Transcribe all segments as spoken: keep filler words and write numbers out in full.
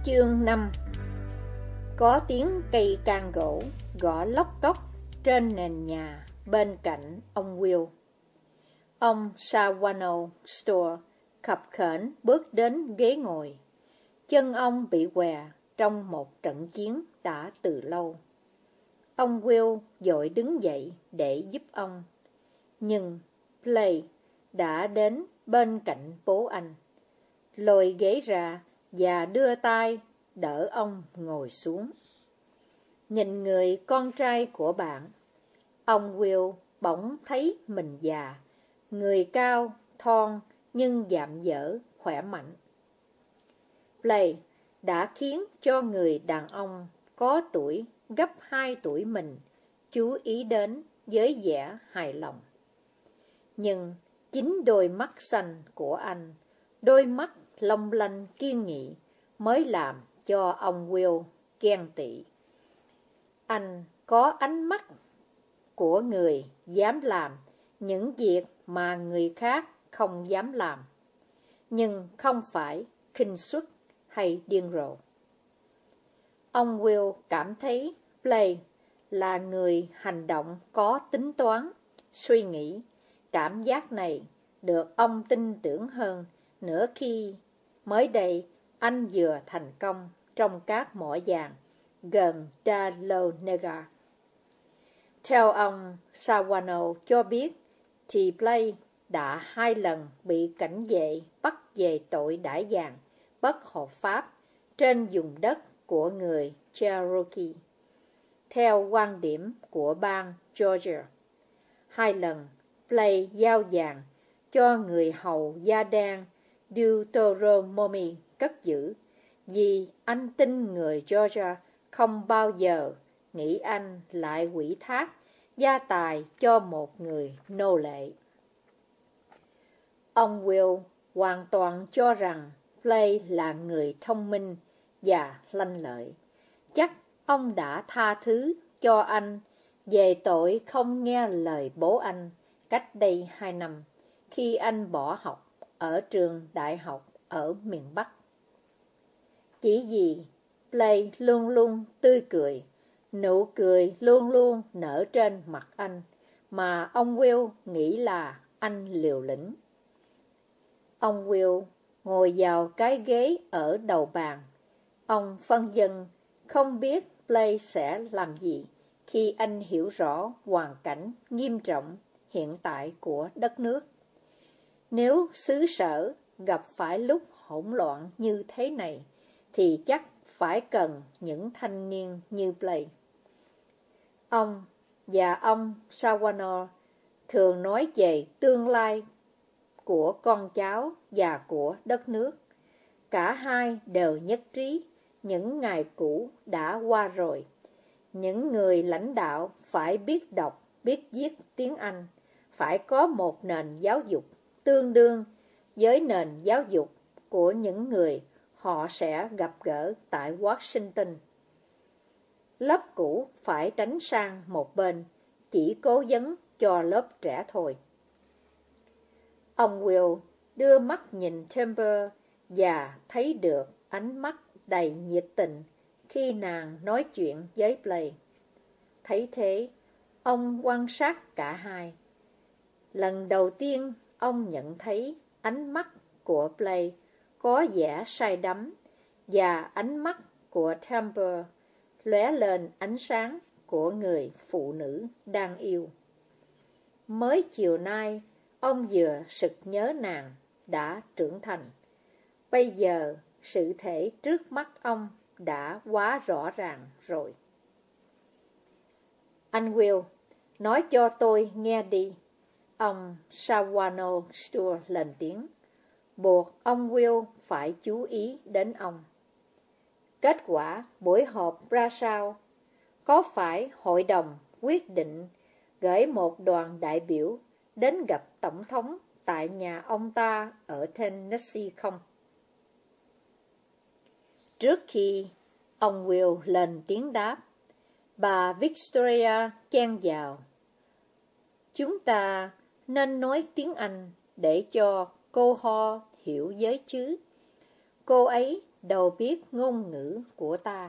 Chương năm. Có tiếng cây can gỗ gõ lóc cóc trên nền nhà bên cạnh ông Will. Ông Sawano Store khập khểnh bước đến ghế ngồi. Chân ông bị què trong một trận chiến đã từ lâu. Ông Will vội đứng dậy để giúp ông. Nhưng Play đã đến bên cạnh bố anh, lôi ghế ra và đưa tay đỡ ông ngồi xuống. Nhìn người con trai của bạn, ông Will bỗng thấy mình già, người cao, thon nhưng dạm dở, khỏe mạnh. Play đã khiến cho người đàn ông có tuổi gấp hai tuổi mình chú ý đến với vẻ hài lòng. Nhưng chính đôi mắt xanh của anh, đôi mắt long lanh kiên nghị mới làm cho ông Will ghen tị. Anh có ánh mắt của người dám làm những việc mà người khác không dám làm, nhưng không phải khinh suất hay điên rồ. Ông Will cảm thấy Play là người hành động có tính toán, suy nghĩ. Cảm giác này được ông tin tưởng hơn nữa khi mới đây anh vừa thành công trong các mỏ vàng gần Dahlonega. Theo ông Sawano cho biết, thì Play đã hai lần bị cảnh vệ bắt về tội đãi vàng bất hợp pháp trên vùng đất của người Cherokee. Theo quan điểm của bang Georgia, hai lần Play giao vàng cho người hầu da đen Deuteronomy cất giữ, vì anh tin người Georgia không bao giờ nghĩ anh lại ủy thác gia tài cho một người nô lệ. Ông Will hoàn toàn cho rằng Play là người thông minh và lanh lợi. Chắc ông đã tha thứ cho anh về tội không nghe lời bố anh cách đây hai năm, khi anh bỏ học ở trường đại học ở miền Bắc. Chỉ vì Play luôn luôn tươi cười, nụ cười luôn luôn nở trên mặt anh, mà ông Will nghĩ là anh liều lĩnh. Ông Will ngồi vào cái ghế ở đầu bàn. Ông phân vân không biết Play sẽ làm gì khi anh hiểu rõ hoàn cảnh nghiêm trọng hiện tại của đất nước. Nếu xứ sở gặp phải lúc hỗn loạn như thế này, thì chắc phải cần những thanh niên như Play. Ông và ông Sawano thường nói về tương lai của con cháu và của đất nước. Cả hai đều nhất trí những ngày cũ đã qua rồi. Những người lãnh đạo phải biết đọc, biết viết tiếng Anh, phải có một nền giáo dục tương đương với nền giáo dục của những người họ sẽ gặp gỡ tại Washington. Lớp cũ phải tránh sang một bên, chỉ cố vấn cho lớp trẻ thôi. Ông Will đưa mắt nhìn Timber và thấy được ánh mắt đầy nhiệt tình khi nàng nói chuyện với Play. Thấy thế, ông quan sát cả hai. Lần đầu tiên, ông nhận thấy ánh mắt của Play có vẻ say đắm, và ánh mắt của Timber lóe lên ánh sáng của người phụ nữ đang yêu. Mới chiều nay, ông vừa sực nhớ nàng đã trưởng thành. Bây giờ, sự thể trước mắt ông đã quá rõ ràng rồi. Anh Will, nói cho tôi nghe đi. Ông Sawano Store lên tiếng, buộc ông Will phải chú ý đến ông. Kết quả buổi họp ra sao? Có phải hội đồng quyết định gửi một đoàn đại biểu đến gặp Tổng thống tại nhà ông ta ở Tennessee không? Trước khi ông Will lên tiếng đáp, bà Victoria chen vào. Chúng ta nên nói tiếng Anh để cho cô Ho hiểu giới chứ. Cô ấy đâu biết ngôn ngữ của ta.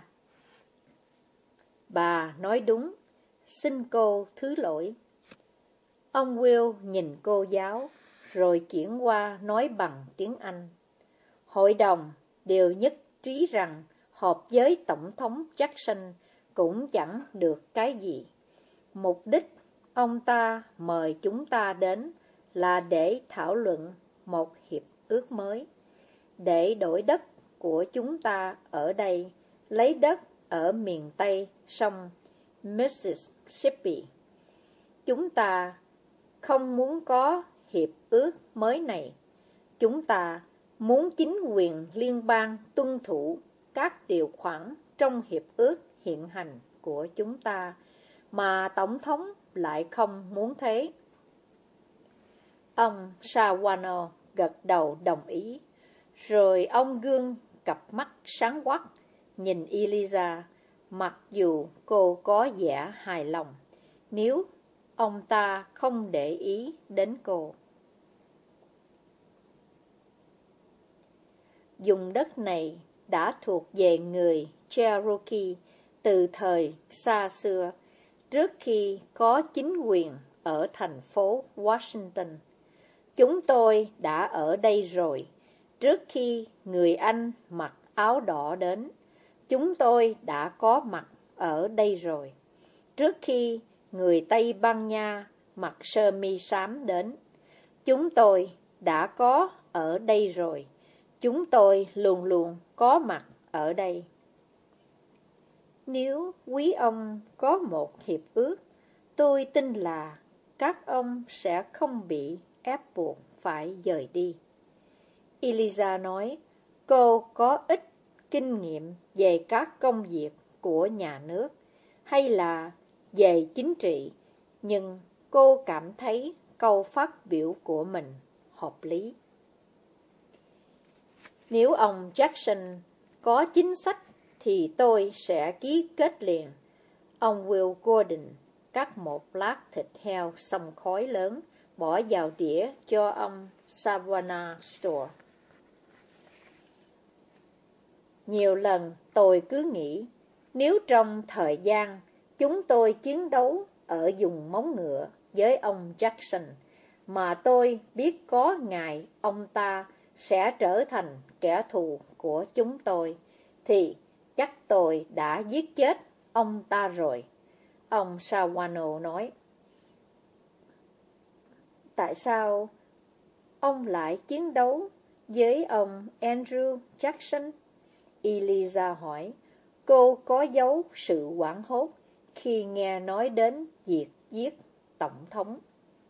Bà nói đúng, xin cô thứ lỗi. Ông Will nhìn cô giáo, rồi chuyển qua nói bằng tiếng Anh. Hội đồng đều nhất trí rằng họp với Tổng thống Jackson cũng chẳng được cái gì. Mục đích ông ta mời chúng ta đến là để thảo luận một hiệp ước mới, để đổi đất của chúng ta ở đây lấy đất ở miền Tây sông Mississippi. Chúng ta không muốn có hiệp ước mới này. Chúng ta muốn chính quyền liên bang tuân thủ các điều khoản trong hiệp ước hiện hành của chúng ta, mà Tổng thống lại không muốn thế. Ông Sawano gật đầu đồng ý, rồi ông gương cặp mắt sáng quắc, nhìn Eliza, mặc dù cô có vẻ hài lòng, nếu ông ta không để ý đến cô. Vùng đất này đã thuộc về người Cherokee từ thời xa xưa, trước khi có chính quyền ở thành phố Washington. Chúng tôi đã ở đây rồi, trước khi người Anh mặc áo đỏ đến. Chúng tôi đã có mặt ở đây rồi, trước khi người Tây Ban Nha mặc sơ mi xám đến. Chúng tôi đã có ở đây rồi. Chúng tôi luôn luôn có mặt ở đây. Nếu quý ông có một hiệp ước, tôi tin là các ông sẽ không bị ép buộc phải dời đi. Eliza nói, cô có ít kinh nghiệm về các công việc của nhà nước hay là về chính trị, nhưng cô cảm thấy câu phát biểu của mình hợp lý. Nếu ông Jackson có chính sách thì tôi sẽ ký kết liền. Ông Will Gordon cắt một lát thịt heo xông khói lớn, bỏ vào đĩa cho ông Savannah Store. Nhiều lần tôi cứ nghĩ, nếu trong thời gian chúng tôi chiến đấu ở vùng móng ngựa với ông Jackson, mà tôi biết có ngày ông ta sẽ trở thành kẻ thù của chúng tôi, thì chắc tôi đã giết chết ông ta rồi. Ông Sawano nói. Tại sao ông lại chiến đấu với ông Andrew Jackson? Eliza hỏi. Cô có giấu sự hoảng hốt khi nghe nói đến việc giết tổng thống.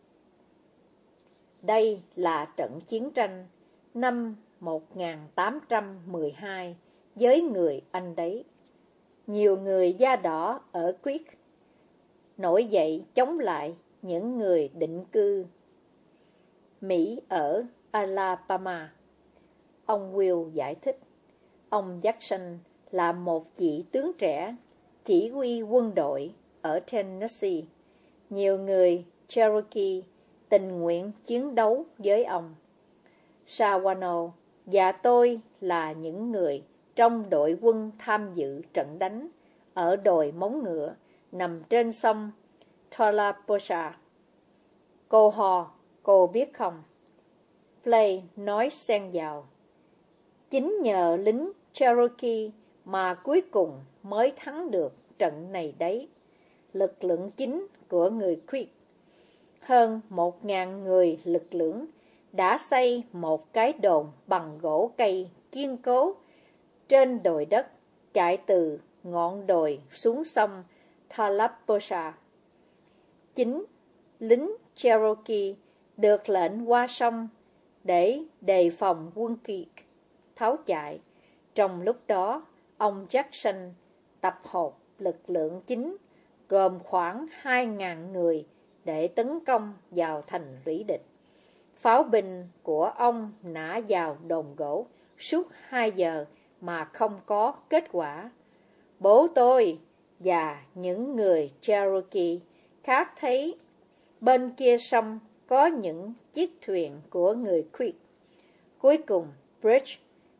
Đây là trận chiến tranh năm một nghìn tám trăm mười hai với người Anh đấy. Nhiều người da đỏ ở Creek nổi dậy chống lại những người định cư Mỹ ở Alabama. Ông Will giải thích, ông Jackson là một vị tướng trẻ chỉ huy quân đội ở Tennessee. Nhiều người Cherokee tình nguyện chiến đấu với ông. Sawano và tôi là những người trong đội quân tham dự trận đánh ở đồi móng ngựa nằm trên sông Tallapoosa. Cô hò, cô biết không? Play nói xen vào. Chính nhờ lính Cherokee mà cuối cùng mới thắng được trận này đấy. Lực lượng chính của người Creek, hơn một ngàn người lực lượng, đã xây một cái đồn bằng gỗ cây kiên cố trên đồi đất chạy từ ngọn đồi xuống sông Tallapoosa. Chính lính Cherokee được lệnh qua sông để đề phòng quân Creek tháo chạy. Trong lúc đó, ông Jackson tập hợp lực lượng chính gồm khoảng hai ngàn người để tấn công vào thành lũy địch. Pháo binh của ông nã vào đồn gỗ suốt hai giờ mà không có kết quả. Bố tôi và những người Cherokee khác thấy bên kia sông có những chiếc thuyền của người Creek. Cuối cùng, Bridge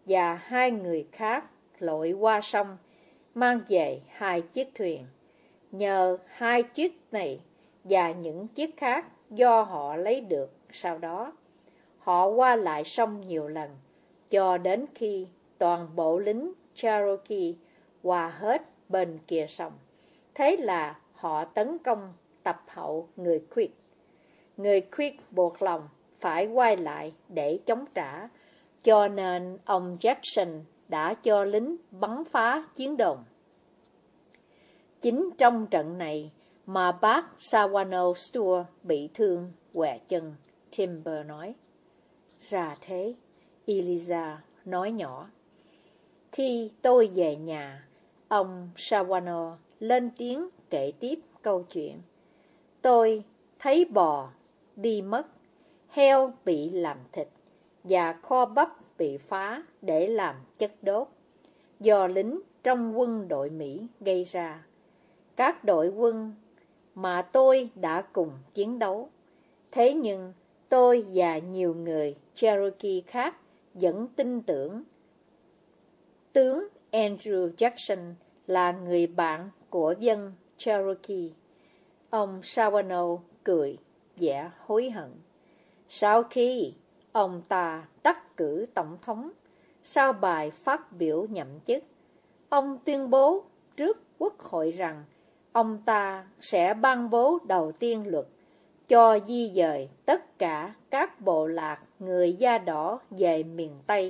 và hai người khác lội qua sông, mang về hai chiếc thuyền. Nhờ hai chiếc này và những chiếc khác do họ lấy được sau đó, họ qua lại sông nhiều lần, cho đến khi toàn bộ lính Cherokee qua hết bên kia sông. Thế là họ tấn công tập hậu người Creek. Người Creek buộc lòng phải quay lại để chống trả, cho nên ông Jackson đã cho lính bắn phá chiến đồn. Chính trong trận này mà bác Sawano Stewart bị thương quẹ chân, Timber nói. Ra thế, Eliza nói nhỏ. Khi tôi về nhà, ông Sawano lên tiếng kể tiếp câu chuyện. Tôi thấy bò đi mất, heo bị làm thịt và kho bắp bị phá để làm chất đốt, do lính trong quân đội Mỹ gây ra. Các đội quân mà tôi đã cùng chiến đấu. Thế nhưng tôi và nhiều người Cherokee khác vẫn tin tưởng tướng Andrew Jackson là người bạn của dân Cherokee. Ông Sawano cười, vẻ hối hận. Sau khi ông ta đắc cử tổng thống, sau bài phát biểu nhậm chức, ông tuyên bố trước quốc hội rằng ông ta sẽ ban bố đầu tiên luật cho di dời tất cả các bộ lạc người da đỏ về miền Tây.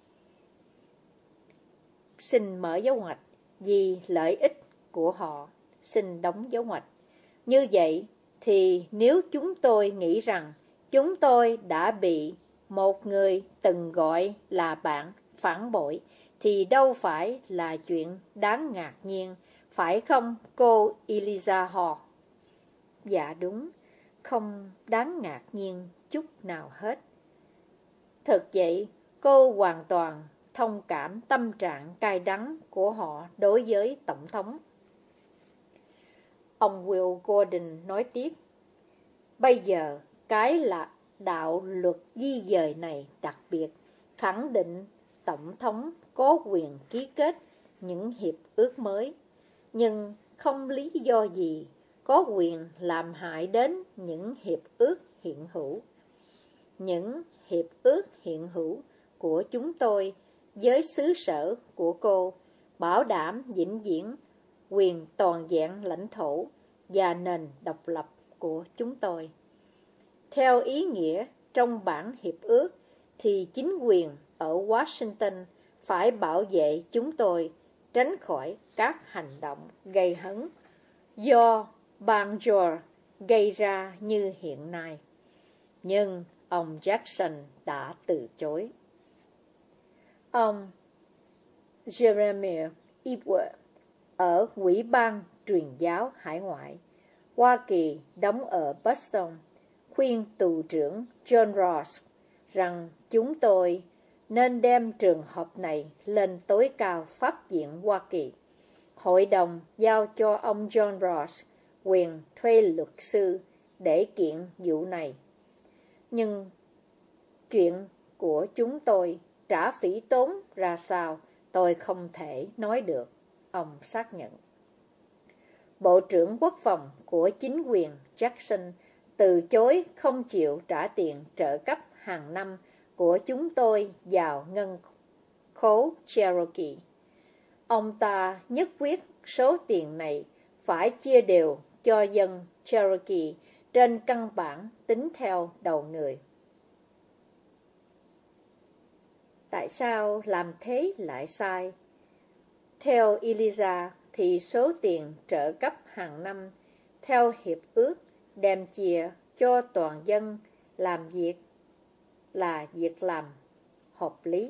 Xin mở dấu ngoặc, vì lợi ích của họ, xin đóng dấu ngoặc. Như vậy thì nếu chúng tôi nghĩ rằng chúng tôi đã bị một người từng gọi là bạn phản bội, thì đâu phải là chuyện đáng ngạc nhiên, phải không cô Eliza Hall? Dạ đúng, không đáng ngạc nhiên chút nào hết. Thực vậy, cô hoàn toàn thông cảm tâm trạng cay đắng của họ đối với Tổng thống. Ông Will Gordon nói tiếp, bây giờ cái là đạo luật di dời này đặc biệt khẳng định Tổng thống có quyền ký kết những hiệp ước mới, nhưng không lý do gì có quyền làm hại đến những hiệp ước hiện hữu. Những hiệp ước hiện hữu của chúng tôi với xứ sở của cô bảo đảm vĩnh viễn quyền toàn vẹn lãnh thổ và nền độc lập của chúng tôi. Theo ý nghĩa trong bản hiệp ước thì chính quyền ở Washington phải bảo vệ chúng tôi tránh khỏi các hành động gây hấn do bang Georgia gây ra như hiện nay. Nhưng ông Jackson đã từ chối. Ông Jeremiah Epworth ở Ủy ban Truyền giáo Hải ngoại, Hoa Kỳ đóng ở Boston, khuyên tù trưởng John Ross rằng chúng tôi nên đem trường hợp này lên tối cao pháp viện Hoa Kỳ. Hội đồng giao cho ông John Ross quyền thuê luật sư để kiện vụ này. Nhưng chuyện của chúng tôi trả phí tốn ra sao tôi không thể nói được, ông xác nhận. Bộ trưởng Quốc phòng của chính quyền Jackson từ chối không chịu trả tiền trợ cấp hàng năm của chúng tôi vào ngân khố Cherokee. Ông ta nhất quyết số tiền này phải chia đều cho dân Cherokee trên căn bản tính theo đầu người. Tại sao làm thế lại sai? Theo Eliza thì số tiền trợ cấp hàng năm theo hiệp ước đem chia cho toàn dân làm việc là việc làm hợp lý.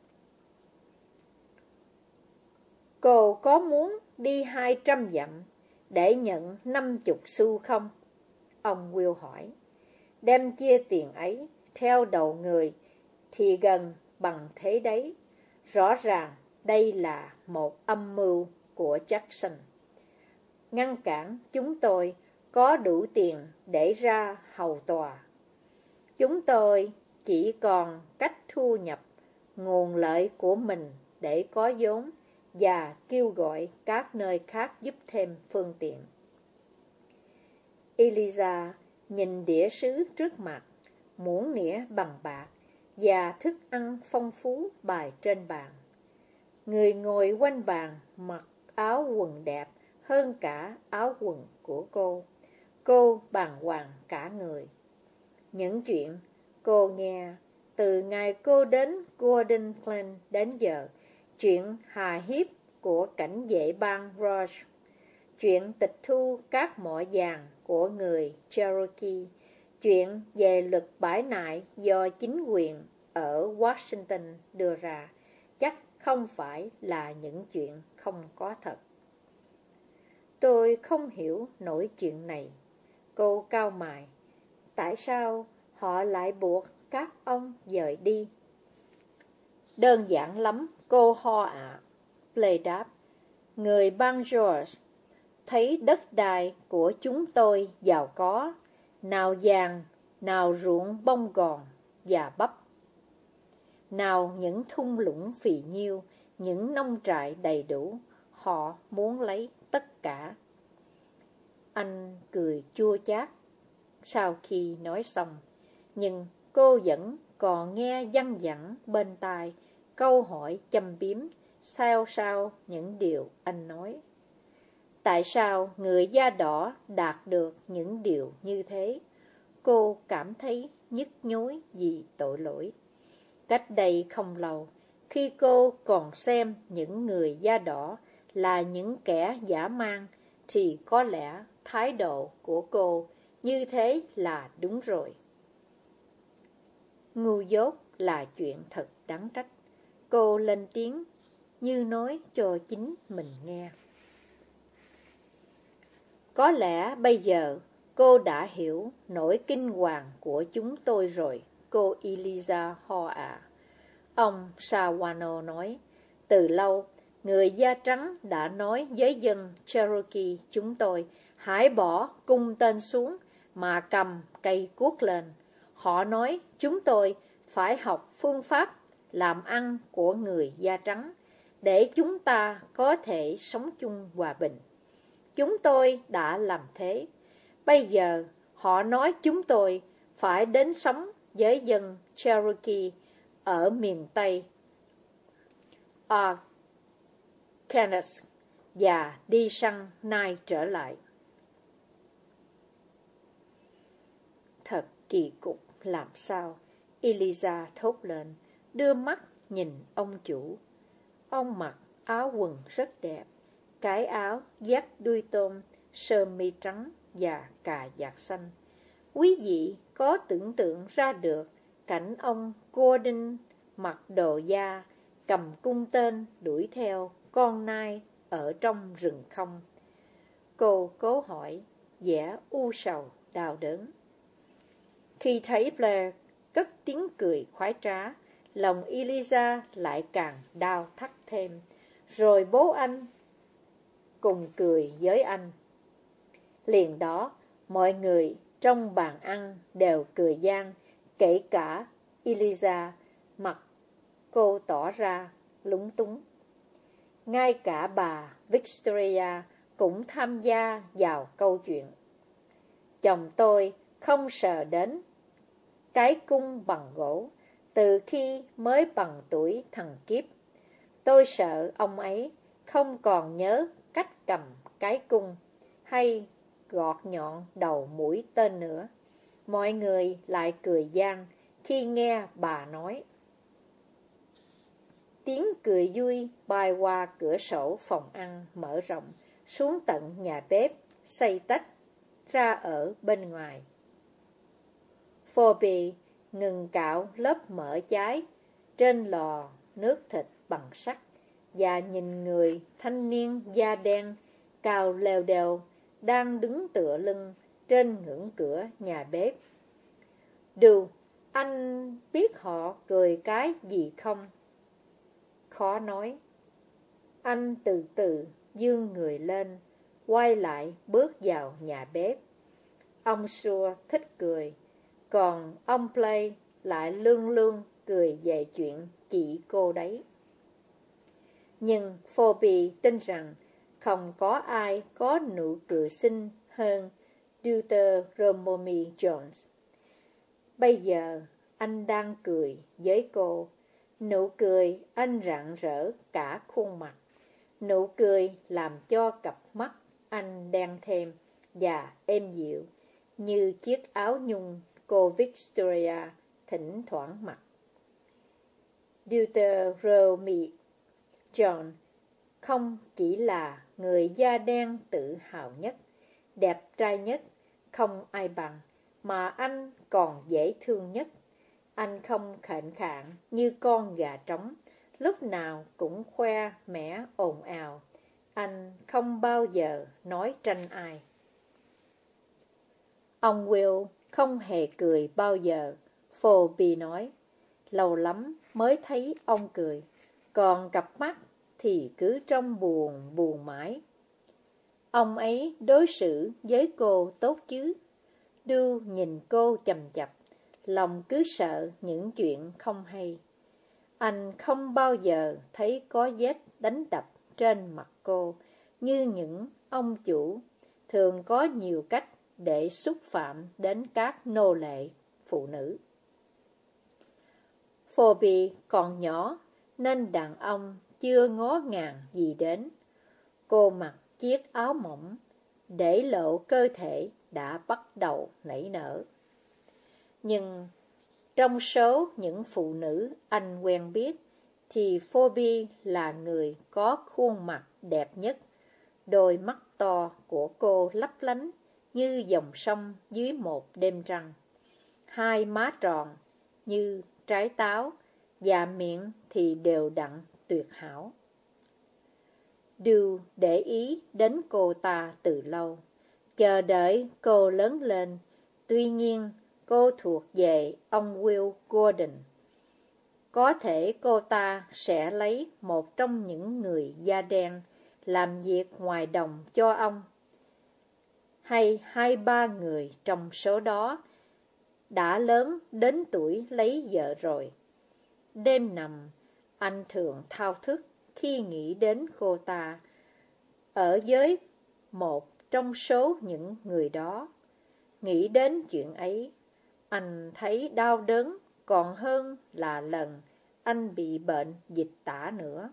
Cô có muốn đi hai trăm dặm để nhận năm chục xu không? Ông Will hỏi. Đem chia tiền ấy theo đầu người thì gần bằng thế đấy. Rõ ràng đây là một âm mưu của Jackson. Ngăn cản chúng tôi có đủ tiền để ra hầu tòa. Chúng tôi chỉ còn cách thu nhập nguồn lợi của mình để có vốn và kêu gọi các nơi khác giúp thêm phương tiện. Eliza nhìn đĩa sứ trước mặt, muỗng nĩa bằng bạc và thức ăn phong phú bày trên bàn. Người ngồi quanh bàn mặc áo quần đẹp hơn cả áo quần của cô. Cô bàng hoàng cả người. Những chuyện cô nghe từ ngày cô đến Gordon Glen đến giờ, chuyện hài hiếp của cảnh vệ bang Rouge, chuyện tịch thu các mỏ vàng của người Cherokee, chuyện về luật bãi nại do chính quyền ở Washington đưa ra, chắc không phải là những chuyện không có thật. Tôi không hiểu nổi chuyện này. Cô cau mày. Tại sao họ lại buộc các ông dời đi? Đơn giản lắm, cô ho ạ. À. Play đáp. Người bang George thấy đất đai của chúng tôi giàu có, nào vàng, nào ruộng bông gòn và bắp, nào những thung lũng phì nhiêu, những nông trại đầy đủ. Họ muốn lấy tất cả. Anh cười chua chát sau khi nói xong, nhưng cô vẫn còn nghe văng vẳng bên tai câu hỏi châm biếm sao sao những điều anh nói. Tại sao người da đỏ đạt được những điều như thế? Cô cảm thấy nhức nhối vì tội lỗi. Cách đây không lâu, khi cô còn xem những người da đỏ là những kẻ dã man, thì có lẽ thái độ của cô như thế là đúng rồi. Ngu dốt là chuyện thật đáng trách. Cô lên tiếng như nói cho chính mình nghe. Có lẽ bây giờ cô đã hiểu nỗi kinh hoàng của chúng tôi rồi, cô Eliza ho ạ. À. Ông Sawano nói, từ lâu, người da trắng đã nói với dân Cherokee chúng tôi, hãy bỏ cung tên xuống mà cầm cây cuốc lên. Họ nói chúng tôi phải học phương pháp làm ăn của người da trắng, để chúng ta có thể sống chung hòa bình. Chúng tôi đã làm thế. Bây giờ họ nói chúng tôi phải đến sống với dân Cherokee ở miền Tây Arkansas và đi săn nai trở lại. Thật kỳ cục làm sao, Eliza thốt lên, đưa mắt nhìn ông chủ. Ông mặc áo quần rất đẹp, cái áo dắt đuôi tôm, sơ mi trắng và cà vạt xanh. Quý vị có tưởng tượng ra được cảnh ông Gordon mặc đồ da, cầm cung tên đuổi theo con nai ở trong rừng không? Cô cố hỏi, vẻ u sầu, đau đớn. Khi thấy Blair cất tiếng cười khoái trá, lòng Eliza lại càng đau thắt thêm. Rồi bố anh cùng cười với anh. Liền đó, mọi người trong bàn ăn đều cười gian, kể cả Eliza, mặt cô tỏ ra lúng túng. Ngay cả bà Victoria cũng tham gia vào câu chuyện. Chồng tôi không sờ đến cái cung bằng gỗ từ khi mới bằng tuổi thằng Kiếp. Tôi sợ ông ấy không còn nhớ cách cầm cái cung hay gọt nhọn đầu mũi tên nữa. Mọi người lại cười gian khi nghe bà nói. Tiếng cười vui bay qua cửa sổ phòng ăn mở rộng xuống tận nhà bếp xây tách ra ở bên ngoài. Phoebe ngừng cạo lớp mỡ cháy trên lò nước thịt bằng sắt và nhìn người thanh niên da đen cao leo đeo đang đứng tựa lưng trên ngưỡng cửa nhà bếp. Điều, anh biết họ cười cái gì không? Khó nói. Anh từ từ dương người lên, quay lại bước vào nhà bếp. Ông Sua thích cười, còn ông Play lại lương lương cười về chuyện chị cô đấy. Nhưng Phoebe tin rằng không có ai có nụ cười xinh hơn Deuteronomy Jones. Bây giờ anh đang cười với cô. Nụ cười anh rạng rỡ cả khuôn mặt. Nụ cười làm cho cặp mắt anh đen thêm và êm dịu, như chiếc áo nhung cô Victoria thỉnh thoảng mặc. Deuteronomy John không chỉ là người da đen tự hào nhất, đẹp trai nhất, không ai bằng, mà anh còn dễ thương nhất. Anh không khệnh khạng như con gà trống, lúc nào cũng khoe mẽ ồn ào. Anh không bao giờ nói tranh ai. Ông Will không hề cười bao giờ, Phoebe nói. Lâu lắm mới thấy ông cười, còn cặp mắt thì cứ trông buồn buồn mãi. Ông ấy đối xử với cô tốt chứ? Đu nhìn cô chằm chằm, lòng cứ sợ những chuyện không hay. Anh không bao giờ thấy có vết đánh đập trên mặt cô, như những ông chủ thường có nhiều cách để xúc phạm đến các nô lệ phụ nữ. Phoebe còn nhỏ nên đàn ông chưa ngó ngàng gì đến. Cô mặc chiếc áo mỏng, để lộ cơ thể đã bắt đầu nảy nở. Nhưng trong số những phụ nữ anh quen biết, thì Phoebe là người có khuôn mặt đẹp nhất. Đôi mắt to của cô lấp lánh như dòng sông dưới một đêm trăng. Hai má tròn như trái táo, và miệng thì đều đặn tuyệt hảo. Đều để ý đến cô ta từ lâu, chờ đợi cô lớn lên. Tuy nhiên, cô thuộc về ông Will Gordon. Có thể cô ta sẽ lấy một trong những người da đen làm việc ngoài đồng cho ông, hay hai ba người trong số đó đã lớn đến tuổi lấy vợ rồi. Đêm nằm, anh thường thao thức khi nghĩ đến cô ta ở với một trong số những người đó. Nghĩ đến chuyện ấy, anh thấy đau đớn còn hơn là lần anh bị bệnh dịch tả nữa.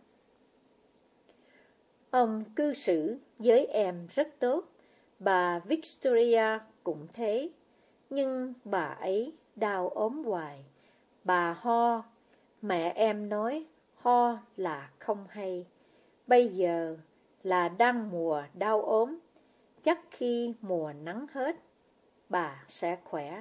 Ông cư xử với em rất tốt, bà Victoria cũng thế, nhưng bà ấy đau ốm hoài. Bà ho, mẹ em nói ho là không hay. Bây giờ là đang mùa đau ốm, chắc khi mùa nắng hết, bà sẽ khỏe.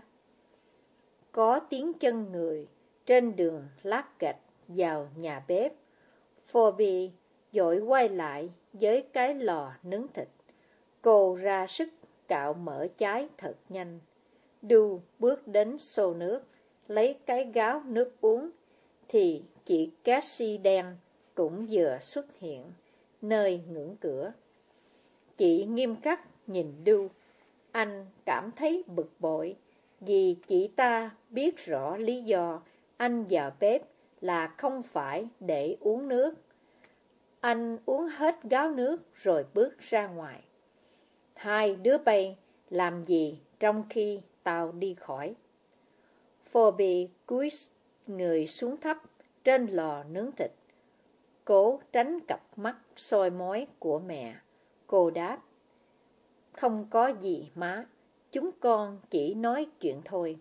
Có tiếng chân người trên đường lát gạch vào nhà bếp. Phoebe vội quay lại với cái lò nướng thịt. Cô ra sức cạo mỡ cháy thật nhanh. Du bước đến xô nước, lấy cái gáo nước uống, thì chị Cassie đen cũng vừa xuất hiện nơi ngưỡng cửa. Chị nghiêm khắc nhìn Du. Anh cảm thấy bực bội, vì chị ta biết rõ lý do anh vào bếp là không phải để uống nước. Anh uống hết gáo nước rồi bước ra ngoài. Hai đứa bay làm gì trong khi tao đi khỏi? Phoebe cúi người xuống thấp trên lò nướng thịt, cố tránh cặp mắt soi mói của mẹ. Cô đáp, không có gì má, chúng con chỉ nói chuyện thôi.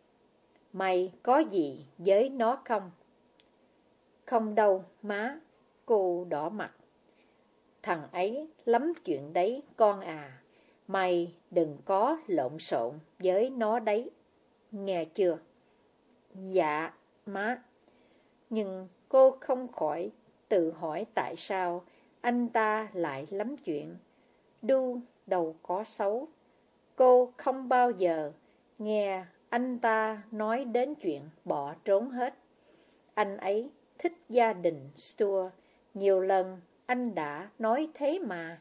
Mày có gì với nó không? Không đâu má, cô đỏ mặt. Thằng ấy lắm chuyện đấy con à, mày đừng có lộn xộn với nó đấy, nghe chưa? Dạ, má. Nhưng cô không khỏi tự hỏi tại sao anh ta lại lắm chuyện. Du đâu có xấu. Cô không bao giờ nghe anh ta nói đến chuyện bỏ trốn hết. Anh ấy thích gia đình Stuart, nhiều lần anh đã nói thế mà.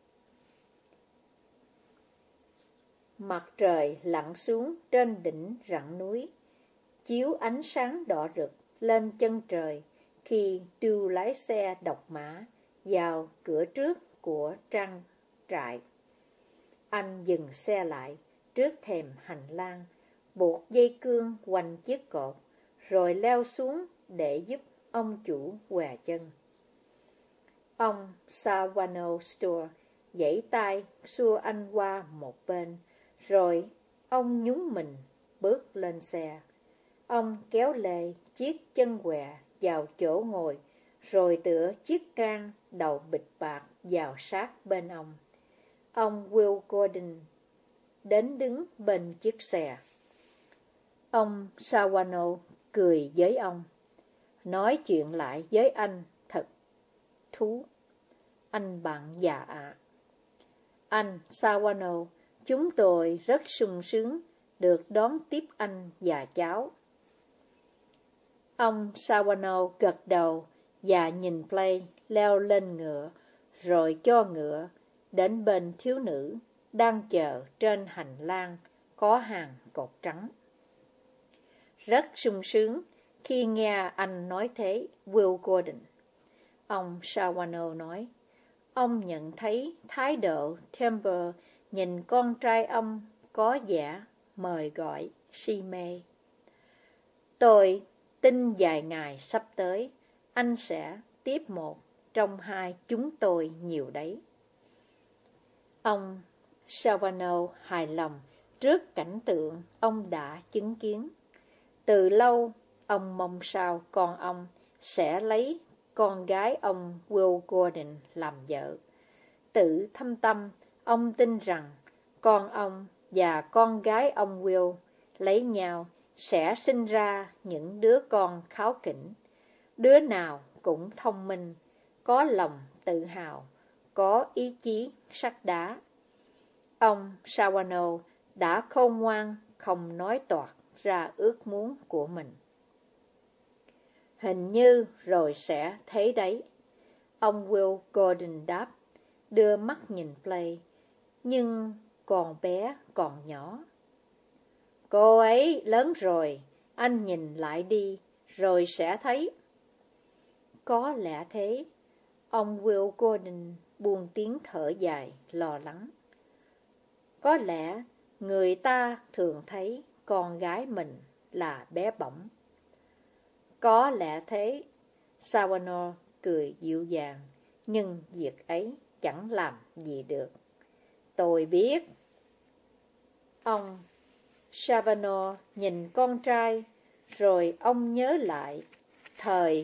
Mặt trời lặn xuống trên đỉnh rặng núi, chiếu ánh sáng đỏ rực lên chân trời khi Dew lái xe độc mã vào cửa trước của trang trại. Anh dừng xe lại trước thềm hành lang, buộc dây cương quanh chiếc cột, rồi leo xuống để giúp ông chủ què chân. Ông Savano Store giãy tay xua anh qua một bên, rồi ông nhún mình bước lên xe. Ông kéo lê chiếc chân què vào chỗ ngồi, rồi tựa chiếc can đầu bịch bạc vào sát bên ông. Ông Will Gordon đến đứng bên chiếc xe. Ông Savano cười với ông, nói chuyện lại với anh thật thú. Anh bạn già ạ. À. Anh Savano, chúng tôi rất sung sướng được đón tiếp anh và cháu. Ông Savano gật đầu và nhìn Play leo lên ngựa, rồi cho ngựa đến bên thiếu nữ đang chờ trên hành lang có hàng cột trắng. Rất sung sướng khi nghe anh nói thế, Will Gordon. Ông Savano nói, ông nhận thấy thái độ Temple nhìn con trai ông có vẻ mời gọi si mê. Tôi tin vài ngày sắp tới, anh sẽ tiếp một trong hai chúng tôi nhiều đấy. Ông Savano hài lòng trước cảnh tượng ông đã chứng kiến. Từ lâu, ông mong sao con ông sẽ lấy con gái ông Will Gordon làm vợ. Tự thâm tâm, ông tin rằng con ông và con gái ông Will lấy nhau sẽ sinh ra những đứa con kháu khỉnh, đứa nào cũng thông minh, có lòng tự hào, có ý chí sắt đá. Ông Savano đã khôn ngoan không nói toạc ra ước muốn của mình. Hình như rồi sẽ thấy đấy, ông Will Gordon đáp, đưa mắt nhìn Play, nhưng còn bé còn nhỏ. Cô ấy lớn rồi, anh nhìn lại đi, rồi sẽ thấy. Có lẽ thế, ông Will Gordon buông tiếng thở dài, lo lắng. Có lẽ người ta thường thấy con gái mình là bé bỏng. Có lẽ thế, Savano cười dịu dàng, nhưng việc ấy chẳng làm gì được. Tôi biết. Ông Savano nhìn con trai, rồi ông nhớ lại thời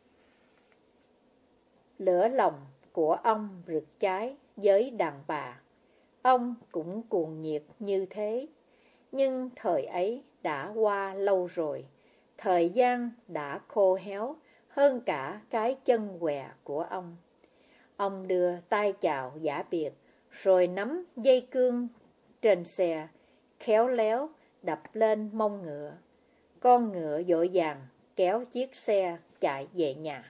lửa lòng của ông rực cháy với đàn bà. Ông cũng cuồng nhiệt như thế, nhưng thời ấy đã qua lâu rồi, thời gian đã khô héo hơn cả cái chân què của ông. Ông đưa tay chào giả biệt, rồi nắm dây cương trên xe, khéo léo đập lên mông ngựa. Con ngựa vội vàng kéo chiếc xe chạy về nhà.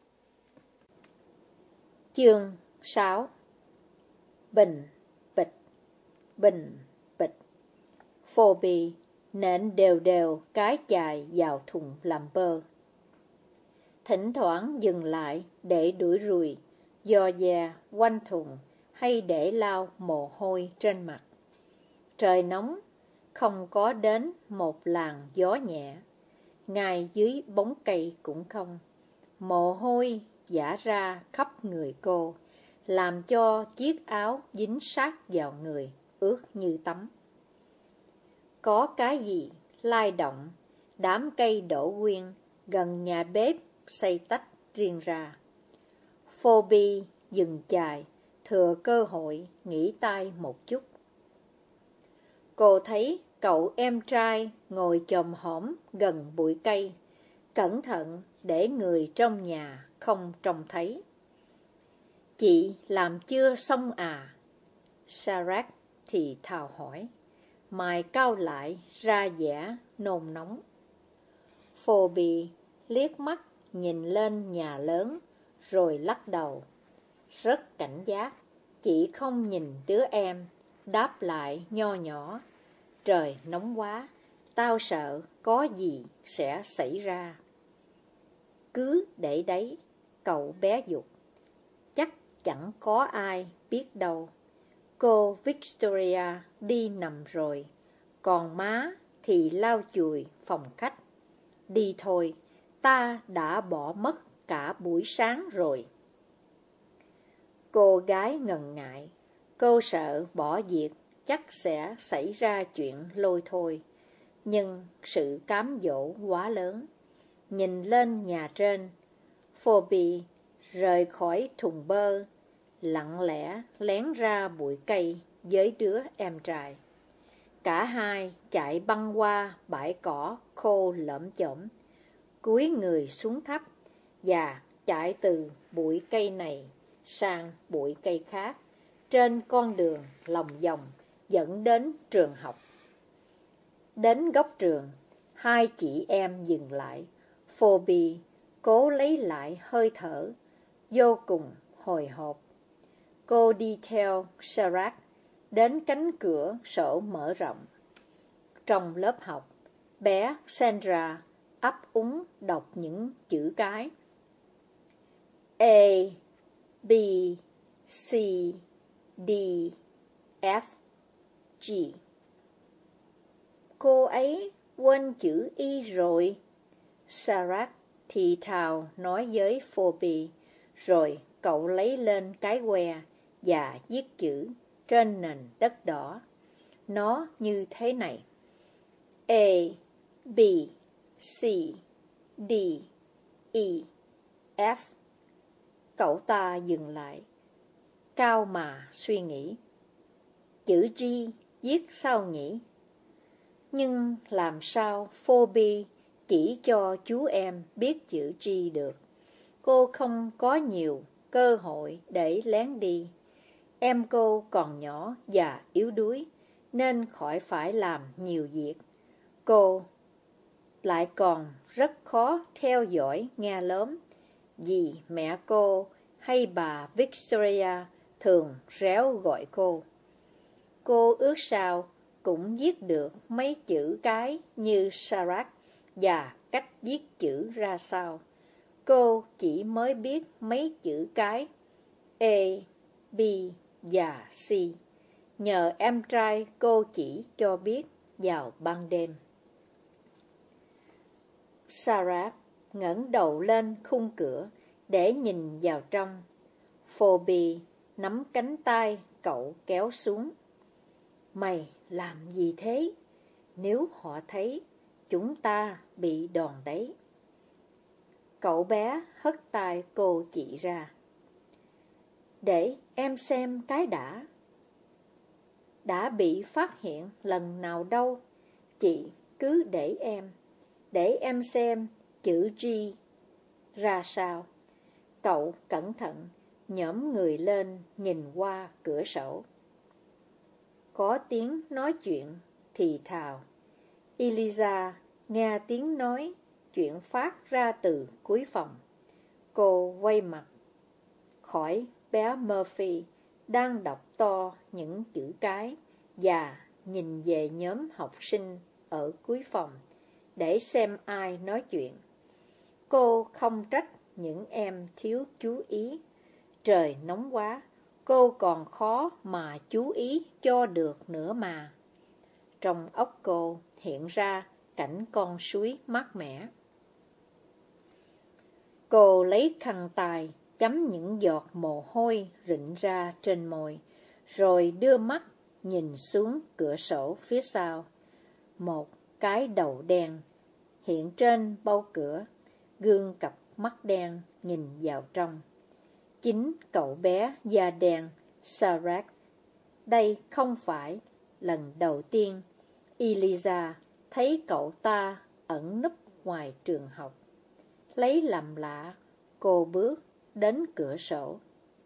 Chương sáu. Bình bịch, bình bịch. Phoebe nện đều đều cái chài vào thùng làm bơ. Thỉnh thoảng dừng lại để đuổi ruồi, dò dè quanh thùng hay để lau mồ hôi trên mặt. Trời nóng, không có đến một làn gió nhẹ. Ngay dưới bóng cây cũng không. Mồ hôi vã ra khắp người cô, làm cho chiếc áo dính sát vào người, ướt như tắm. Có cái gì lai động, đám cây đổ nguyên gần nhà bếp xây tách riêng ra. Phoebe dừng chài, thừa cơ hội nghỉ tay một chút. Cô thấy cậu em trai ngồi chồm hổm gần bụi cây, cẩn thận để người trong nhà không trông thấy. Chị làm chưa xong à? Sarah thì thào hỏi, mày cau lại ra vẻ nôn nóng. Phoebe liếc mắt nhìn lên nhà lớn, rồi lắc đầu. Rất cảnh giác, chị không nhìn đứa em, đáp lại nho nhỏ. Trời nóng quá, tao sợ có gì sẽ xảy ra. cứ để đấy, cậu bé dục. Chắc chẳng có ai biết đâu. Cô Victoria đi nằm rồi, còn má thì lau chùi phòng khách. Đi thôi, ta đã bỏ mất cả buổi sáng rồi. Cô gái ngần ngại, cô sợ bỏ việc chắc sẽ xảy ra chuyện lôi thôi. Nhưng sự cám dỗ quá lớn. Nhìn lên nhà trên, Phoebe rời khỏi thùng bơ, lặng lẽ lén ra bụi cây với đứa em trai. Cả hai chạy băng qua bãi cỏ khô lởm chởm, cúi người xuống thấp và chạy từ bụi cây này sang bụi cây khác trên con đường lòng vòng dẫn đến trường học. Đến góc trường, hai chị em dừng lại. Phoebe cố lấy lại hơi thở, vô cùng hồi hộp. Cô đi theo Sarah đến cánh cửa sổ mở rộng. Trong lớp học, bé Sandra ấp úng đọc những chữ cái A, B, C, D, F, G. Cô ấy quên chữ Y rồi. Sarah thì thào nói với Phoebe, rồi cậu lấy lên cái que và viết chữ trên nền đất đỏ. Nó như thế này: A, B, C, D, E, F. Cậu ta dừng lại, cau mà suy nghĩ. Chữ G viết sao nhỉ? Nhưng làm sao Phoebe chỉ cho chú em biết chữ G được? Cô không có nhiều cơ hội để lén đi. Em cô còn nhỏ và yếu đuối, nên khỏi phải làm nhiều việc. Cô lại còn rất khó theo dõi nghe lớn, vì mẹ cô hay bà Victoria thường réo gọi cô. Cô ước sao cũng viết được mấy chữ cái như Sarah và cách viết chữ ra sao. Cô chỉ mới biết mấy chữ cái A, B và C, nhờ em trai cô chỉ cho biết vào ban đêm. Sarah ngẩng đầu lên khung cửa để nhìn vào trong. Phoebe nắm cánh tay cậu kéo xuống. Mày làm gì thế? Nếu họ thấy, chúng ta bị đòn đấy. Cậu bé hất tay cô chị ra. Để em xem cái đã. Đã bị phát hiện lần nào đâu, chị cứ để em. Để em xem chữ G ra sao. Cậu cẩn thận nhổm người lên nhìn qua cửa sổ. Có tiếng nói chuyện thì thào. Eliza nghe tiếng nói chuyện phát ra từ cuối phòng. Cô quay mặt khỏi bé Murphy đang đọc to những chữ cái và nhìn về nhóm học sinh ở cuối phòng để xem ai nói chuyện. Cô không trách những em thiếu chú ý. Trời nóng quá, cô còn khó mà chú ý cho được nữa mà. Trong óc cô hiện ra cảnh con suối mát mẻ. Cô lấy khăn tay chấm những giọt mồ hôi rịn ra trên môi, rồi đưa mắt nhìn xuống cửa sổ phía sau. Một cái đầu đen hiện trên bao cửa, gương cặp mắt đen nhìn vào trong. Chính cậu bé da đen Sarah. Đây không phải lần đầu tiên Eliza thấy cậu ta ẩn núp ngoài trường học. Lấy làm lạ, cô bước đến cửa sổ.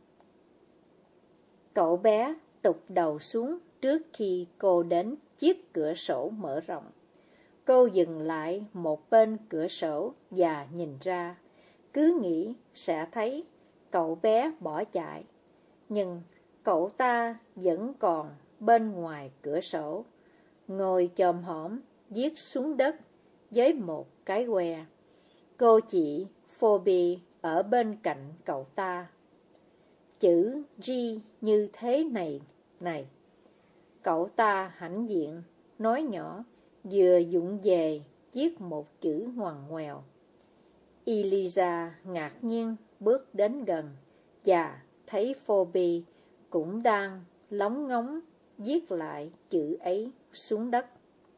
Cậu bé tụt đầu xuống trước khi cô đến chiếc cửa sổ mở rộng. Cô dừng lại một bên cửa sổ và nhìn ra, cứ nghĩ sẽ thấy cậu bé bỏ chạy. Nhưng cậu ta vẫn còn bên ngoài cửa sổ, ngồi chồm hổm viết xuống đất với một cái que. Cô chị Phoebe ở bên cạnh cậu ta. Chữ G như thế này này. Cậu ta hãnh diện, nói nhỏ, vừa vụng về viết một chữ ngoằn ngoèo. Eliza ngạc nhiên bước đến gần và thấy Phoebe cũng đang lóng ngóng viết lại chữ ấy xuống đất.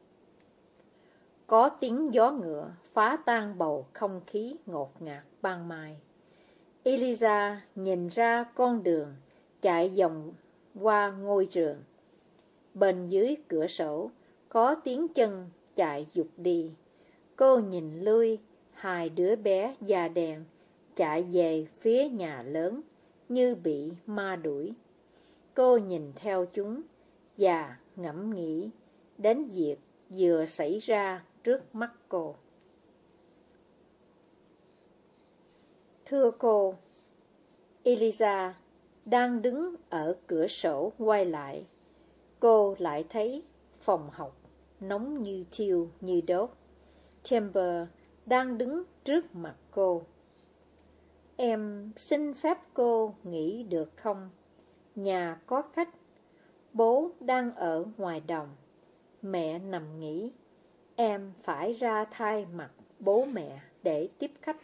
Có tiếng gió ngựa phá tan bầu không khí ngột ngạt ban mai. Eliza nhìn ra con đường chạy vòng qua ngôi trường. Bên dưới cửa sổ có tiếng chân chạy vụt đi. Cô nhìn lui hai đứa bé da đen chạy về phía nhà lớn như bị ma đuổi. Cô nhìn theo chúng và ngẫm nghĩ đến việc vừa xảy ra trước mắt cô. Thưa cô, Eliza đang đứng ở cửa sổ quay lại. Cô lại thấy phòng học nóng như thiêu như đốt. Timber đang đứng trước mặt cô. Em xin phép cô nghỉ được không? Nhà có khách. Bố đang ở ngoài đồng. Mẹ nằm nghỉ. Em phải ra thay mặt bố mẹ để tiếp khách.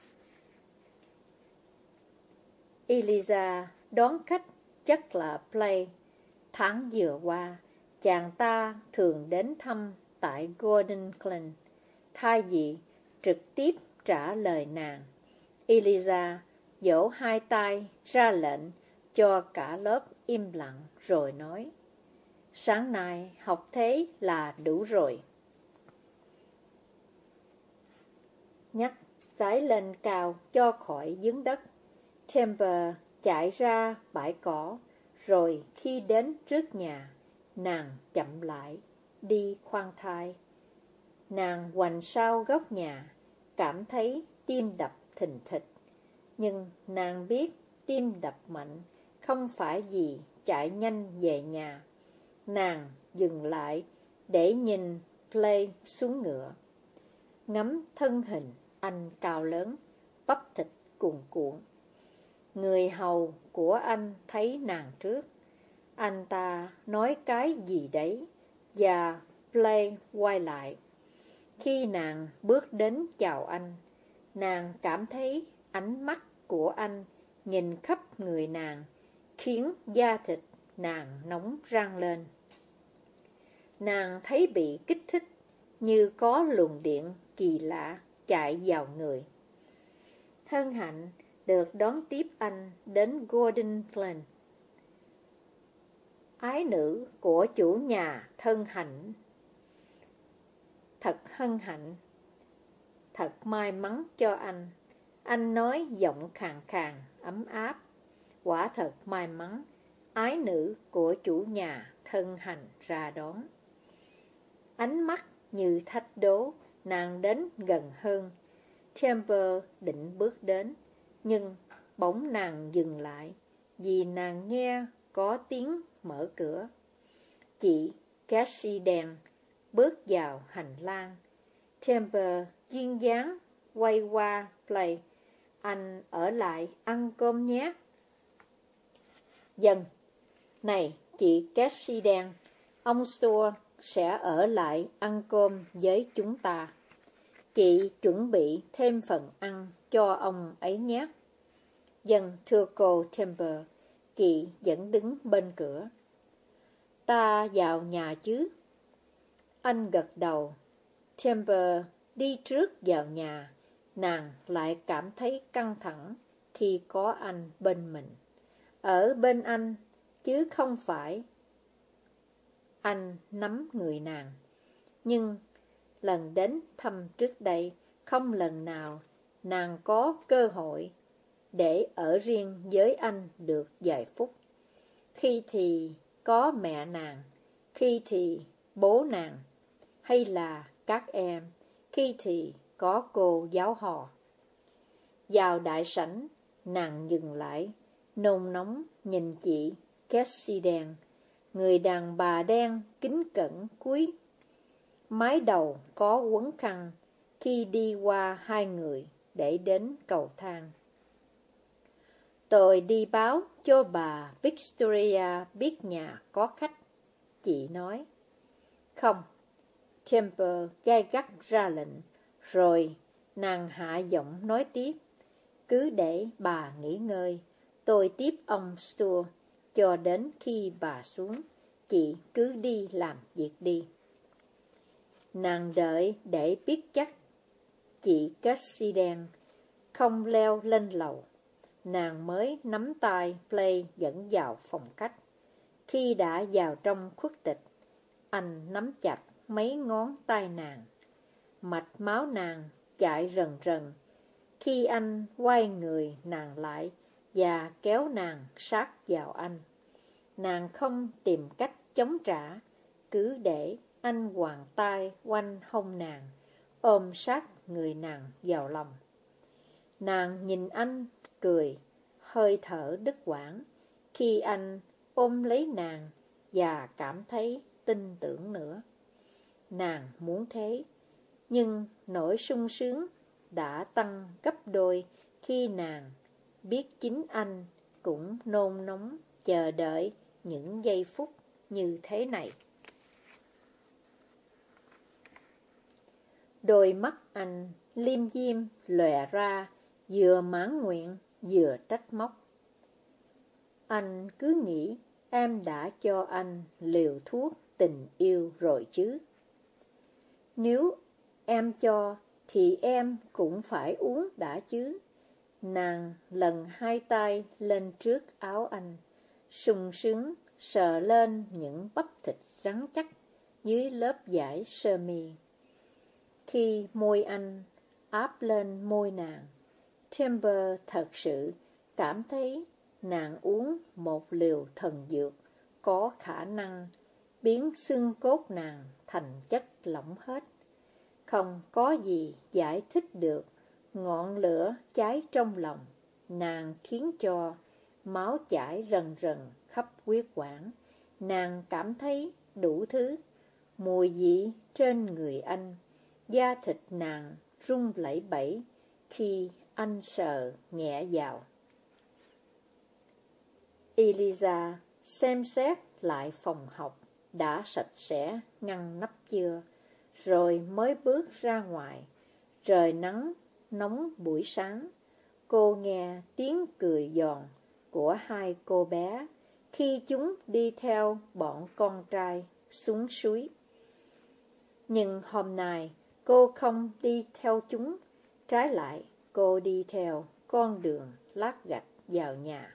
Eliza đón khách chắc là Play. Tháng vừa qua, chàng ta thường đến thăm tại Golden Glen. Thay vì trực tiếp trả lời nàng, Eliza vỗ hai tay ra lệnh cho cả lớp im lặng rồi nói: Sáng nay học thế là đủ rồi. Nhắc cái lên cao cho khỏi vướng đất. Timber chạy ra bãi cỏ, rồi khi đến trước nhà, nàng chậm lại, đi khoan thai. Nàng ngoảnh sau góc nhà, cảm thấy tim đập thình thịch. Nhưng nàng biết tim đập mạnh không phải vì chạy nhanh về nhà. Nàng dừng lại để nhìn Play xuống ngựa, ngắm thân hình anh cao lớn, bắp thịt cuồn cuộn. Người hầu của anh thấy nàng trước. Anh ta nói cái gì đấy, và Play quay lại. Khi nàng bước đến chào anh, nàng cảm thấy ánh mắt của anh nhìn khắp người nàng, khiến da thịt nàng nóng rang lên. Nàng thấy bị kích thích, như có luồng điện kỳ lạ chạy vào người. Hân hạnh được đón tiếp anh đến Golden Glen. Ái nữ của chủ nhà thân hạnh. Thật hân hạnh, thật may mắn cho anh. Anh nói giọng khàn khàn, ấm áp. Quả thật may mắn, ái nữ của chủ nhà thân hành ra đón. Ánh mắt như thách đố, nàng đến gần hơn. Timber định bước đến, nhưng bỗng nàng dừng lại, vì nàng nghe có tiếng mở cửa. Chị Cassidy bước vào hành lang. Timber duyên dáng quay qua Play. Anh ở lại ăn cơm nhé. Dần. Này, chị Cassidy, ông Stuart sẽ ở lại ăn cơm với chúng ta. Chị chuẩn bị thêm phần ăn cho ông ấy nhé. Dần, thưa cô Timber, chị vẫn đứng bên cửa. Ta vào nhà chứ? Anh gật đầu. Timber đi trước vào nhà. Nàng lại cảm thấy căng thẳng khi có anh bên mình. Ở bên anh, chứ không phải anh nắm người nàng. Nhưng lần đến thăm trước đây, không lần nào nàng có cơ hội để ở riêng với anh được vài phút. Khi thì có mẹ nàng, khi thì bố nàng, hay là các em, khi thì có cô giáo hò. Vào đại sảnh, nàng dừng lại, nôn nóng nhìn chị Cassidy, người đàn bà đen kính cẩn cúi, mái đầu có quấn khăn khi đi qua hai người để đến cầu thang. Tôi đi báo cho bà Victoria biết nhà có khách, chị nói. Không, Temple gay gắt ra lệnh, rồi nàng hạ giọng nói tiếp. Cứ để bà nghỉ ngơi, tôi tiếp ông Stuart cho đến khi bà xuống, chị cứ đi làm việc đi. Nàng đợi để biết chắc chị Cassidy không leo lên lầu, nàng mới nắm tay Play dẫn vào phòng khách. Khi đã vào trong khuất tịch, anh nắm chặt mấy ngón tay nàng. Mạch máu nàng chạy rần rần. Khi anh quay người nàng lại và kéo nàng sát vào anh, nàng không tìm cách chống trả, cứ để anh quàng tay quanh hông nàng, ôm sát người nàng vào lòng. Nàng nhìn anh cười, hơi thở đứt quãng khi anh ôm lấy nàng và cảm thấy tin tưởng nữa. Nàng muốn thế, nhưng nỗi sung sướng đã tăng gấp đôi khi nàng biết chính anh cũng nôn nóng chờ đợi những giây phút như thế này. Đôi mắt anh liêm diêm lòe ra, vừa mãn nguyện vừa trách móc. Anh cứ nghĩ em đã cho anh liều thuốc tình yêu rồi chứ. Nếu em cho thì em cũng phải uống đã chứ. Nàng lần hai tay lên trước áo anh, sung sướng sờ lên những bắp thịt rắn chắc dưới lớp vải sơ mi. Khi môi anh áp lên môi nàng, Timber thật sự cảm thấy nàng uống một liều thần dược có khả năng biến xương cốt nàng thành chất lỏng hết. Không có gì giải thích được ngọn lửa cháy trong lòng nàng, khiến cho máu chảy rần rần khắp huyết quản. Nàng cảm thấy đủ thứ mùi vị trên người anh, da thịt nàng rung lẩy bẩy khi anh sờ nhẹ vào. Eliza xem xét lại phòng học đã sạch sẽ ngăn nắp chưa, rồi mới bước ra ngoài. Trời nắng nóng buổi sáng, cô nghe tiếng cười giòn của hai cô bé khi chúng đi theo bọn con trai xuống suối. Nhưng hôm nay cô không đi theo chúng, trái lại cô đi theo con đường lát gạch vào nhà.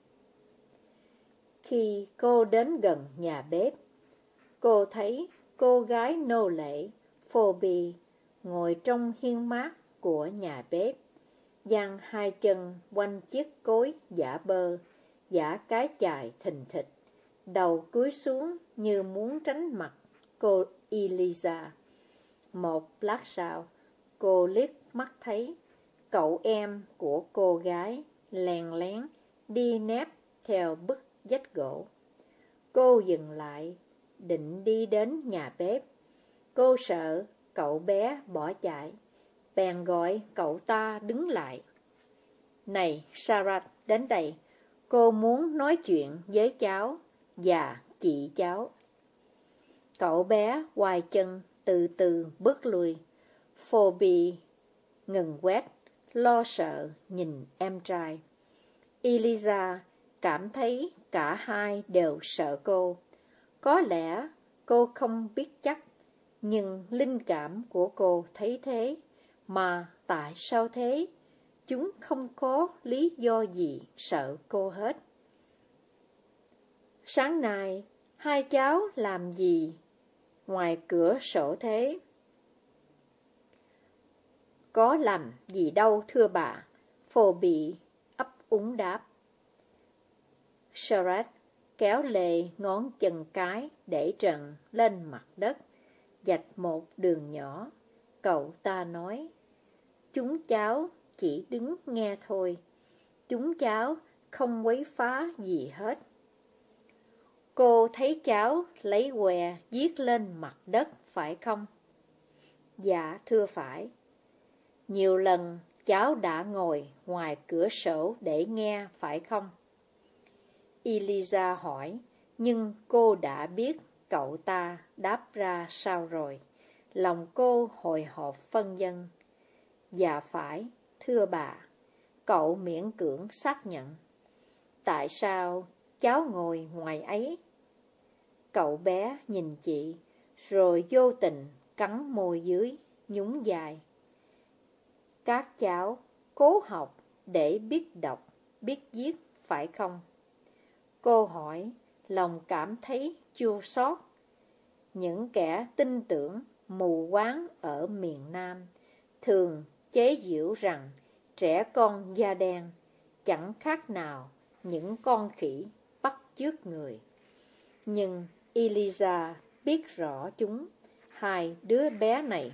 Khi cô đến gần nhà bếp, cô thấy cô gái nô lệ Phoebe ngồi trong hiên mát của nhà bếp, dang hai chân quanh chiếc cối giả bơ, giả cái chài thình thịch, đầu cúi xuống như muốn tránh mặt cô Eliza. Một lát sau, cô liếc mắt thấy cậu em của cô gái lén lén đi nép theo bức vách gỗ. Cô dừng lại, định đi đến nhà bếp. Cô sợ cậu bé bỏ chạy, bèn gọi cậu ta đứng lại. Này Sarah, đến đây, cô muốn nói chuyện với cháu và chị cháu. Cậu bé quay chân từ từ bước lui. Phoebe ngừng quét, lo sợ nhìn em trai. Eliza cảm thấy cả hai đều sợ cô. Có lẽ cô không biết chắc, nhưng linh cảm của cô thấy thế. Mà tại sao thế? Chúng không có lý do gì sợ cô hết. Sáng nay, hai cháu làm gì ngoài cửa sổ thế? Có làm gì đâu thưa bà, Phoebe ấp úng đáp. Sarah kéo lê ngón chân cái để trần lên mặt đất, vạch một đường nhỏ. Cậu ta nói, chúng cháu chỉ đứng nghe thôi, chúng cháu không quấy phá gì hết. Cô thấy cháu lấy què viết lên mặt đất phải không? Dạ thưa phải. Nhiều lần cháu đã ngồi ngoài cửa sổ để nghe, phải không? Eliza hỏi, nhưng cô đã biết cậu ta đáp ra sao rồi. Lòng cô hồi hộp phân vân. Dạ phải, thưa bà. Cậu miễn cưỡng xác nhận. Tại sao cháu ngồi ngoài ấy? Cậu bé nhìn chị, rồi vô tình cắn môi dưới, nhún dài. Các cháu cố học để biết đọc, biết viết, phải không? Cô hỏi, lòng cảm thấy chua xót. Những kẻ tin tưởng mù quáng ở miền Nam thường chế giễu rằng trẻ con da đen chẳng khác nào những con khỉ bắt chước người. Nhưng Eliza biết rõ chúng, hai đứa bé này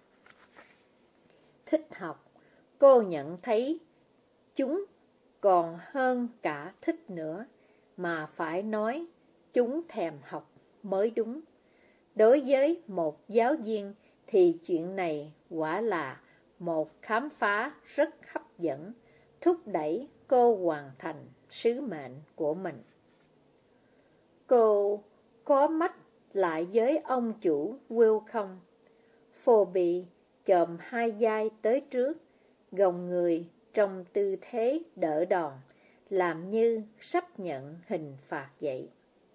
thích học. Cô nhận thấy chúng còn hơn cả thích nữa, mà phải nói chúng thèm học mới đúng. Đối với một giáo viên thì chuyện này quả là một khám phá rất hấp dẫn, thúc đẩy cô hoàn thành sứ mệnh của mình. Cô có mắt lại với ông chủ Will không? Phoebe chồm hai vai tới trước, gồng người trong tư thế đỡ đòn, làm như sắp nhận hình phạt vậy.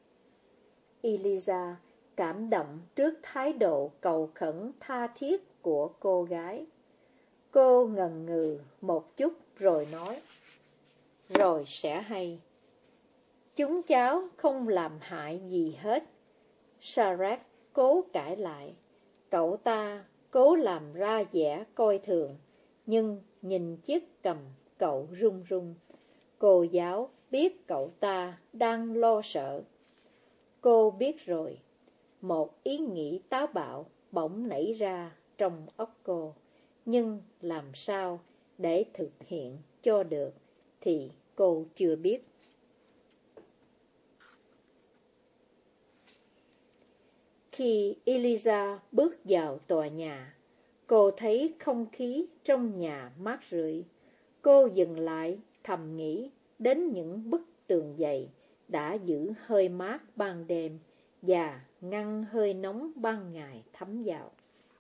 Eliza cảm động trước thái độ cầu khẩn tha thiết của cô gái. Cô ngần ngừ một chút rồi nói, rồi sẽ hay. Chúng cháu không làm hại gì hết. Sarah cố cãi lại. Cậu ta cố làm ra vẻ coi thường, nhưng nhìn chiếc cằm cậu run run. Cô giáo biết cậu ta đang lo sợ. Cô biết rồi. Một ý nghĩ táo bạo bỗng nảy ra trong óc cô, nhưng làm sao để thực hiện cho được thì cô chưa biết. Khi Eliza bước vào tòa nhà, cô thấy không khí trong nhà mát rượi. Cô dừng lại thầm nghĩ đến những bức tường dày đã giữ hơi mát ban đêm và ngăn hơi nóng ban ngày thấm vào.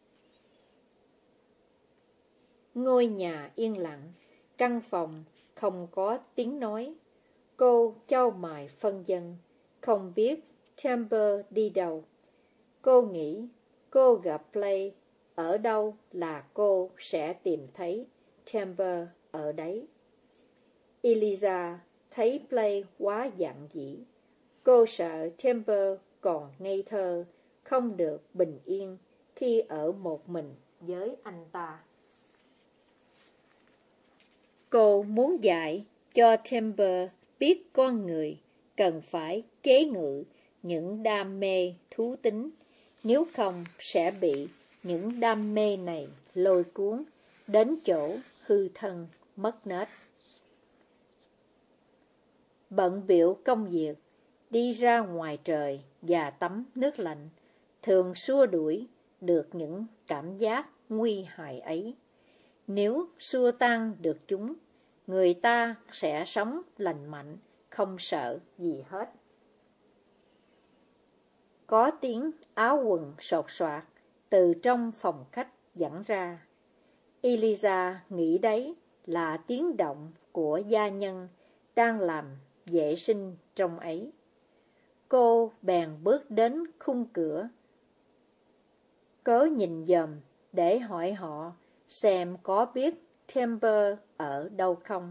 Ngôi nhà yên lặng, căn phòng không có tiếng nói. Cô chau mày phân vân, không biết Chamber đi đâu. Cô nghĩ cô gặp Play ở đâu là cô sẽ tìm thấy Chamber ở đấy. Eliza thấy Play quá dạn dĩ. Cô sợ Chamber còn ngây thơ, không được bình yên khi ở một mình với anh ta. Cô muốn dạy cho Chamber biết con người cần phải chế ngự những đam mê thú tính, nếu không sẽ bị những đam mê này lôi cuốn đến chỗ hư thân mất nết. Bận bịu công việc, đi ra ngoài trời và tắm nước lạnh, thường xua đuổi được những cảm giác nguy hại ấy. Nếu xua tan được chúng, người ta sẽ sống lành mạnh, không sợ gì hết. Có tiếng áo quần sột soạt từ trong phòng khách dẫn ra. Eliza nghĩ đấy là tiếng động của gia nhân đang làm vệ sinh trong ấy. Cô bèn bước đến khung cửa, cố nhìn dòm để hỏi họ xem có biết Chamber ở đâu không.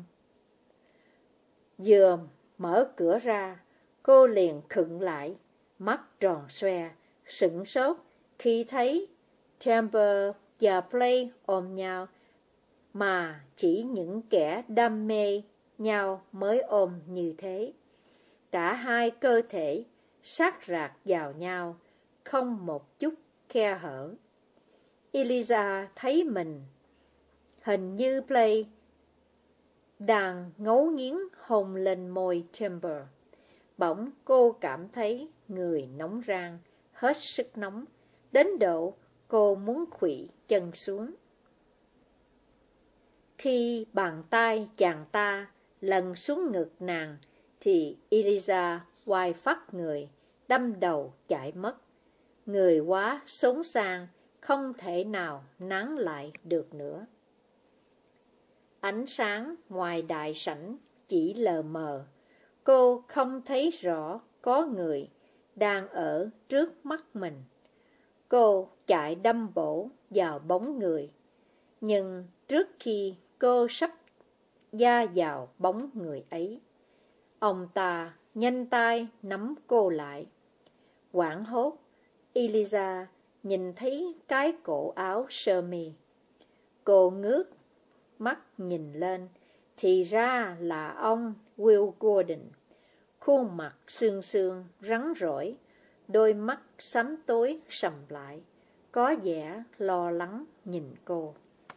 Vừa mở cửa ra, cô liền khựng lại, mắt tròn xoe, sửng sốt khi thấy Chamber và Play ôm nhau, mà chỉ những kẻ đam mê nhau mới ôm như thế. Cả hai cơ thể sát rạc vào nhau, không một chút khe hở. Eliza thấy mình hình như Play đang ngấu nghiến hôn lên môi Chamber. Bỗng cô cảm thấy người nóng rang, hết sức nóng, đến độ cô muốn khuỵu chân xuống. Khi bàn tay chàng ta lần xuống ngực nàng, thì Eliza quay phắt người, đâm đầu chạy mất. Người quá xốn sang, không thể nào nán lại được nữa. Ánh sáng ngoài đại sảnh chỉ lờ mờ, cô không thấy rõ có người đang ở trước mắt mình. Cô chạy đâm bổ vào bóng người, nhưng trước khi cô sắp gia vào bóng người ấy, ông ta nhanh tay nắm cô lại. Hoảng hốt, Eliza nhìn thấy cái cổ áo sơ mi. Cô ngước mắt nhìn lên, thì ra là ông Will Gordon. Khuôn mặt xương xương, rắn rỏi, đôi mắt xám tối sầm lại, có vẻ lo lắng nhìn cô.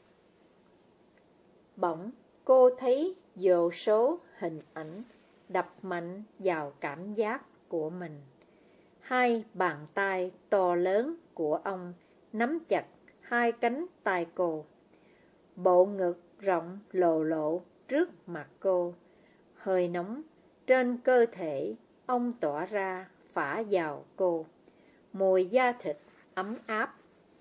Bỗng, cô thấy vô số hình ảnh đập mạnh vào cảm giác của mình. Hai bàn tay to lớn của ông nắm chặt hai cánh tay cô. Bộ ngực rộng lồ lộ trước mặt cô. Hơi nóng trên cơ thể ông tỏa ra phả vào cô. Mùi da thịt ấm áp,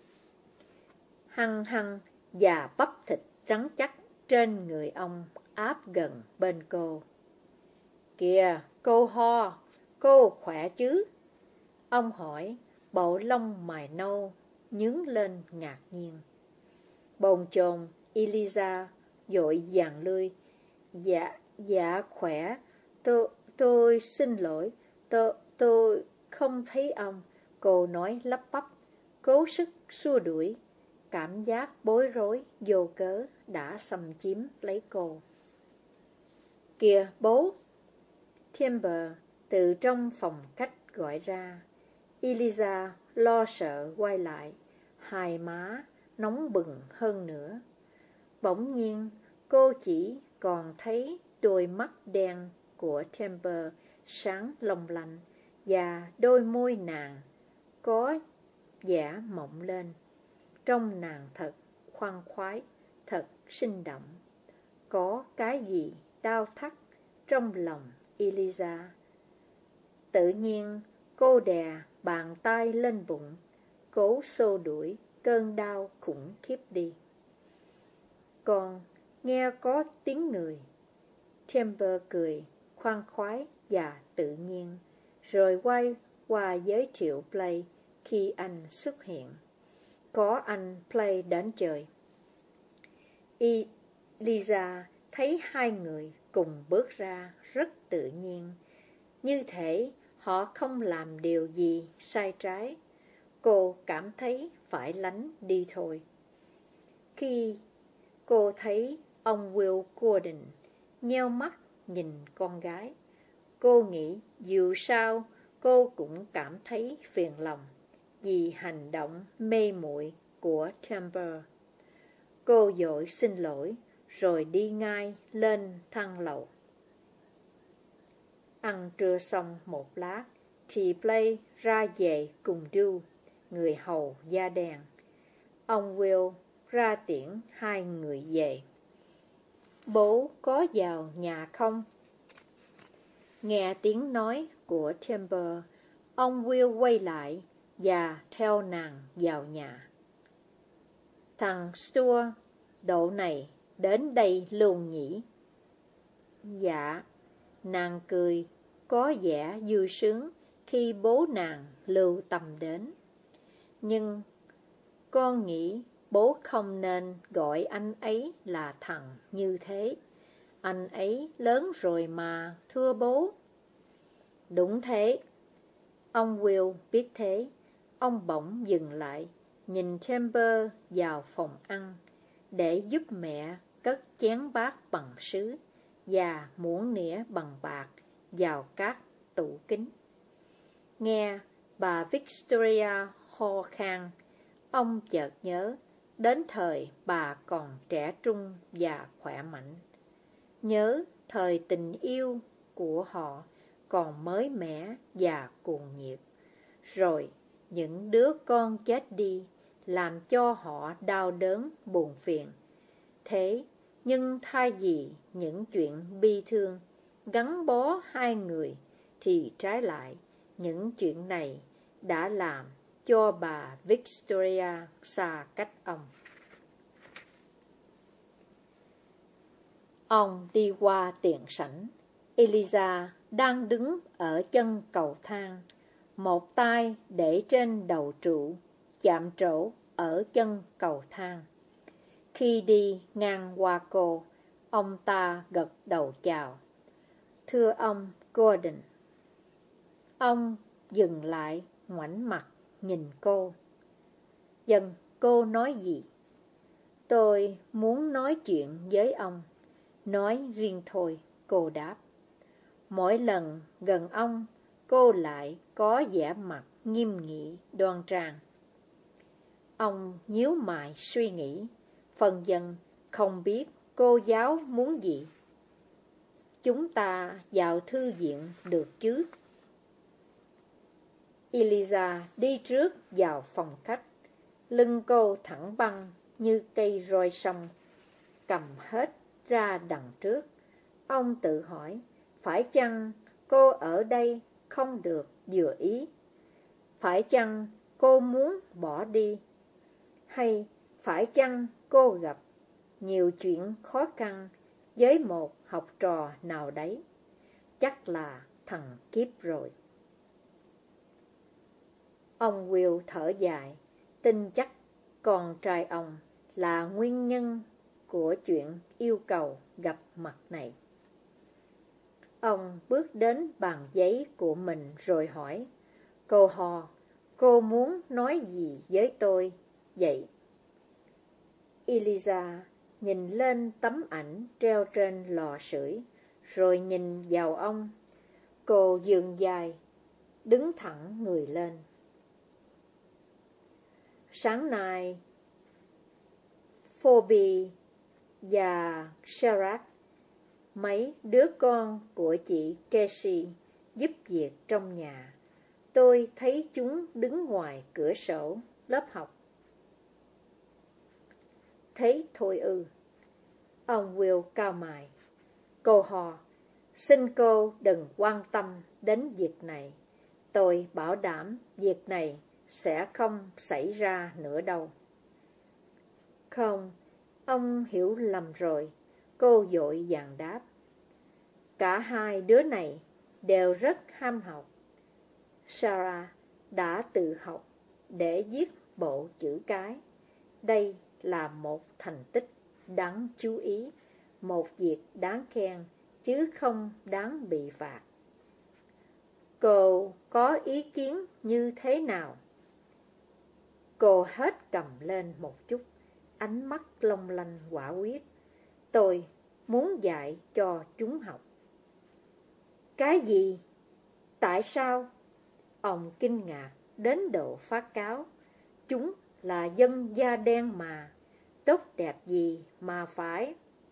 hăng hăng và bắp thịt rắn chắc trên người ông áp gần bên cô. Kìa, cô Ho, cô khỏe chứ? Ông hỏi, bộ lông mày nâu nhướng lên ngạc nhiên. Bồn chồn, Eliza vội vàng lươi. Dạ, dạ khỏe, tôi, tôi xin lỗi, tôi, tôi không thấy ông. Cô nói lắp bắp, cố sức xua đuổi. Cảm giác bối rối, vô cớ đã xâm chiếm lấy cô. Kìa bố! Timber từ trong phòng khách gọi ra. Eliza lo sợ quay lại, hai má nóng bừng hơn nữa. Bỗng nhiên, cô chỉ còn thấy đôi mắt đen của Timber sáng long lanh và đôi môi nàng có vẻ mọng lên. Trông nàng thật khoan khoái, thật sinh động. Có cái gì đau thắt trong lòng Eliza. Tự nhiên, cô đè bàn tay lên bụng, cố xô đuổi cơn đau khủng khiếp đi. Còn nghe có tiếng người. Timber cười khoan khoái và tự nhiên, rồi quay qua giới thiệu Play khi anh xuất hiện. Có anh Play đến chơi. Eliza thấy hai người cùng bước ra rất tự nhiên, như thể họ không làm điều gì sai trái. Cô cảm thấy phải lánh đi thôi. Khi cô thấy ông Will Gordon nheo mắt nhìn con gái, cô nghĩ dù sao cô cũng cảm thấy phiền lòng vì hành động mê muội của Timber. Cô vội xin lỗi rồi đi ngay lên thang lầu. Ăn trưa xong một lát thì Play ra về cùng Du, người hầu da đen. Ông Will ra tiễn hai người về. Bố có vào nhà không? Nghe tiếng nói của Timber, ông Will quay lại và theo nàng vào nhà. Thằng Stuart độ này đến đây luôn nhỉ? Dạ, nàng cười, có vẻ vui sướng khi bố nàng lưu tâm đến. Nhưng con nghĩ bố không nên gọi anh ấy là thằng như thế. Anh ấy lớn rồi mà, thưa bố. Đúng thế. Ông Will biết thế. Ông bỗng dừng lại, nhìn Timber vào phòng ăn, để giúp mẹ cất chén bát bằng sứ và muỗng nĩa bằng bạc vào các tủ kính. Nghe bà Victoria ho khan, ông chợt nhớ đến thời bà còn trẻ trung và khỏe mạnh. Nhớ thời tình yêu của họ còn mới mẻ và cuồng nhiệt. Rồi những đứa con chết đi làm cho họ đau đớn buồn phiền. Thế Nhưng thay vì những chuyện bi thương gắn bó hai người, thì trái lại, những chuyện này đã làm cho bà Victoria xa cách ông. Ông đi qua tiền sảnh. Eliza đang đứng ở chân cầu thang, một tay để trên đầu trụ, chạm trổ ở chân cầu thang. Khi đi ngang qua cô, ông ta gật đầu chào. Thưa ông Gordon. Ông dừng lại, ngoảnh mặt, nhìn cô. Dần, cô nói gì? Tôi muốn nói chuyện với ông. Nói riêng thôi, cô đáp. Mỗi lần gần ông, cô lại có vẻ mặt nghiêm nghị đoan trang. Ông nhíu mày suy nghĩ, phần dần không biết cô giáo muốn gì. Chúng ta vào thư viện được chứ? Eliza đi trước vào phòng khách, lưng cô thẳng băng như cây roi sông, cầm hết ra đằng trước. Ông tự hỏi, phải chăng cô ở đây không được vừa ý? Phải chăng cô muốn bỏ đi? Hay phải chăng cô gặp nhiều chuyện khó khăn với một học trò nào đấy? Chắc là thằng kiếp rồi. Ông Will thở dài, tin chắc con trai ông là nguyên nhân của chuyện yêu cầu gặp mặt này. Ông bước đến bàn giấy của mình rồi hỏi, cô Ho, cô muốn nói gì với tôi vậy? Eliza nhìn lên tấm ảnh treo trên lò sưởi, rồi nhìn vào ông. Cô dường dài, đứng thẳng người lên. Sáng nay, Phoebe và Sherrod, mấy đứa con của chị Casey, giúp việc trong nhà. Tôi thấy chúng đứng ngoài cửa sổ lớp học. Thấy thôi ư? Ông Will cau mày. Cô Ho, xin cô đừng quan tâm đến việc này. Tôi bảo đảm việc này sẽ không xảy ra nữa đâu. Không, ông hiểu lầm rồi, cô vội vàng đáp. Cả hai đứa này đều rất ham học. Sarah đã tự học để viết bộ chữ cái. Đây là một thành tích đáng chú ý, một việc đáng khen, chứ không đáng bị phạt. Cô có ý kiến như thế nào? Cô hết cầm lên một chút, ánh mắt long lanh quả quyết. Tôi muốn dạy cho chúng học. Cái gì? Tại sao? Ông kinh ngạc đến độ phát cáu. Chúng là dân da đen mà, tốt đẹp gì mà phải.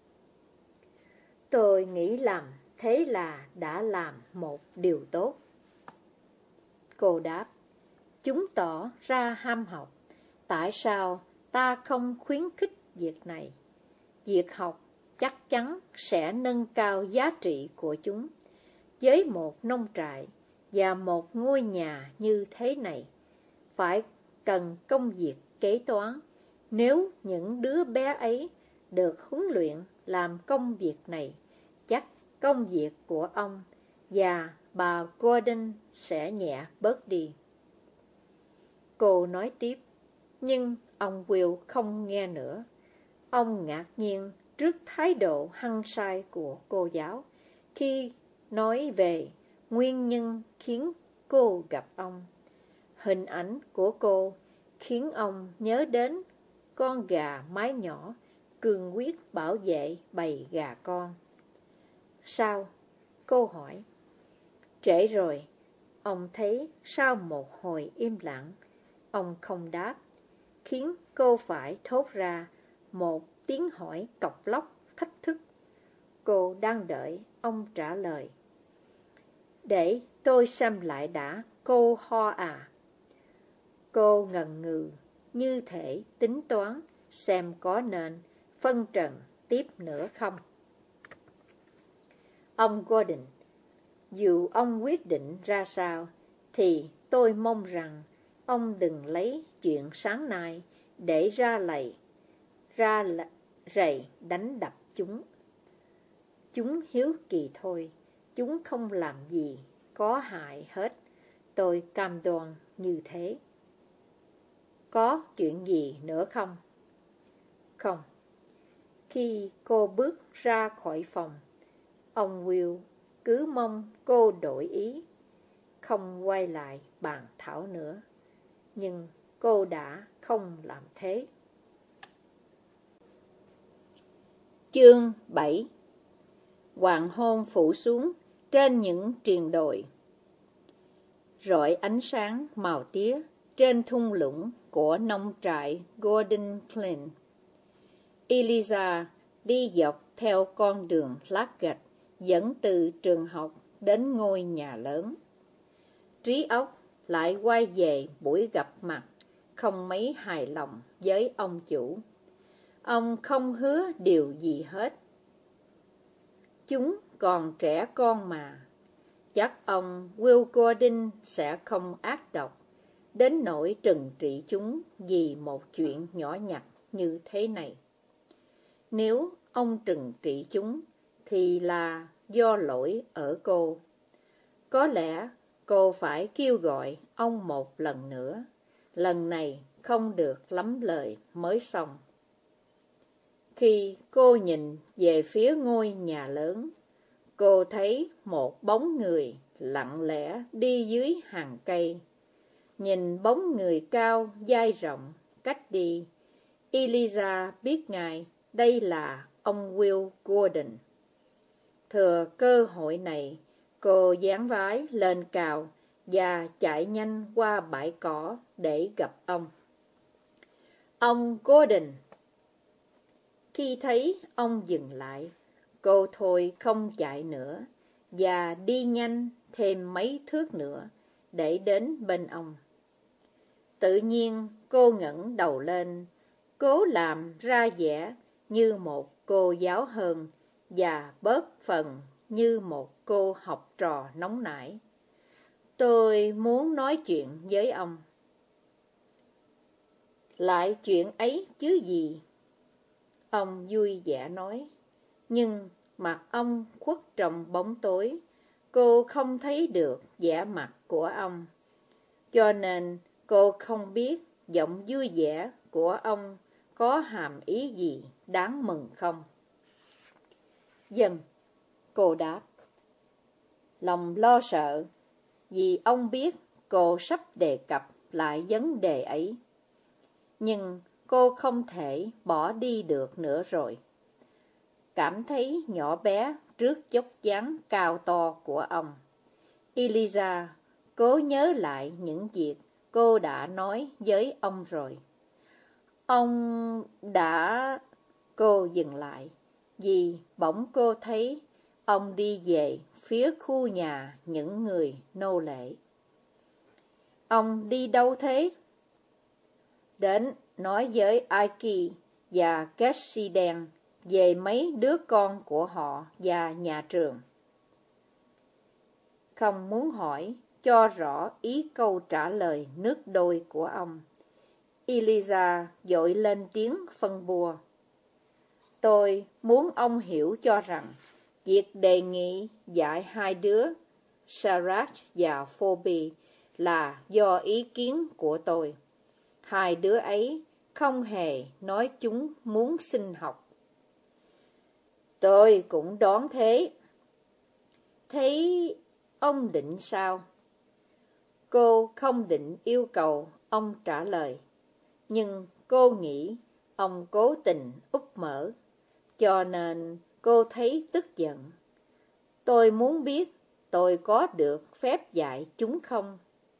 Tôi nghĩ làm thế là đã làm một điều tốt. Cô đáp, chúng tỏ ra ham học. Tại sao ta không khuyến khích việc này? Việc học chắc chắn sẽ nâng cao giá trị của chúng. Với một nông trại và một ngôi nhà như thế này, phải cần công việc kế toán. Nếu những đứa bé ấy được huấn luyện làm công việc này, chắc công việc của ông và bà Gordon sẽ nhẹ bớt đi. Cô nói tiếp, nhưng ông Will không nghe nữa. Ông ngạc nhiên trước thái độ hăng say của cô giáo khi nói về nguyên nhân khiến cô gặp ông. Hình ảnh của cô khiến ông nhớ đến con gà mái nhỏ cương quyết bảo vệ bầy gà con. Sao? Cô hỏi. Trễ rồi. Ông thấy sau một hồi im lặng, ông không đáp, khiến cô phải thốt ra một tiếng hỏi cọc lóc thách thức. Cô đang đợi ông trả lời. Để tôi xem lại đã, cô Ho à. Cô ngần ngừ, như thể tính toán xem có nên phân trần tiếp nữa không? Ông Gordon: Dù ông quyết định ra sao, thì tôi mong rằng ông đừng lấy chuyện sáng nay để ra lầy, ra rầy đánh đập chúng. Chúng hiếu kỳ thôi, chúng không làm gì có hại hết, tôi cam đoan như thế. Có chuyện gì nữa không? Không. Khi cô bước ra khỏi phòng, ông Will cứ mong cô đổi ý, không quay lại bàn thảo nữa. Nhưng cô đã không làm thế. Chương bảy. Hoàng hôn phủ xuống trên những triền đồi, rọi ánh sáng màu tía trên thung lũng của nông trại Gordon Glen. Eliza đi dọc theo con đường lát gạch dẫn từ trường học đến ngôi nhà lớn. Trí óc lại quay về buổi gặp mặt, không mấy hài lòng với ông chủ. Ông không hứa điều gì hết. Chúng còn trẻ con mà. Chắc ông Will Gordon sẽ không ác độc đến nỗi trừng trị chúng vì một chuyện nhỏ nhặt như thế này. Nếu ông trừng trị chúng thì là do lỗi ở cô. Có lẽ cô phải kêu gọi ông một lần nữa. Lần này không được lắm lời mới xong. Khi cô nhìn về phía ngôi nhà lớn, cô thấy một bóng người lặng lẽ đi dưới hàng cây. Nhìn bóng người cao, dai rộng, cách đi, Eliza biết ngay đây là ông Will Gordon. Thừa cơ hội này, cô dán vái lên cào và chạy nhanh qua bãi cỏ để gặp ông. Ông Gordon! Khi thấy ông dừng lại, cô thôi không chạy nữa và đi nhanh thêm mấy thước nữa để đến bên ông. Tự nhiên cô ngẩng đầu lên, cố làm ra vẻ như một cô giáo hơn và bớt phần như một cô học trò nóng nảy. Tôi muốn nói chuyện với ông. Lại chuyện ấy chứ gì? Ông vui vẻ nói, nhưng mặt ông khuất trong bóng tối, cô không thấy được vẻ mặt của ông. Cho nên cô không biết giọng vui vẻ của ông có hàm ý gì đáng mừng không. Dần, cô đáp. Lòng lo sợ, vì ông biết cô sắp đề cập lại vấn đề ấy. Nhưng cô không thể bỏ đi được nữa rồi. Cảm thấy nhỏ bé trước dốc dáng cao to của ông, Eliza cố nhớ lại những việc cô đã nói với ông rồi. Ông đã... Cô dừng lại, vì bỗng cô thấy ông đi về phía khu nhà những người nô lệ. Ông đi đâu thế? Đến nói với Ike và Cassidy về mấy đứa con của họ và nhà trường. Không muốn hỏi cho rõ ý câu trả lời nước đôi của ông, Eliza vội lên tiếng phân bua. Tôi muốn ông hiểu cho rằng việc đề nghị dạy hai đứa, Sarah và Phoebe, là do ý kiến của tôi. Hai đứa ấy không hề nói chúng muốn xin học. Tôi cũng đoán thế. Thế ông định sao? Cô không định yêu cầu ông trả lời, nhưng cô nghĩ ông cố tình úp mở, cho nên cô thấy tức giận. Tôi muốn biết tôi có được phép dạy chúng không?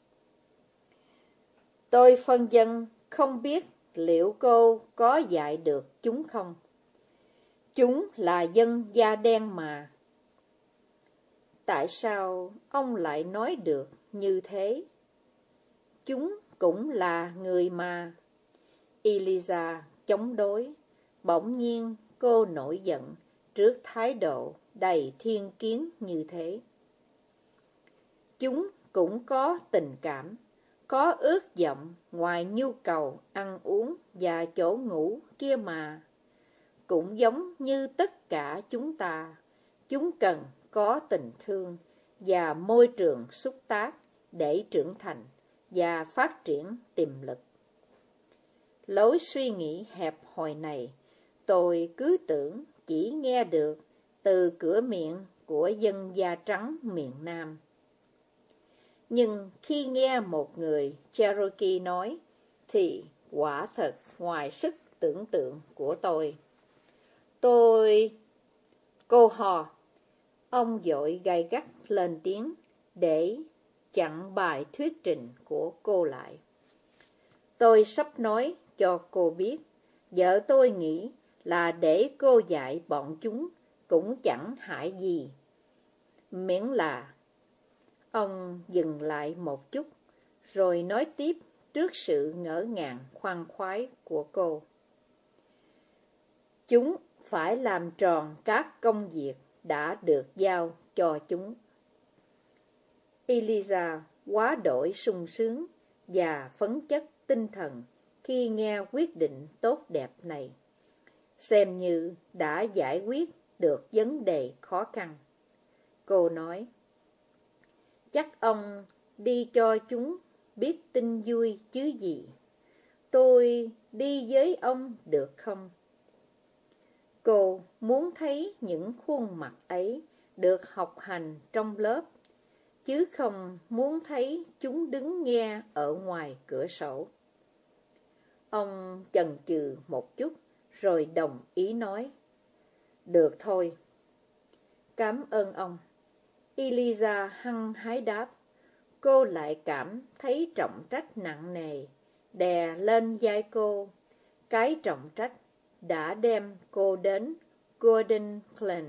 Tôi phân vân không biết liệu cô có dạy được chúng không. Chúng là dân da đen mà. Tại sao ông lại nói được như thế? Chúng cũng là người mà. Eliza chống đối, bỗng nhiên cô nổi giận trước thái độ đầy thiên kiến như thế. Chúng cũng có tình cảm, có ước vọng ngoài nhu cầu ăn uống và chỗ ngủ kia mà. Cũng giống như tất cả chúng ta, chúng cần có tình thương và môi trường xúc tác để trưởng thành và phát triển tiềm lực. Lối suy nghĩ hẹp hòi này, tôi cứ tưởng chỉ nghe được từ cửa miệng của dân da trắng miền Nam. Nhưng khi nghe một người Cherokee nói, thì quả thật ngoài sức tưởng tượng của tôi. Tôi... Cô hò. Ông vội gay gắt lên tiếng để chặn bài thuyết trình của cô lại. Tôi sắp nói cho cô biết, vợ tôi nghĩ là để cô dạy bọn chúng cũng chẳng hại gì. Miễn là... Ông dừng lại một chút, rồi nói tiếp trước sự ngỡ ngàng khoan khoái của cô. Chúng phải làm tròn các công việc đã được giao cho chúng. Eliza quá đổi sung sướng và phấn chất tinh thần khi nghe quyết định tốt đẹp này, xem như đã giải quyết được vấn đề khó khăn. Cô nói, chắc ông đi cho chúng biết tin vui chứ gì. Tôi đi với ông được không? Cô muốn thấy những khuôn mặt ấy được học hành trong lớp, chứ không muốn thấy chúng đứng nghe ở ngoài cửa sổ. Ông chần chừ một chút, rồi đồng ý nói, được thôi. Cảm ơn ông. Eliza hăng hái đáp. Cô lại cảm thấy trọng trách nặng nề đè lên vai cô. Cái trọng trách đã đem cô đến Golden Glen.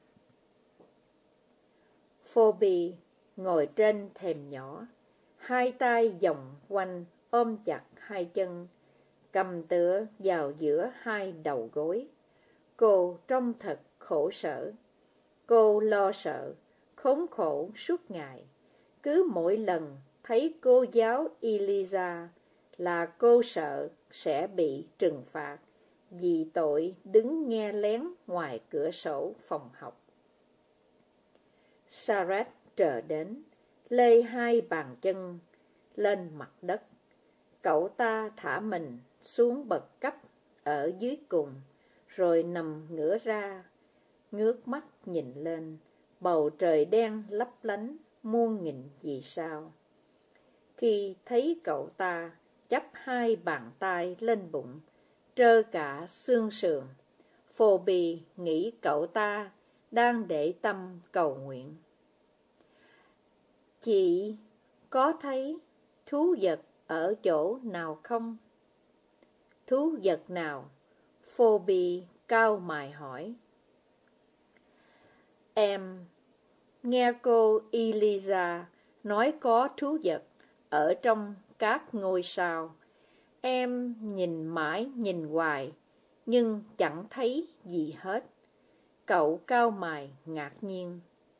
Phoebe ngồi trên thềm nhỏ, hai tay vòng quanh ôm chặt hai chân, cầm tựa vào giữa hai đầu gối. Cô trông thật khổ sở. Cô lo sợ, khốn khổ suốt ngày. Cứ mỗi lần thấy cô giáo Eliza là cô sợ sẽ bị trừng phạt vì tội đứng nghe lén ngoài cửa sổ phòng học. Sarah trở đến, lê hai bàn chân lên mặt đất. Cậu ta thả mình xuống bậc cấp ở dưới cùng, rồi nằm ngửa ra, ngước mắt nhìn lên, bầu trời đen lấp lánh muôn nghìn vì sao. Khi thấy cậu ta chắp hai bàn tay lên bụng, trơ cả xương sườn, Phoebe nghĩ cậu ta đang để tâm cầu nguyện. Chị có thấy thú vật ở chỗ nào không? Thú vật nào? Phoebe cau mày hỏi. Em nghe cô Eliza nói có thú vật ở trong các ngôi sao. Em nhìn mãi nhìn hoài, nhưng chẳng thấy gì hết. Cậu cau mày ngạc nhiên.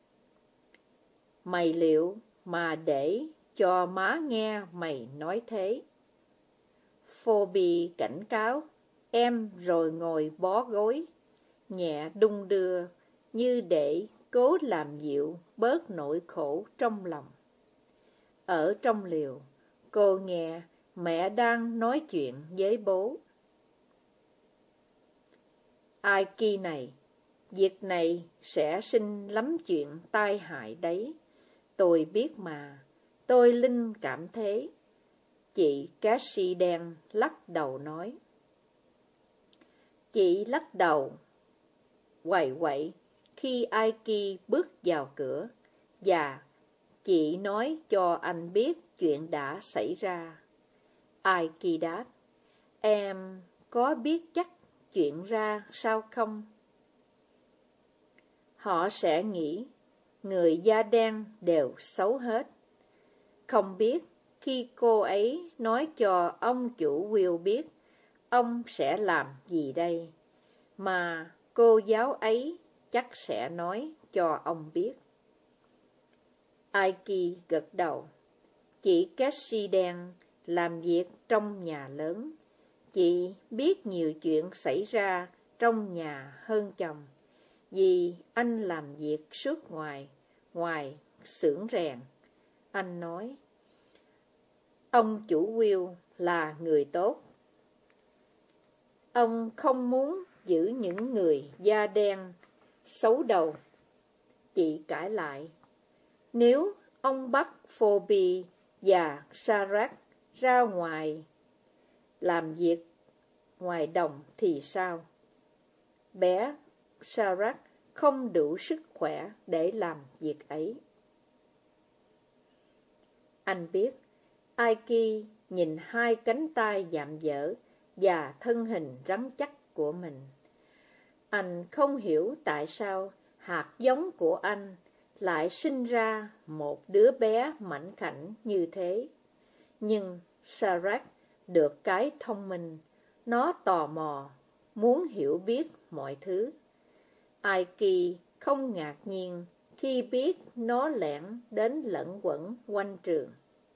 Mày liệu mà để cho má nghe mày nói thế? Phoebe cảnh cáo em rồi ngồi bó gối, nhẹ đung đưa như để cố làm dịu bớt nỗi khổ trong lòng. Ở trong liều, cô nghe mẹ đang nói chuyện với bố. Ai kia này, việc này sẽ sinh lắm chuyện tai hại đấy. Tôi biết mà, tôi linh cảm thế. Chị Cassie đen lắc đầu nói. Chị lắc đầu, quậy quậy khi Aiki bước vào cửa, và chị nói cho anh biết chuyện đã xảy ra. Aiki đáp, em có biết chắc chuyện ra sao không? Họ sẽ nghĩ người da đen đều xấu hết. Không biết khi cô ấy nói cho ông chủ Will biết, ông sẽ làm gì đây? Mà cô giáo ấy chắc sẽ nói cho ông biết. Ike gật đầu. Chị Cassidy làm việc trong nhà lớn. Chị biết nhiều chuyện xảy ra trong nhà hơn chồng, vì anh làm việc suốt ngoài, ngoài xưởng rèn. Anh nói, ông chủ Will là người tốt. Ông không muốn giữ những người da đen xấu đầu. Chị cãi lại, nếu ông bắt Phoebe và Sarah ra ngoài làm việc ngoài đồng thì sao? Bé Sarah không đủ sức khỏe để làm việc ấy. Anh biết, Ike nhìn hai cánh tay dạm dở và thân hình rắn chắc của mình. Anh không hiểu tại sao hạt giống của anh lại sinh ra một đứa bé mảnh khảnh như thế. Nhưng Sarah được cái thông minh, nó tò mò, muốn hiểu biết mọi thứ. Ike không ngạc nhiên khi biết nó lẻn đến lẩn quẩn quanh trường.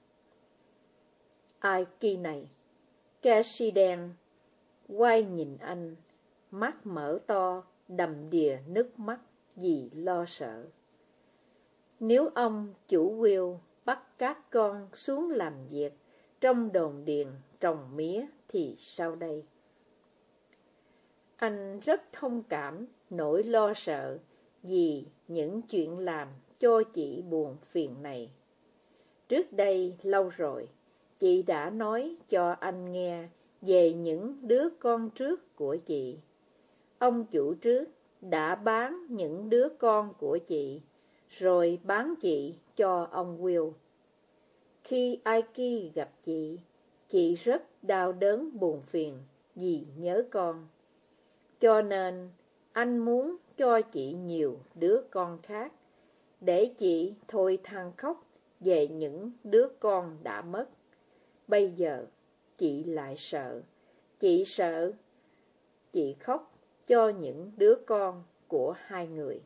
Ike này, Cassidy quay nhìn anh, mắt mở to, đầm đìa nước mắt vì lo sợ. Nếu ông chủ Will bắt các con xuống làm việc trong đồn điền trồng mía thì sao đây? Anh rất thông cảm nỗi lo sợ vì những chuyện làm cho chị buồn phiền này. Trước đây lâu rồi, chị đã nói cho anh nghe về những đứa con trước của chị. Ông chủ trước đã bán những đứa con của chị, rồi bán chị cho ông Will. Khi Ike gặp chị, chị rất đau đớn buồn phiền vì nhớ con. Cho nên anh muốn cho chị nhiều đứa con khác, để chị thôi than khóc về những đứa con đã mất. Bây giờ chị lại sợ, chị sợ chị khóc cho những đứa con của hai người.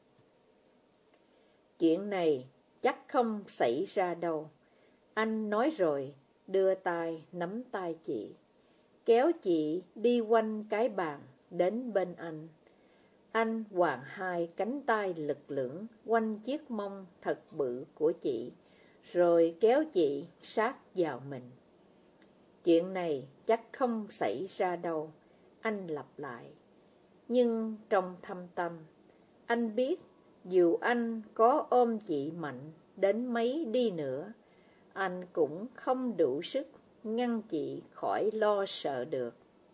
Chuyện này chắc không xảy ra đâu, anh nói rồi, đưa tay nắm tay chị, kéo chị đi quanh cái bàn đến bên anh. Anh quàng hai cánh tay lực lưỡng quanh chiếc mông thật bự của chị, rồi kéo chị sát vào mình. Chuyện này chắc không xảy ra đâu, anh lặp lại. Nhưng trong thâm tâm, anh biết dù anh có ôm chị mạnh đến mấy đi nữa, anh cũng không đủ sức ngăn chị khỏi lo sợ được.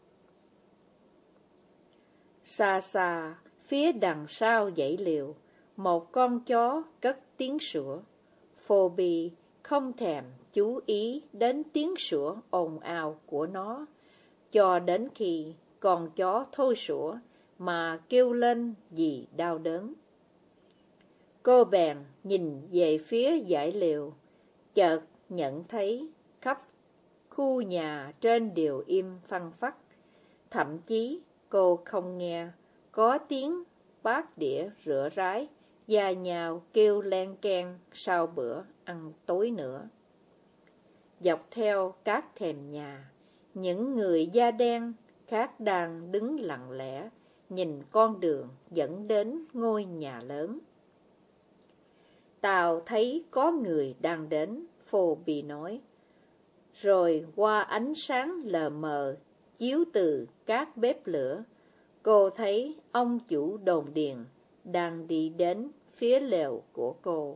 Xa xa, phía đằng sau dãy liều, một con chó cất tiếng sủa. Phoebe không thèm chú ý đến tiếng sủa ồn ào của nó, cho đến khi con chó thôi sủa mà kêu lên vì đau đớn. Cô bèn nhìn về phía dãy liều, chợt nhận thấy khắp khu nhà trên đều im phăng phắc. Thậm chí cô không nghe có tiếng bát đĩa rửa ráy và nhào kêu len keng sau bữa ăn tối nữa. Dọc theo các thềm nhà, những người da đen khác đang đứng lặng lẽ nhìn con đường dẫn đến ngôi nhà lớn. Tao thấy có người đang đến, Phoebe nói. Rồi qua ánh sáng lờ mờ chiếu từ các bếp lửa, cô thấy ông chủ đồn điền đang đi đến phía lều của cô.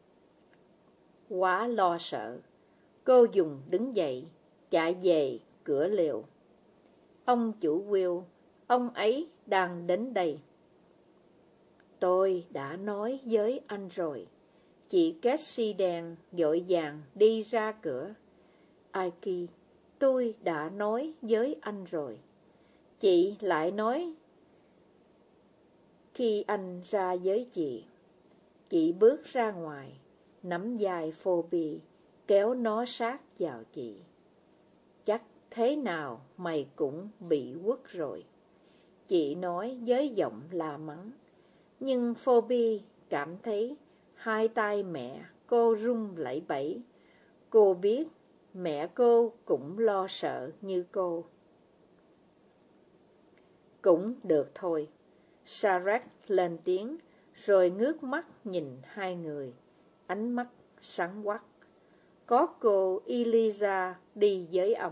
Quá lo sợ, cô dùng đứng dậy, chạy về cửa lều. Ông chủ Will, ông ấy đang đến đây. Tôi đã nói với anh rồi. Chị Cassidy vội vàng đi ra cửa. Ike, tôi đã nói với anh rồi. Chị lại nói khi anh ra với chị. Chị bước ra ngoài, nắm vai Phoebe, kéo nó sát vào chị. Chắc thế nào mày cũng bị quất rồi. chị nói với giọng la mắng. Nhưng Phoebe cảm thấy hai tay mẹ cô run lẩy bẩy. Cô biết mẹ cô cũng lo sợ như cô. Cũng được thôi. Sarah lên tiếng, rồi ngước mắt nhìn hai người, ánh mắt sáng quắc. Có cô Eliza đi với ông.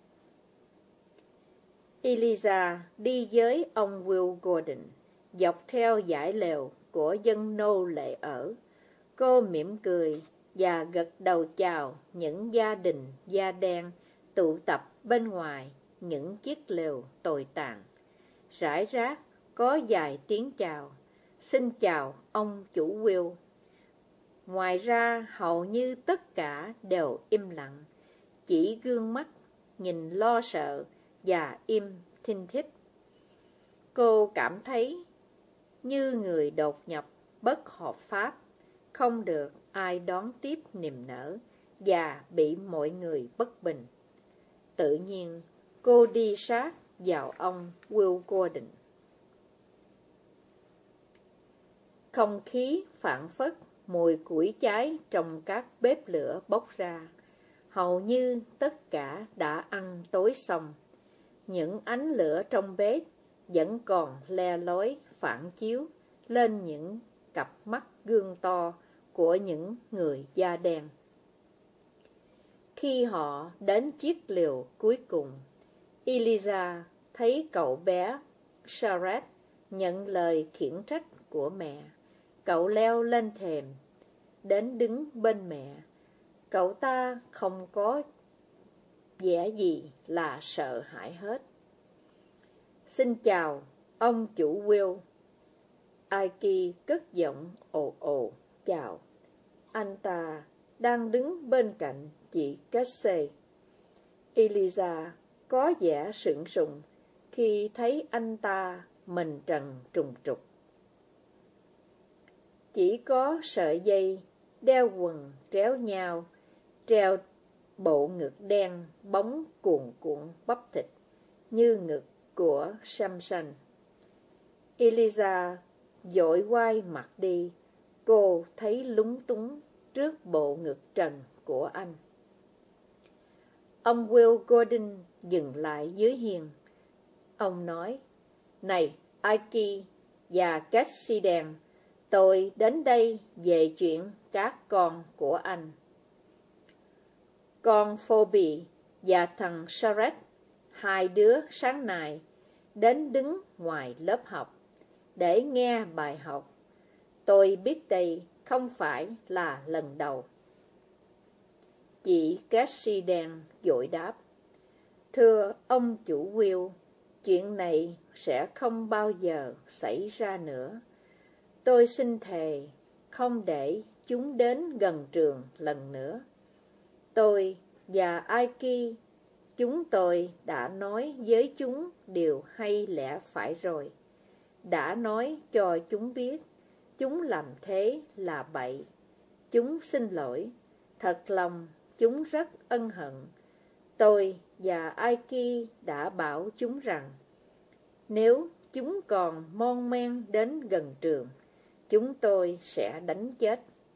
Eliza đi với ông Will Gordon, dọc theo dãy lều của dân nô lệ ở. Cô mỉm cười và gật đầu chào những gia đình da đen tụ tập bên ngoài những chiếc lều tồi tàn. Rải rác có vài tiếng chào. Xin chào ông chủ Will. Ngoài ra hầu như tất cả đều im lặng, chỉ gương mắt nhìn lo sợ và im thinh thích. Cô cảm thấy như người đột nhập bất hợp pháp, không được ai đón tiếp niềm nở và bị mọi người bất bình. Tự nhiên, cô đi sát vào ông Will Gordon. Không khí phảng phất mùi củi cháy trong các bếp lửa bốc ra. Hầu như tất cả đã ăn tối xong. Những ánh lửa trong bếp vẫn còn le lói phản chiếu lên những cặp mắt gương to của những người da đen. Khi họ đến chiếc lều cuối cùng, Eliza thấy cậu bé Sarah nhận lời khiển trách của mẹ. Cậu leo lên thềm, đến đứng bên mẹ. Cậu ta không có vẻ gì là sợ hãi hết. Xin chào, ông chủ Will. Ike cất giọng ồ ồ chào. Anh ta đang đứng bên cạnh chị Casey. Eliza có vẻ sững sùng khi thấy anh ta mình trần trùng trục. Chỉ có sợi dây đeo quần tréo nhau, treo bộ ngực đen bóng cuồn cuộn bắp thịt như ngực của Samson. Eliza vội quay mặt đi. Cô thấy lúng túng trước bộ ngực trần của anh. Ông Will Gordon dừng lại dưới hiên. Ông nói, này Ike và Cassidy, tôi đến đây về chuyện các con của anh. Con Phoebe và thằng Sarah, hai đứa sáng nay, đến đứng ngoài lớp học để nghe bài học. Tôi biết đây không phải là lần đầu. Chị Cassidy vội đáp, thưa ông chủ Will, chuyện này sẽ không bao giờ xảy ra nữa. Tôi xin thề không để chúng đến gần trường lần nữa. Tôi và Ike, chúng tôi đã nói với chúng điều hay lẽ phải rồi. Đã nói cho chúng biết chúng làm thế là bậy. Chúng xin lỗi. Thật lòng chúng rất ân hận. Tôi và Ike đã bảo chúng rằng nếu chúng còn mon men đến gần trường, chúng tôi sẽ đánh chết.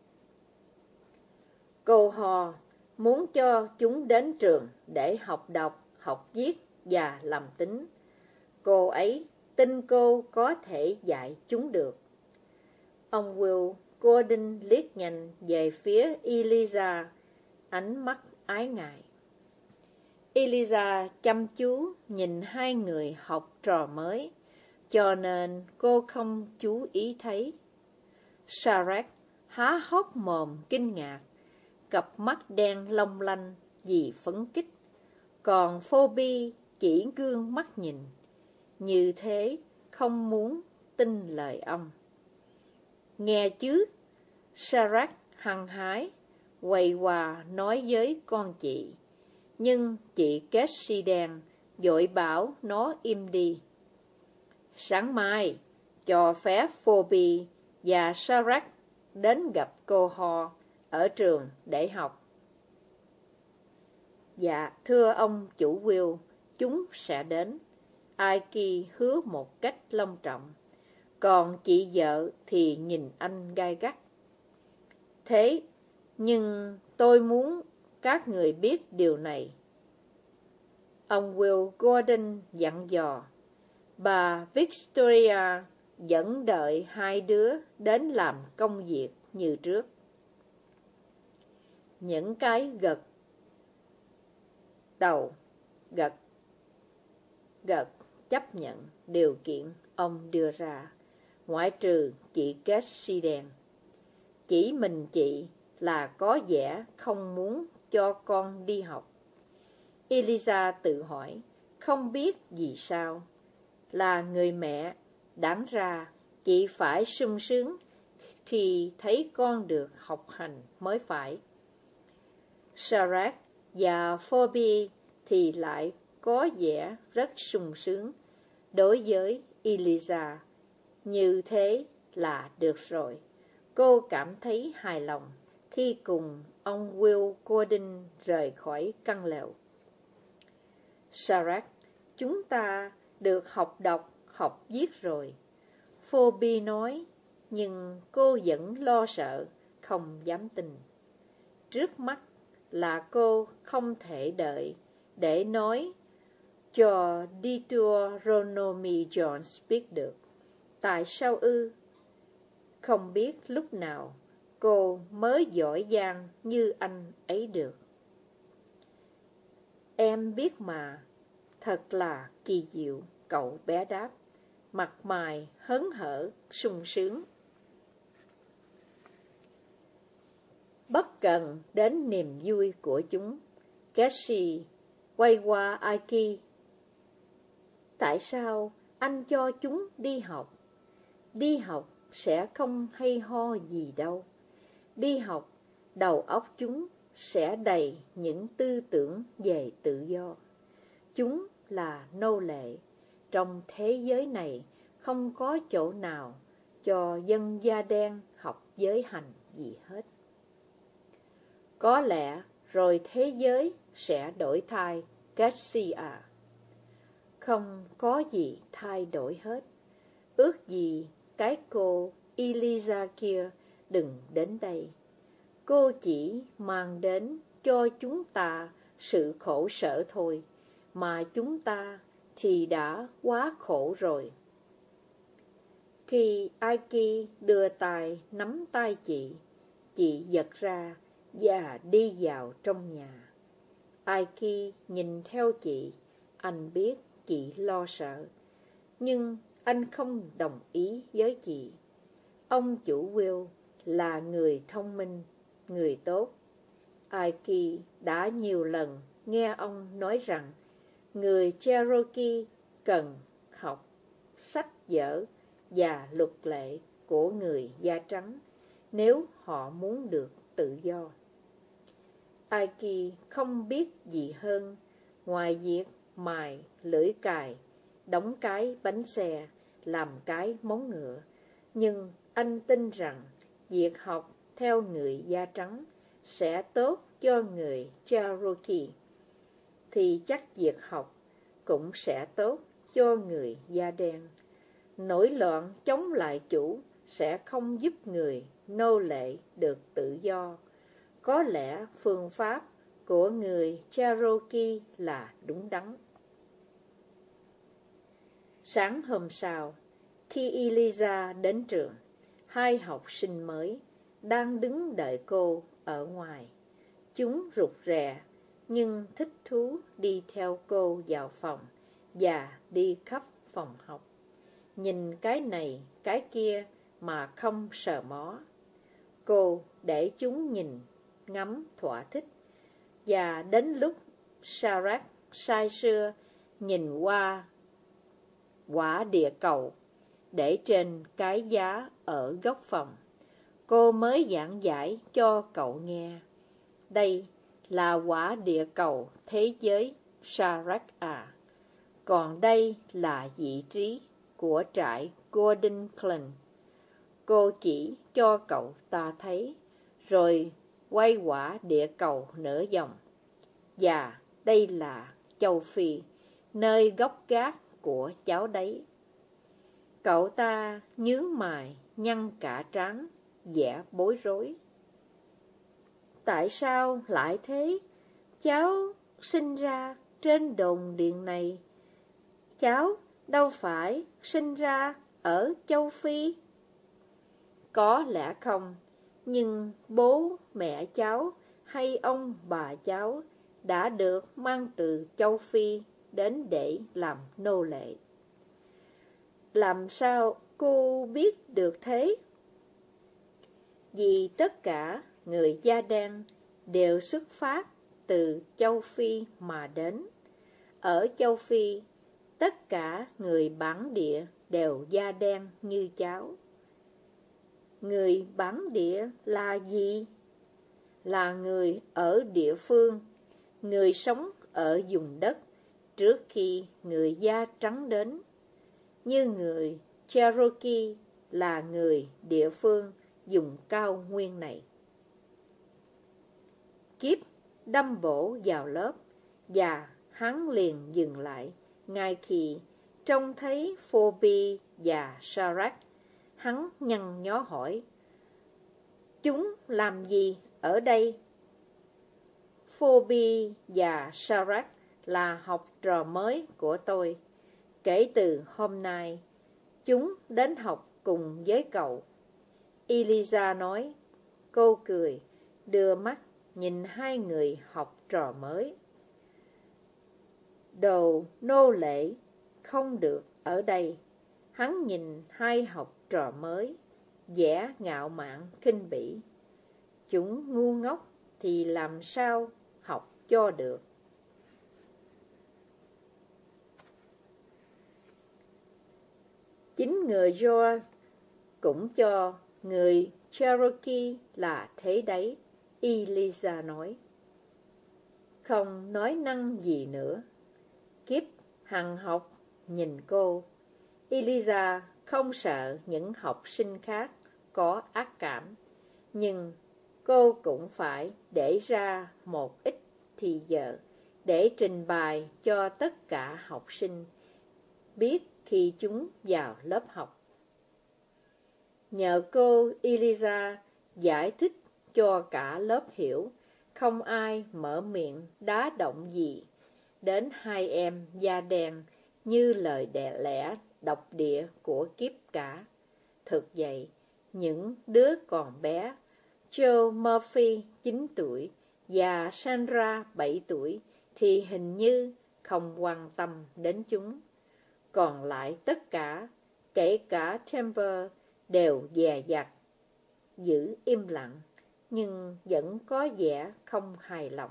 Cô Ho muốn cho chúng đến trường để học đọc, học viết và làm tính. Cô ấy tin cô có thể dạy chúng được. Ông Will Gordon liếc nhanh về phía Eliza, ánh mắt ái ngại. Eliza chăm chú nhìn hai người học trò mới, cho nên cô không chú ý thấy. Sarah há hốc mồm kinh ngạc, cặp mắt đen long lanh vì phấn khích, còn Phoebe chỉ gương mắt nhìn, như thế không muốn tin lời ông. Nghe chứ, Sarah hăng hái, quay qua nói với con chị, nhưng chị Cassidy vội bảo nó im đi. Sáng mai, cho phép Phoebe và Sarah đến gặp cô Ho ở trường để học. Dạ, thưa ông chủ Will, chúng sẽ đến. Aiki hứa một cách long trọng, còn chị vợ thì nhìn anh gay gắt. Thế, nhưng tôi muốn các người biết điều này. Ông Will Gordon dặn dò. Bà Victoria vẫn đợi hai đứa đến làm công việc như trước. Những cái gật đầu, gật, gật chấp nhận điều kiện ông đưa ra, ngoại trừ chị Cassidy. Chỉ mình chị là có vẻ không muốn cho con đi học. Eliza tự hỏi, không biết vì sao. Là người mẹ, đáng ra chị phải sung sướng khi thấy con được học hành mới phải. Sarah và Phoebe thì lại có vẻ rất sung sướng. Đối với Eliza, như thế là được rồi. Cô cảm thấy hài lòng khi cùng ông Will Gordon rời khỏi căn lều. Sarah, chúng ta được học đọc, học viết rồi. Phoebe nói, nhưng cô vẫn lo sợ, không dám tin. Trước mắt là cô không thể đợi để nói cho Deuteronomy Jones biết được. Tại sao ư? Không biết lúc nào cô mới giỏi giang như anh ấy được. Em biết mà, thật là kỳ diệu, cậu bé đáp, mặt mày hớn hở, sung sướng. Bất cần đến niềm vui của chúng, Cassie quay qua Aiki. Tại sao anh cho chúng đi học? Đi học sẽ không hay ho gì đâu. Đi học, đầu óc chúng sẽ đầy những tư tưởng về tự do. Chúng là nô lệ. Trong thế giới này không có chỗ nào cho dân da đen học giới hành gì hết. Có lẽ rồi thế giới sẽ đổi thay, Cassie à. Không có gì thay đổi hết. Ước gì cái cô Eliza kia đừng đến đây. Cô chỉ mang đến cho chúng ta sự khổ sở thôi, mà chúng ta thì đã quá khổ rồi. Khi Aiki đưa tay nắm tay chị, chị giật ra và đi vào trong nhà. Aiki nhìn theo chị, anh biết chị lo sợ, nhưng anh không đồng ý với chị. Ông chủ Will là người thông minh, người tốt. Aiki đã nhiều lần nghe ông nói rằng người Cherokee cần học sách vở và luật lệ của người da trắng nếu họ muốn được tự do. Aiki không biết gì hơn ngoài việc mài lưỡi cài, đóng cái bánh xe, làm cái móng ngựa, nhưng anh tin rằng việc học theo người da trắng sẽ tốt cho người Cherokee, thì chắc việc học cũng sẽ tốt cho người da đen. Nổi loạn chống lại chủ sẽ không giúp người nô lệ được tự do. Có lẽ phương pháp của người Cherokee là đúng đắn. Sáng hôm sau, khi Eliza đến trường, hai học sinh mới đang đứng đợi cô ở ngoài. Chúng rụt rè nhưng thích thú đi theo cô vào phòng và đi khắp phòng học. Nhìn cái này, cái kia mà không sờ mó. Cô để chúng nhìn, ngắm thỏa thích. Và đến lúc Sarah say sưa nhìn qua quả địa cầu để trên cái giá ở góc phòng, cô mới giảng giải cho cậu nghe. Đây là quả địa cầu thế giới Sarah à. Còn đây là vị trí của trại Golden Glen. Cô chỉ cho cậu ta thấy, rồi quay quả địa cầu nửa vòng. Và đây là châu Phi, nơi gốc gác của cháu đấy. Cậu ta nhướng mày, nhăn cả trán, vẻ bối rối. Tại sao lại thế? Cháu sinh ra trên đồn điện này. Cháu đâu phải sinh ra ở châu Phi. Có lẽ không, nhưng bố mẹ cháu hay ông bà cháu đã được mang từ châu Phi đến để làm nô lệ. Làm sao cô biết được thế? Vì tất cả người da đen đều xuất phát từ châu Phi mà đến. Ở châu Phi, tất cả người bản địa đều da đen như cháu. Người bản địa là gì? Là người ở địa phương, người sống ở vùng đất trước khi người da trắng đến. Như người Cherokee là người địa phương vùng cao nguyên này. Kip đâm bổ vào lớp và hắn liền dừng lại ngay khi trông thấy Phoebe và Sharrak. Hắn nhăn nhó hỏi: Chúng làm gì ở đây? Phoebe và Sharrak là học trò mới của tôi. Kể từ hôm nay, chúng đến học cùng với cậu. Eliza nói. Cô cười, đưa mắt nhìn hai người học trò mới. Đồ nô lệ không được ở đây. Hắn nhìn hai học trò mới, vẻ ngạo mạn khinh bỉ. Chúng ngu ngốc thì làm sao học cho được. Chính người George cũng cho người Cherokee là thế đấy, Eliza nói. Không nói năng gì nữa. Kip hằng học nhìn cô. Eliza không sợ những học sinh khác có ác cảm, nhưng cô cũng phải để ra một ít thì giờ để trình bày cho tất cả học sinh biết khi chúng vào lớp học. Nhờ cô Eliza giải thích cho cả lớp hiểu, không ai mở miệng đá động gì đến hai em da đen như lời đẻ lẽ độc địa của Kip cả. Thực vậy, những đứa còn bé, Joe Murphy chín tuổi và Sandra bảy tuổi thì hình như không quan tâm đến chúng. Còn lại tất cả, kể cả Temper, đều dè dặt, giữ im lặng, nhưng vẫn có vẻ không hài lòng.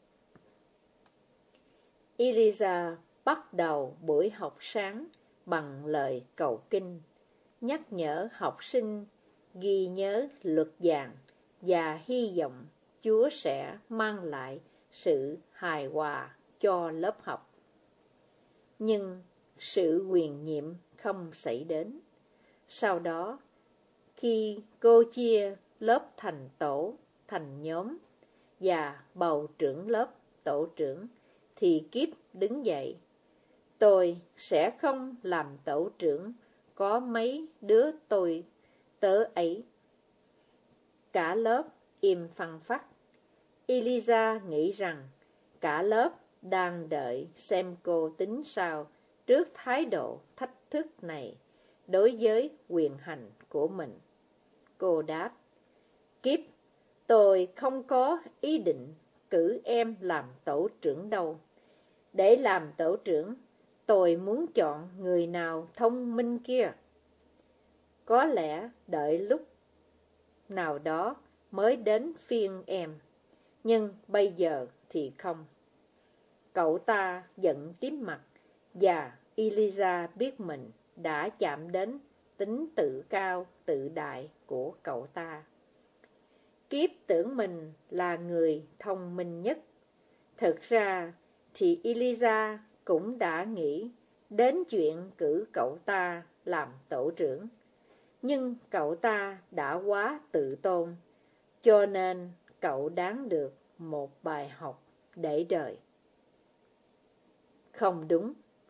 Eliza bắt đầu buổi học sáng bằng lời cầu kinh, nhắc nhở học sinh ghi nhớ luật vàng và hy vọng Chúa sẽ mang lại sự hài hòa cho lớp học. Nhưng sự huyền nhiệm không xảy đến. Sau đó, khi cô chia lớp thành tổ, thành nhóm và bầu trưởng lớp, tổ trưởng, thì Kip đứng dậy. Tôi sẽ không làm tổ trưởng, có mấy đứa tôi tớ ấy. Cả lớp im phăng phắc. Eliza nghĩ rằng cả lớp đang đợi xem cô tính sao trước thái độ thách thức này đối với quyền hành của mình. Cô đáp: Kip, tôi không có ý định cử em làm tổ trưởng đâu. Để làm tổ trưởng, tôi muốn chọn người nào thông minh kia. Có lẽ đợi lúc nào đó mới đến phiên em, nhưng bây giờ thì không. Cậu ta giận tím mặt, và Eliza biết mình đã chạm đến tính tự cao, tự đại của cậu ta. Kip tưởng mình là người thông minh nhất. Thực ra thì Eliza cũng đã nghĩ đến chuyện cử cậu ta làm tổ trưởng. Nhưng cậu ta đã quá tự tôn, cho nên cậu đáng được một bài học để đời. Không đúng.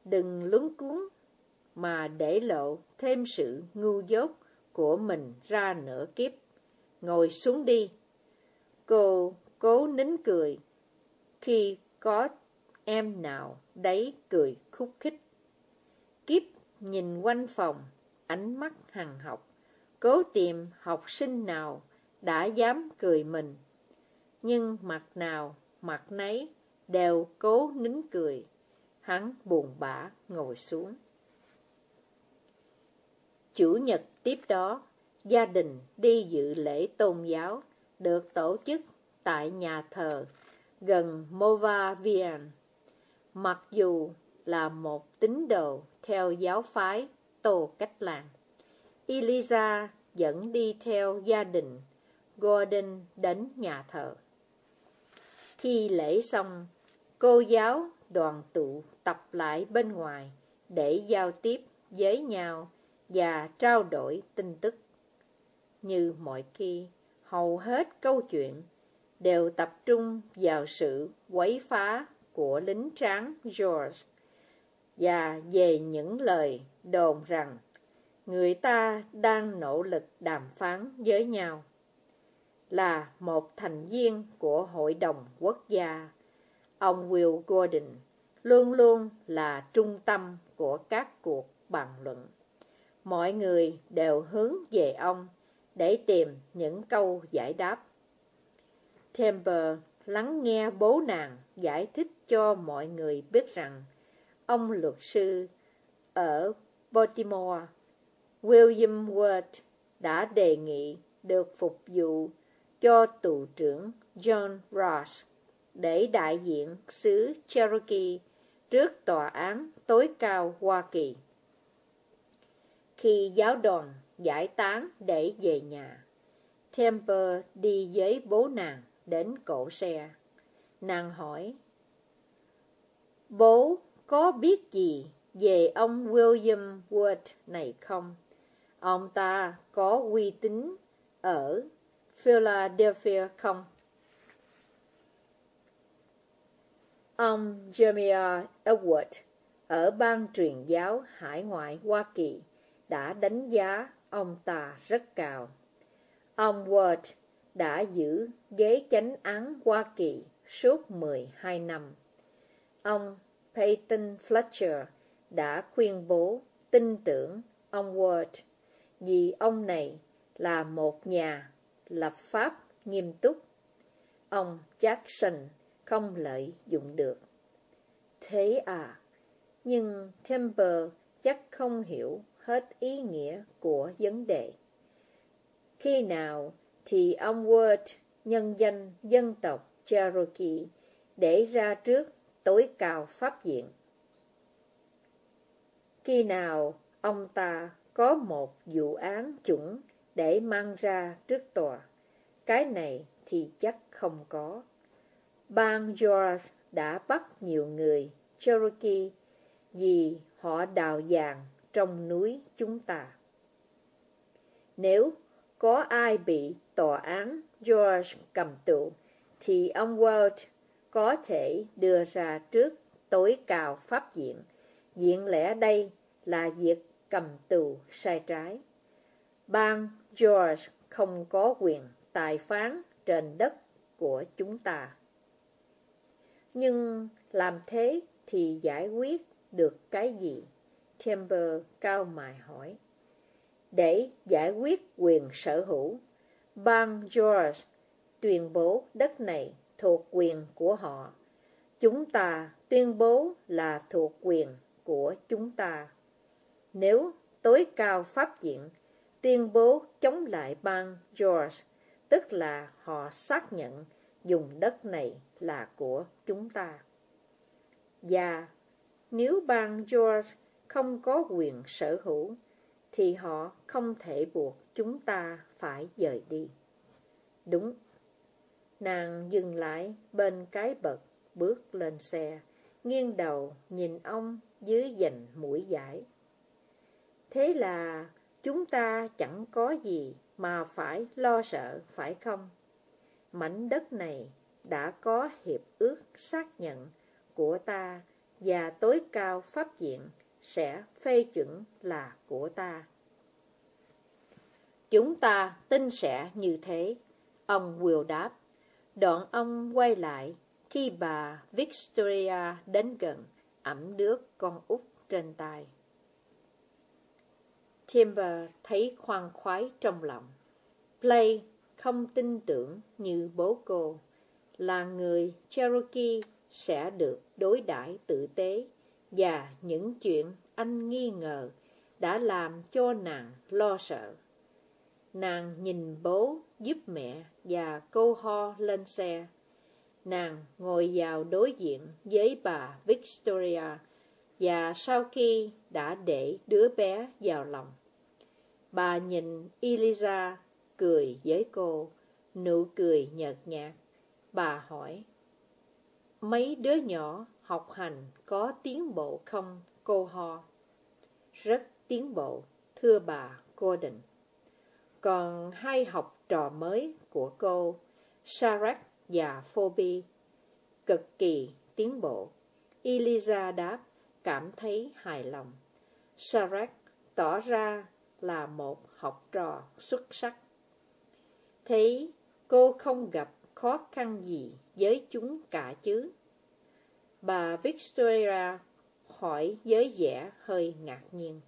đừng luống cuống mà để lộ thêm sự ngu dốt của mình ra nửa kiếp. Ngồi xuống đi. Cô cố nín cười khi có em nào đấy cười khúc khích. Kiếp nhìn quanh phòng, ánh mắt hằn học, cố tìm học sinh nào đã dám cười mình. Nhưng mặt nào, mặt nấy đều cố nín cười. Hắn buồn bã ngồi xuống. Chủ nhật tiếp đó, gia đình đi dự lễ tôn giáo được tổ chức tại nhà thờ gần Moravian. Mặc dù là một tín đồ theo giáo phái Tô Cách Làng, Eliza vẫn đi theo gia đình Gordon đến nhà thờ. Khi lễ xong, cô giáo đoàn tụ tập lại bên ngoài để giao tiếp với nhau và trao đổi tin tức. Như mọi khi, hầu hết câu chuyện đều tập trung vào sự quấy phá của lính tráng George và về những lời đồn rằng người ta đang nỗ lực đàm phán với nhau. Là một thành viên của Hội đồng Quốc gia, ông Will Gordon luôn luôn là trung tâm của các cuộc bàn luận. Mọi người đều hướng về ông để tìm những câu giải đáp. Temple lắng nghe bố nàng giải thích cho mọi người biết rằng ông luật sư ở Baltimore, William Ward, đã đề nghị được phục vụ cho tù trưởng John Ross để đại diện xứ Cherokee trước tòa án tối cao Hoa Kỳ. Khi giáo đoàn giải tán để về nhà, Temple đi với bố nàng đến cỗ xe. Nàng hỏi, bố có biết gì về ông William Ward này không? Ông ta có uy tín ở Philadelphia không? Ông Jeremiah Edward ở Ban truyền giáo hải ngoại Hoa Kỳ đã đánh giá ông ta rất cao. Ông Ward đã giữ ghế chánh án Hoa Kỳ suốt mười hai năm. Ông Peyton Fletcher đã khuyên bố tin tưởng ông Ward vì ông này là một nhà lập pháp nghiêm túc. Ông Jackson không lợi dụng được. Thế à, nhưng Temple chắc không hiểu hết ý nghĩa của vấn đề. Khi nào thì ông Ward nhân danh dân tộc Cherokee để ra trước tối cao pháp viện? Khi nào ông ta có một vụ án chuẩn để mang ra trước tòa? Cái này thì chắc không có. Bang Georgia đã bắt nhiều người Cherokee vì họ đào vàng trong núi chúng ta. Nếu có ai bị tòa án George cầm tù, thì ông Ward có thể đưa ra trước tối cao pháp viện. Diện lẽ đây là việc cầm tù sai trái. Bang George không có quyền tài phán trên đất của chúng ta. Nhưng làm thế thì giải quyết được cái gì? Temple cau mày hỏi. Để giải quyết quyền sở hữu, bang George tuyên bố đất này thuộc quyền của họ. Chúng ta tuyên bố là thuộc quyền của chúng ta. Nếu tối cao pháp viện tuyên bố chống lại bang George, tức là họ xác nhận vùng đất này là của chúng ta. Và nếu bang George không có quyền sở hữu, thì họ không thể buộc chúng ta phải dời đi. Đúng. Nàng dừng lại bên cái bậc, bước lên xe, nghiêng đầu nhìn ông dưới vành mũi dãi. Thế là chúng ta chẳng có gì mà phải lo sợ, phải không? Mảnh đất này đã có hiệp ước xác nhận của ta và tối cao pháp viện sẽ phê chuẩn là của ta. Chúng ta tin sẽ như thế, ông Will đáp. Đoạn ông quay lại khi bà Victoria đến gần, ẵm đứa con út trên tay. Timber thấy khoan khoái trong lòng. Play không tin tưởng như bố cô, là người Cherokee sẽ được đối đãi tử tế, và những chuyện anh nghi ngờ đã làm cho nàng lo sợ. Nàng nhìn bố giúp mẹ và cô ho lên xe. Nàng ngồi vào đối diện với bà Victoria, và sau khi đã để đứa bé vào lòng, bà nhìn Eliza cười với cô, nụ cười nhợt nhạt. Bà hỏi, mấy đứa nhỏ học hành có tiến bộ không, cô ho? Rất tiến bộ, thưa bà Gordon. Còn hai học trò mới của cô, Sarah và Phoebe, cực kỳ tiến bộ. Eliza đáp, cảm thấy hài lòng. Sarah tỏ ra là một học trò xuất sắc. Thế cô không gặp khó khăn gì với chúng cả chứ? Bà Victoria hỏi với vẻ hơi ngạc nhiên.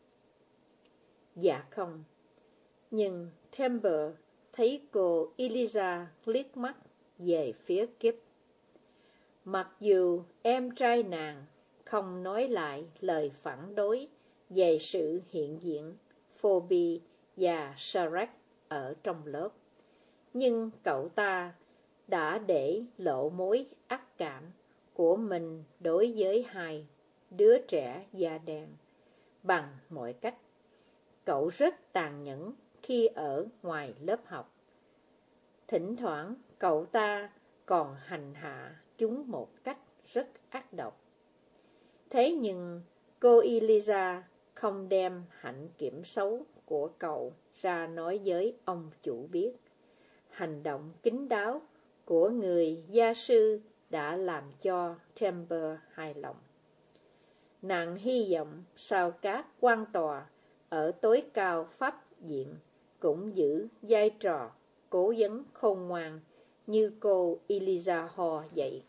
Dạ không. Nhưng Timber thấy cô Eliza liếc mắt về phía Kip. Mặc dù em trai nàng không nói lại lời phản đối về sự hiện diện Phoebe và Sarah ở trong lớp, nhưng cậu ta đã để lộ mối ác cảm của mình đối với hai đứa trẻ da đen bằng mọi cách. Cậu rất tàn nhẫn khi ở ngoài lớp học. Thỉnh thoảng cậu ta còn hành hạ chúng một cách rất ác độc. Thế nhưng cô Eliza không đem hạnh kiểm xấu của cậu ra nói với ông chủ biết. Hành động kín đáo của người gia sư đã làm cho Timber hài lòng. Nàng hy vọng sau các quan tòa ở tối cao pháp viện cũng giữ vai trò cố vấn khôn ngoan như cô Eliza Ho vậy.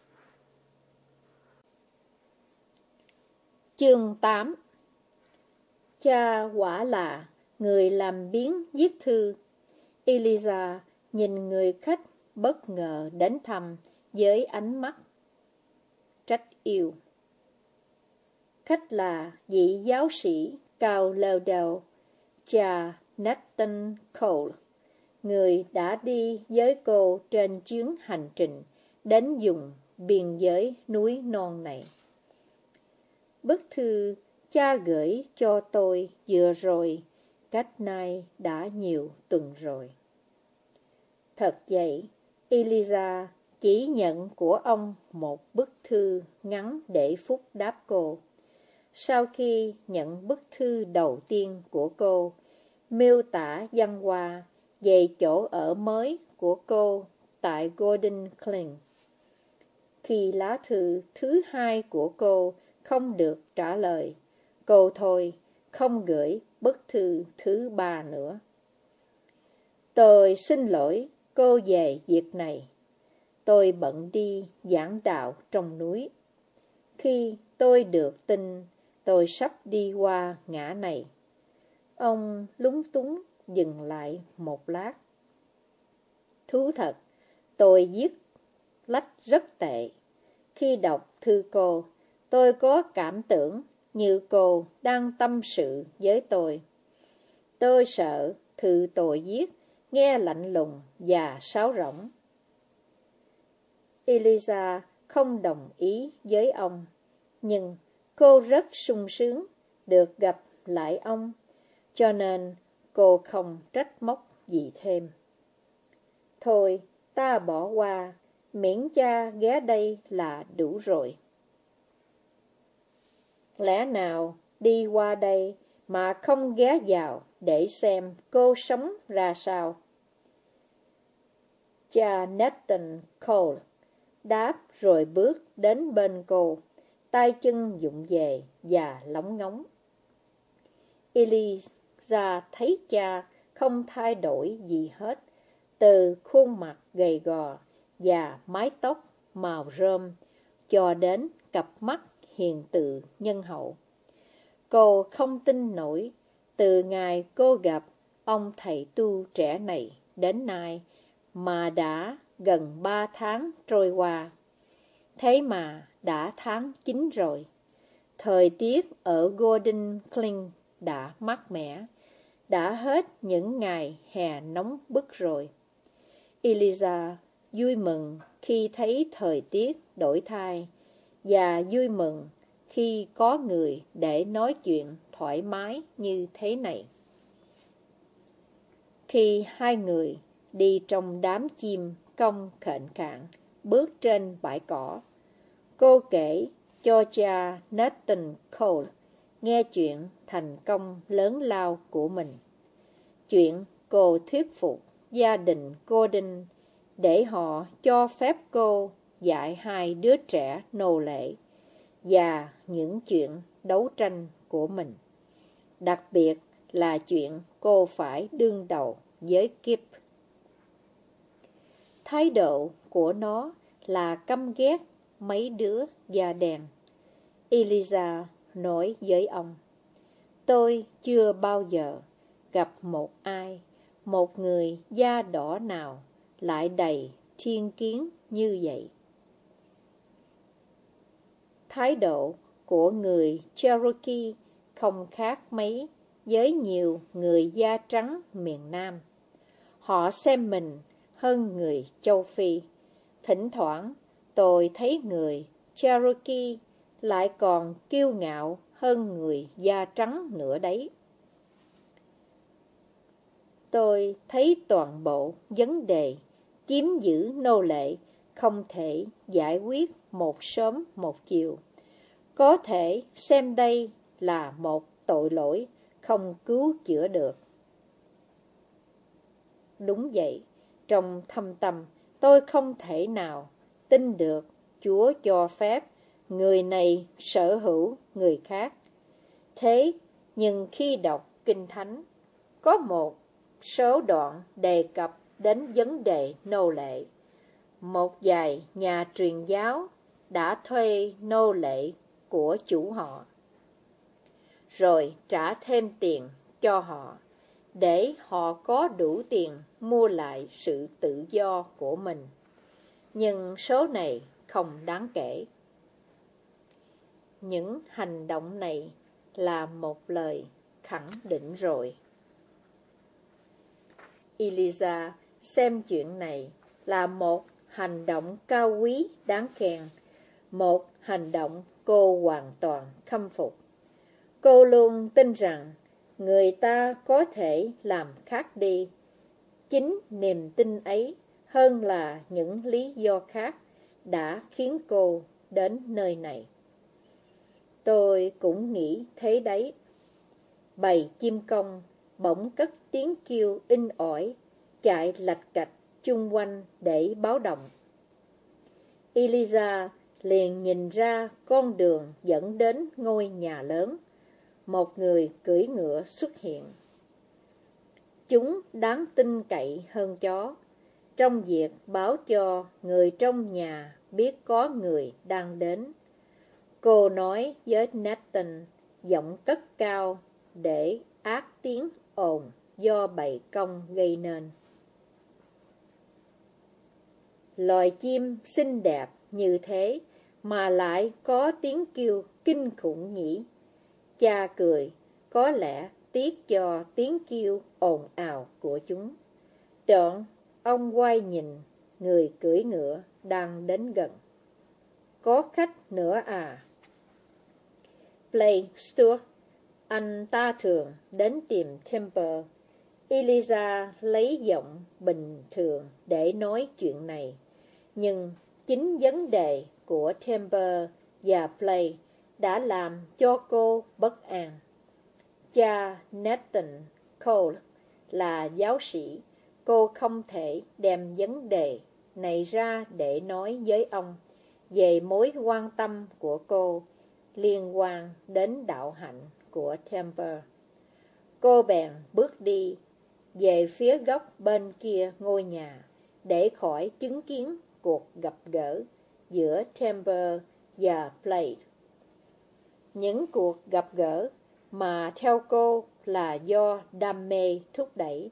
Chương tám. Cha quả là người làm biếng viết thư. Eliza nhìn người khách bất ngờ đến thăm với ánh mắt trách yêu. Khách là vị giáo sĩ cao leo đèo, cha Nathan Cole, người đã đi với cô trên chuyến hành trình đến vùng biên giới núi non này. Bức thư cha gửi cho tôi vừa rồi, cách nay đã nhiều tuần rồi. Thật vậy, Eliza chỉ nhận của ông một bức thư ngắn để phúc đáp cô. Sau khi nhận bức thư đầu tiên của cô, miêu tả văn hoa về chỗ ở mới của cô tại Golden Clean. Khi lá thư thứ hai của cô không được trả lời, cô thôi không gửi bức thư thứ ba nữa. Tôi xin lỗi cô về việc này. Tôi bận đi giảng đạo trong núi. Khi tôi được tin tôi sắp đi qua ngã này, ông lúng túng dừng lại một lát. Thú thật, tôi viết lách rất tệ. Khi đọc thư cô, tôi có cảm tưởng như cô đang tâm sự với tôi. Tôi sợ thư tôi viết nghe lạnh lùng và sáo rỗng. Eliza không đồng ý với ông, nhưng cô rất sung sướng được gặp lại ông, cho nên cô không trách móc gì thêm. Thôi, ta bỏ qua, miễn cha ghé đây là đủ rồi. Lẽ nào đi qua đây mà không ghé vào để xem cô sống ra sao? Cha Nathan Cole đáp rồi bước đến bên cô. tay chân vụng về và lóng ngóng. Eliza thấy cha không thay đổi gì hết, từ khuôn mặt gầy gò và mái tóc màu rơm cho đến cặp mắt hiền từ nhân hậu. Cô không tin nổi, từ ngày cô gặp ông thầy tu trẻ này đến nay mà đã gần ba tháng trôi qua. Thế mà đã tháng chín rồi. Thời tiết ở Golden Clean đã mát mẻ, đã hết những ngày hè nóng bức rồi. Eliza vui mừng khi thấy thời tiết đổi thay, và vui mừng khi có người để nói chuyện thoải mái như thế này. Khi hai người đi trong đám chim công khệnh khạng bước trên bãi cỏ, cô kể cho cha Nathan Cole nghe chuyện thành công lớn lao của mình. Chuyện cô thuyết phục gia đình Gordon để họ cho phép cô dạy hai đứa trẻ nô lệ, và những chuyện đấu tranh của mình. Đặc biệt là chuyện cô phải đương đầu với Kip. Thái độ của nó là căm ghét mấy đứa da đen. Eliza nói với ông, tôi chưa bao giờ gặp một ai, một người da đỏ nào lại đầy thiên kiến như vậy. Thái độ của người Cherokee không khác mấy với nhiều người da trắng miền Nam. Họ xem mình hơn người châu Phi. Thỉnh thoảng tôi thấy người Cherokee lại còn kiêu ngạo hơn người da trắng nữa đấy. Tôi thấy toàn bộ vấn đề chiếm giữ nô lệ không thể giải quyết một sớm một chiều. Có thể xem đây là một tội lỗi không cứu chữa được. Đúng vậy, trong thâm tâm tôi không thể nào tin được Chúa cho phép người này sở hữu người khác. Thế nhưng khi đọc Kinh Thánh, có một số đoạn đề cập đến vấn đề nô lệ. Một vài nhà truyền giáo đã thuê nô lệ của chủ họ, rồi trả thêm tiền cho họ, để họ có đủ tiền mua lại sự tự do của mình. Nhưng số này không đáng kể. Những hành động này là một lời khẳng định rồi. Eliza xem chuyện này là một hành động cao quý đáng khen, một hành động cô hoàn toàn khâm phục. Cô luôn tin rằng người ta có thể làm khác đi. Chính niềm tin ấy hơn là những lý do khác đã khiến cô đến nơi này. Tôi cũng nghĩ thế đấy. Bầy chim công bỗng cất tiếng kêu inh ỏi, chạy lạch cạch chung quanh để báo động. Eliza liền nhìn ra con đường dẫn đến ngôi nhà lớn. Một người cưỡi ngựa xuất hiện. Chúng đáng tin cậy hơn chó trong việc báo cho người trong nhà biết có người đang đến. Cô nói với Nathan, giọng cất cao để át tiếng ồn do bầy công gây nên. Loài chim xinh đẹp như thế mà lại có tiếng kêu kinh khủng nhỉ? Cha cười, có lẽ tiếc cho tiếng kêu ồn ào của chúng. Đoạn ông quay nhìn người cưỡi ngựa đang đến gần. Có khách nữa à? Blake Stuart, anh ta thường đến tìm Temple. Eliza lấy giọng bình thường để nói chuyện này. Nhưng chính vấn đề của Temple và Blake đã làm cho cô bất an. Cha Nathan Cole là giáo sĩ. Cô không thể đem vấn đề này ra để nói với ông về mối quan tâm của cô liên quan đến đạo hạnh của Temple. Cô bèn bước đi về phía góc bên kia ngôi nhà để khỏi chứng kiến cuộc gặp gỡ giữa Temple và Blade. Những cuộc gặp gỡ mà theo cô là do đam mê thúc đẩy.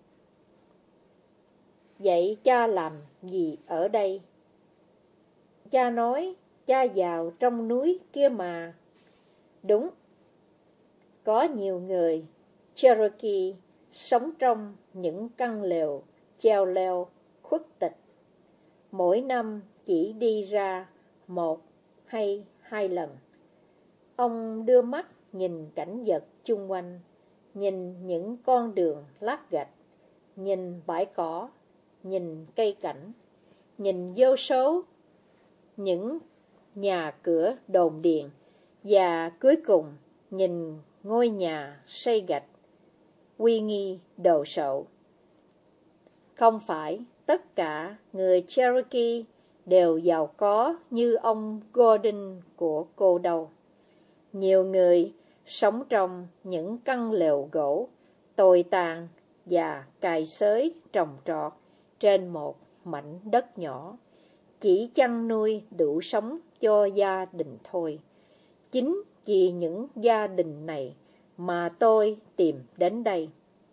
Vậy cha làm gì ở đây? Cha nói cha vào trong núi kia mà. Đúng. Có nhiều người Cherokee sống trong những căn lều treo leo khuất tịch. Mỗi năm chỉ đi ra một hay hai lần. Ông đưa mắt nhìn cảnh vật chung quanh, nhìn những con đường lát gạch, nhìn bãi cỏ, nhìn cây cảnh, nhìn vô số những nhà cửa đồn điền, và cuối cùng nhìn ngôi nhà xây gạch uy nghi đồ sộ. Không phải tất cả người Cherokee đều giàu có như ông Gordon của cô đâu. Nhiều người sống trong những căn lều gỗ tồi tàn và cày xới trồng trọt trên một mảnh đất nhỏ, chỉ chăn nuôi đủ sống cho gia đình thôi. Chính vì những gia đình này mà tôi tìm đến đây.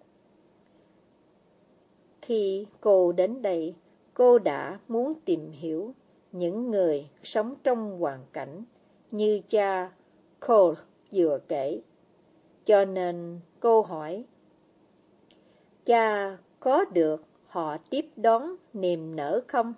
Khi cô đến đây, cô đã muốn tìm hiểu những người sống trong hoàn cảnh như cha Cole vừa kể. Cho nên cô hỏi, cha có được họ tiếp đón niềm nở không?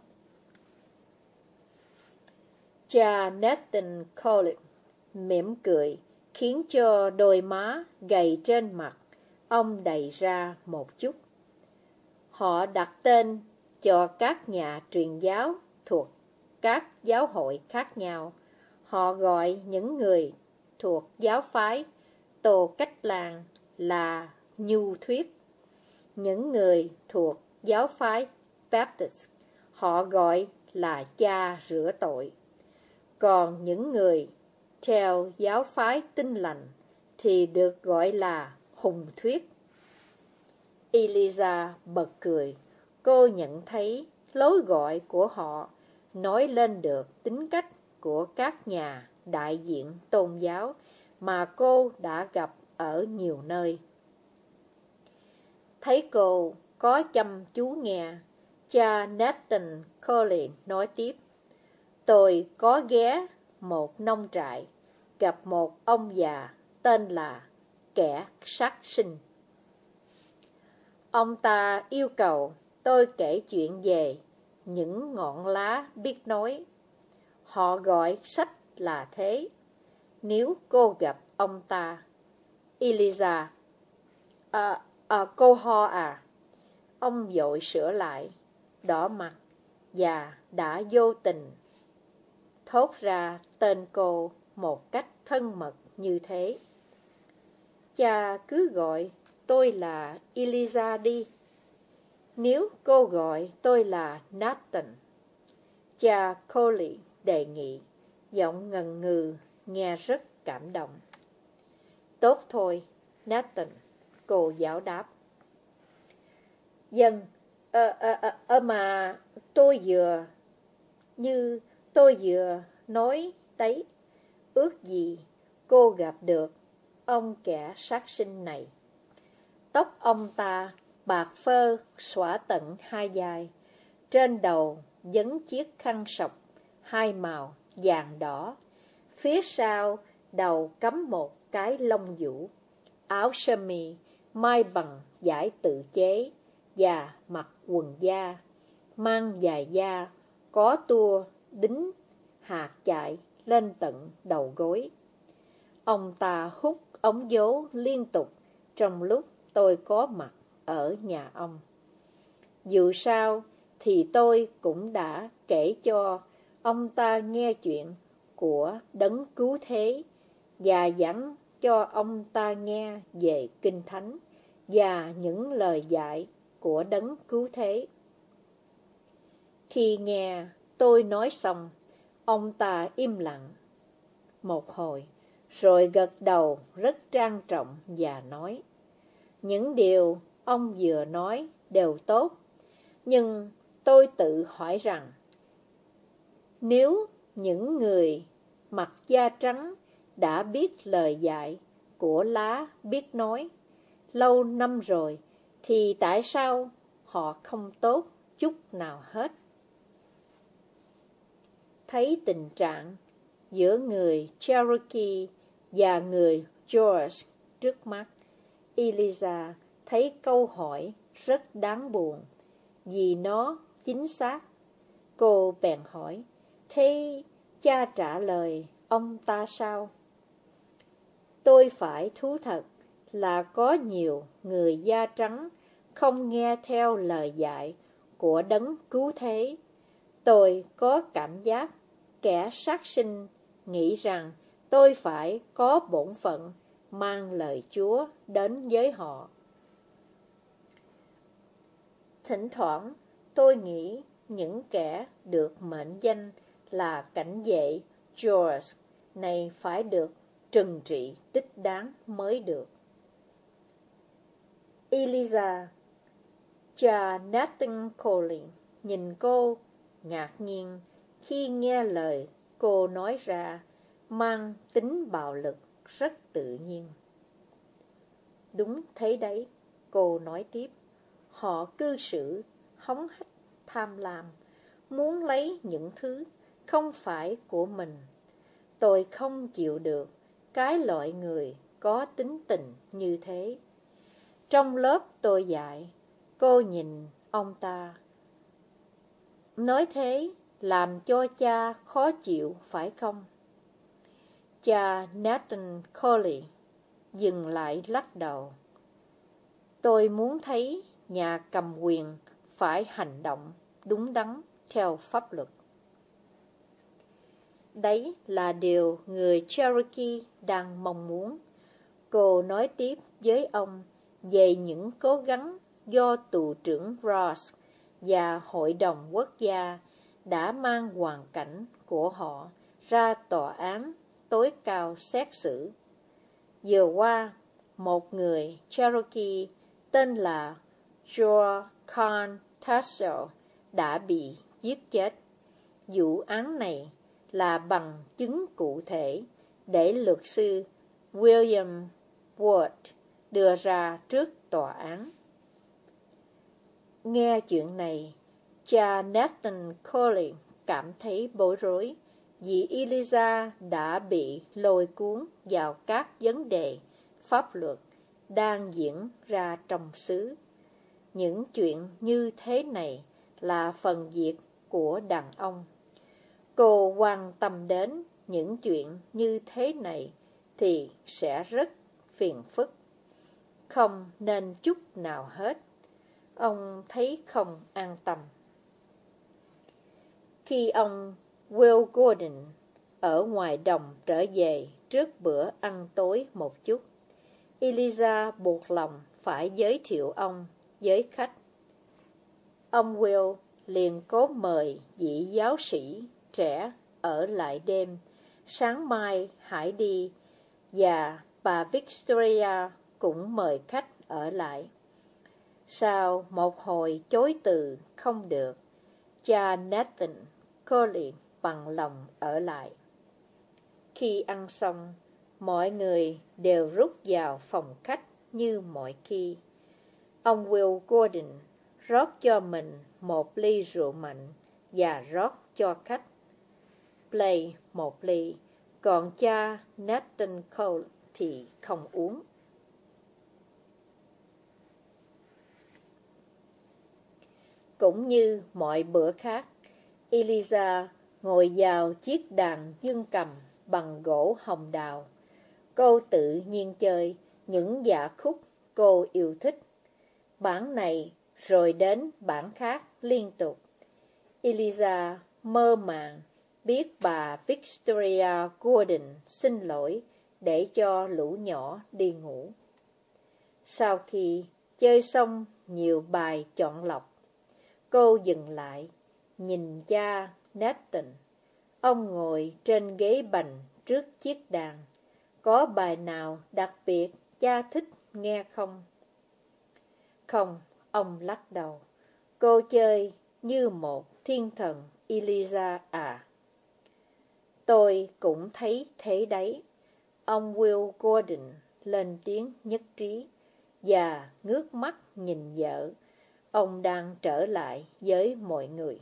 Cha Nathan Cole mỉm cười, khiến cho đôi má gầy trên mặt ông đầy ra một chút. Họ đặt tên cho các nhà truyền giáo thuộc các giáo hội khác nhau. Họ gọi những người thuộc giáo phái Tô Cách Làng là Nhu Thuyết. Những người thuộc giáo phái Baptist họ gọi là cha rửa tội. Còn những người theo giáo phái Tin Lành thì được gọi là Hùng Thuyết. Eliza bật cười. Cô nhận thấy lối gọi của họ nói lên được tính cách của các nhà đại diện tôn giáo mà cô đã gặp ở nhiều nơi. Thấy cô có chăm chú nghe, cha Nathan Cole nói tiếp. Tôi có ghé một nông trại, gặp một ông già tên là Kẻ Sát Sinh. Ông ta yêu cầu tôi kể chuyện về những ngọn lá biết nói. Họ gọi sách là thế. Nếu cô gặp ông ta, Eliza, à, à, cô ho à? Ông vội sửa lại, đỏ mặt và đã vô tình thốt ra tên cô một cách thân mật như thế. Cha cứ gọi tôi là Eliza đi. Nếu cô gọi tôi là Nathan, cha Cole đề nghị, giọng ngần ngừ, nghe rất cảm động. Tốt thôi, Nathan, cô giáo đáp. Dân, ơ ơ ơ mà tôi vừa, như tôi vừa nói đấy, ước gì cô gặp được ông kẻ sát sinh này. Tóc ông ta bạc phơ xõa tận hai vai, trên đầu vấn chiếc khăn sọc hai màu vàng đỏ, phía sau đầu cắm một cái lông vũ, áo sơ mi may bằng vải tự chế và mặc quần da, mang giày da có tua đính hạt chạy lên tận đầu gối. Ông ta hút ống dố liên tục trong lúc tôi có mặt ở nhà ông. Dù sao thì tôi cũng đã kể cho ông ta nghe chuyện của Đấng Cứu Thế và dẫn cho ông ta nghe về Kinh Thánh và những lời dạy của Đấng Cứu Thế. Khi nghe tôi nói xong, ông ta im lặng. một hồi, rồi gật đầu rất trang trọng và nói, những điều ông vừa nói đều tốt, nhưng tôi tự hỏi rằng, nếu những người mặc da trắng đã biết lời dạy của lá biết nói lâu năm rồi, thì tại sao họ không tốt chút nào hết? Thấy tình trạng giữa người Cherokee và người George trước mắt, Eliza thấy câu hỏi rất đáng buồn, vì nó chính xác. Cô bèn hỏi, thế cha trả lời ông ta sao? Tôi phải thú thật là có nhiều người da trắng không nghe theo lời dạy của đấng cứu thế. Tôi có cảm giác kẻ sát sinh nghĩ rằng tôi phải có bổn phận mang lời Chúa đến với họ. Thỉnh thoảng tôi nghĩ những kẻ được mệnh danh là cảnh vệ George này phải được trừng trị thích đáng mới được. Eliza, cha Nathan Coley nhìn cô ngạc nhiên khi nghe lời cô nói ra mang tính bạo lực rất tự nhiên. Đúng thế đấy, cô nói tiếp, họ cư xử hống hách, tham lam, muốn lấy những thứ không phải của mình. Tôi không chịu được cái loại người có tính tình như thế. Trong lớp tôi dạy, cô nhìn ông ta. Nói thế làm cho cha khó chịu phải không? Cha Nathan Coley dừng lại lắc đầu. Tôi muốn thấy nhà cầm quyền phải hành động đúng đắn theo pháp luật. Đấy là điều người Cherokee đang mong muốn. Cô nói tiếp với ông về những cố gắng do tù trưởng Ross và Hội đồng Quốc gia đã mang hoàn cảnh của họ ra tòa án tối cao xét xử. Vừa qua, một người Cherokee tên là Joe Khan Tassel đã bị giết chết. Vụ án này là bằng chứng cụ thể để luật sư William Ward đưa ra trước tòa án. Nghe chuyện này, cha Nathan Coley cảm thấy bối rối vì Eliza đã bị lôi cuốn vào các vấn đề pháp luật đang diễn ra trong xứ. Những chuyện như thế này là phần việc của đàn ông. Cô quan tâm đến những chuyện như thế này thì sẽ rất phiền phức. Không nên chút nào hết. Ông thấy không an tâm. Khi ông Will Gordon ở ngoài đồng trở về trước bữa ăn tối một chút, Eliza buộc lòng phải giới thiệu ông với khách. Ông Will liền cố mời vị giáo sĩ trẻ ở lại đêm, sáng mai hãy đi, và bà Victoria cũng mời khách ở lại. Sau một hồi chối từ không được, cha Nathan Coley bằng lòng ở lại. Khi ăn xong, mọi người đều rút vào phòng khách như mọi khi. Ông Will Gordon rót cho mình một ly rượu mạnh và rót cho khách Blake một ly, còn cha Nathan Cole thì không uống. Cũng như mọi bữa khác, Eliza ngồi vào chiếc đàn dương cầm bằng gỗ hồng đào. Cô tự nhiên chơi những dạ khúc cô yêu thích. Bản này rồi đến bản khác liên tục. Eliza mơ màng biết bà Victoria Gordon xin lỗi để cho lũ nhỏ đi ngủ. Sau khi chơi xong nhiều bài chọn lọc, cô dừng lại, nhìn cha Nathan. Ông ngồi trên ghế bành trước chiếc đàn. Có bài nào đặc biệt cha thích nghe không? Không, ông lắc đầu. Cô chơi như một thiên thần, Eliza à. Tôi cũng thấy thế đấy. Ông Will Gordon lên tiếng nhất trí và ngước mắt nhìn vợ. Ông đang trở lại với mọi người.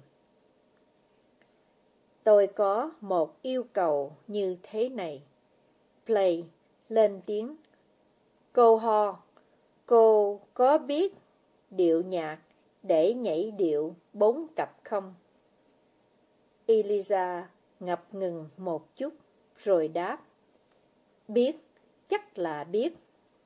Tôi có một yêu cầu như thế này. Play lên tiếng. Cô ho, cô có biết điệu nhạc để nhảy điệu bốn cặp không? Eliza ngập ngừng một chút rồi đáp. Biết, chắc là biết.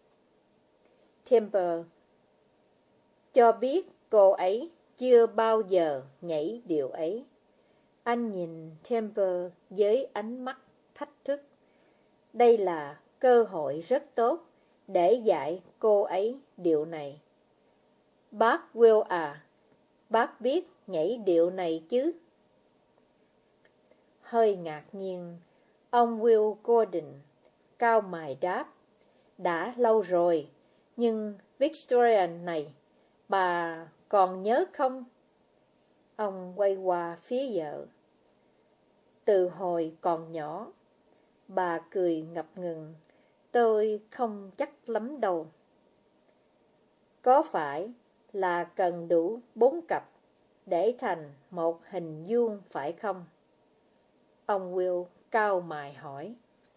Temple cho biết cô ấy chưa bao giờ nhảy điệu ấy. Anh nhìn Temple với ánh mắt thách thức. Đây là cơ hội rất tốt để dạy cô ấy điệu này. Bác Will à, bác biết nhảy điệu này chứ? Hơi ngạc nhiên, ông Will Gordon cau mày đáp. Đã lâu rồi, nhưng Victorian này, bà còn nhớ không? Ông quay qua phía vợ. Từ hồi còn nhỏ, bà cười ngập ngừng. Tôi không chắc lắm đâu. Có phải là cần đủ bốn cặp để thành một hình vuông phải không? Ông Will cau mày hỏi.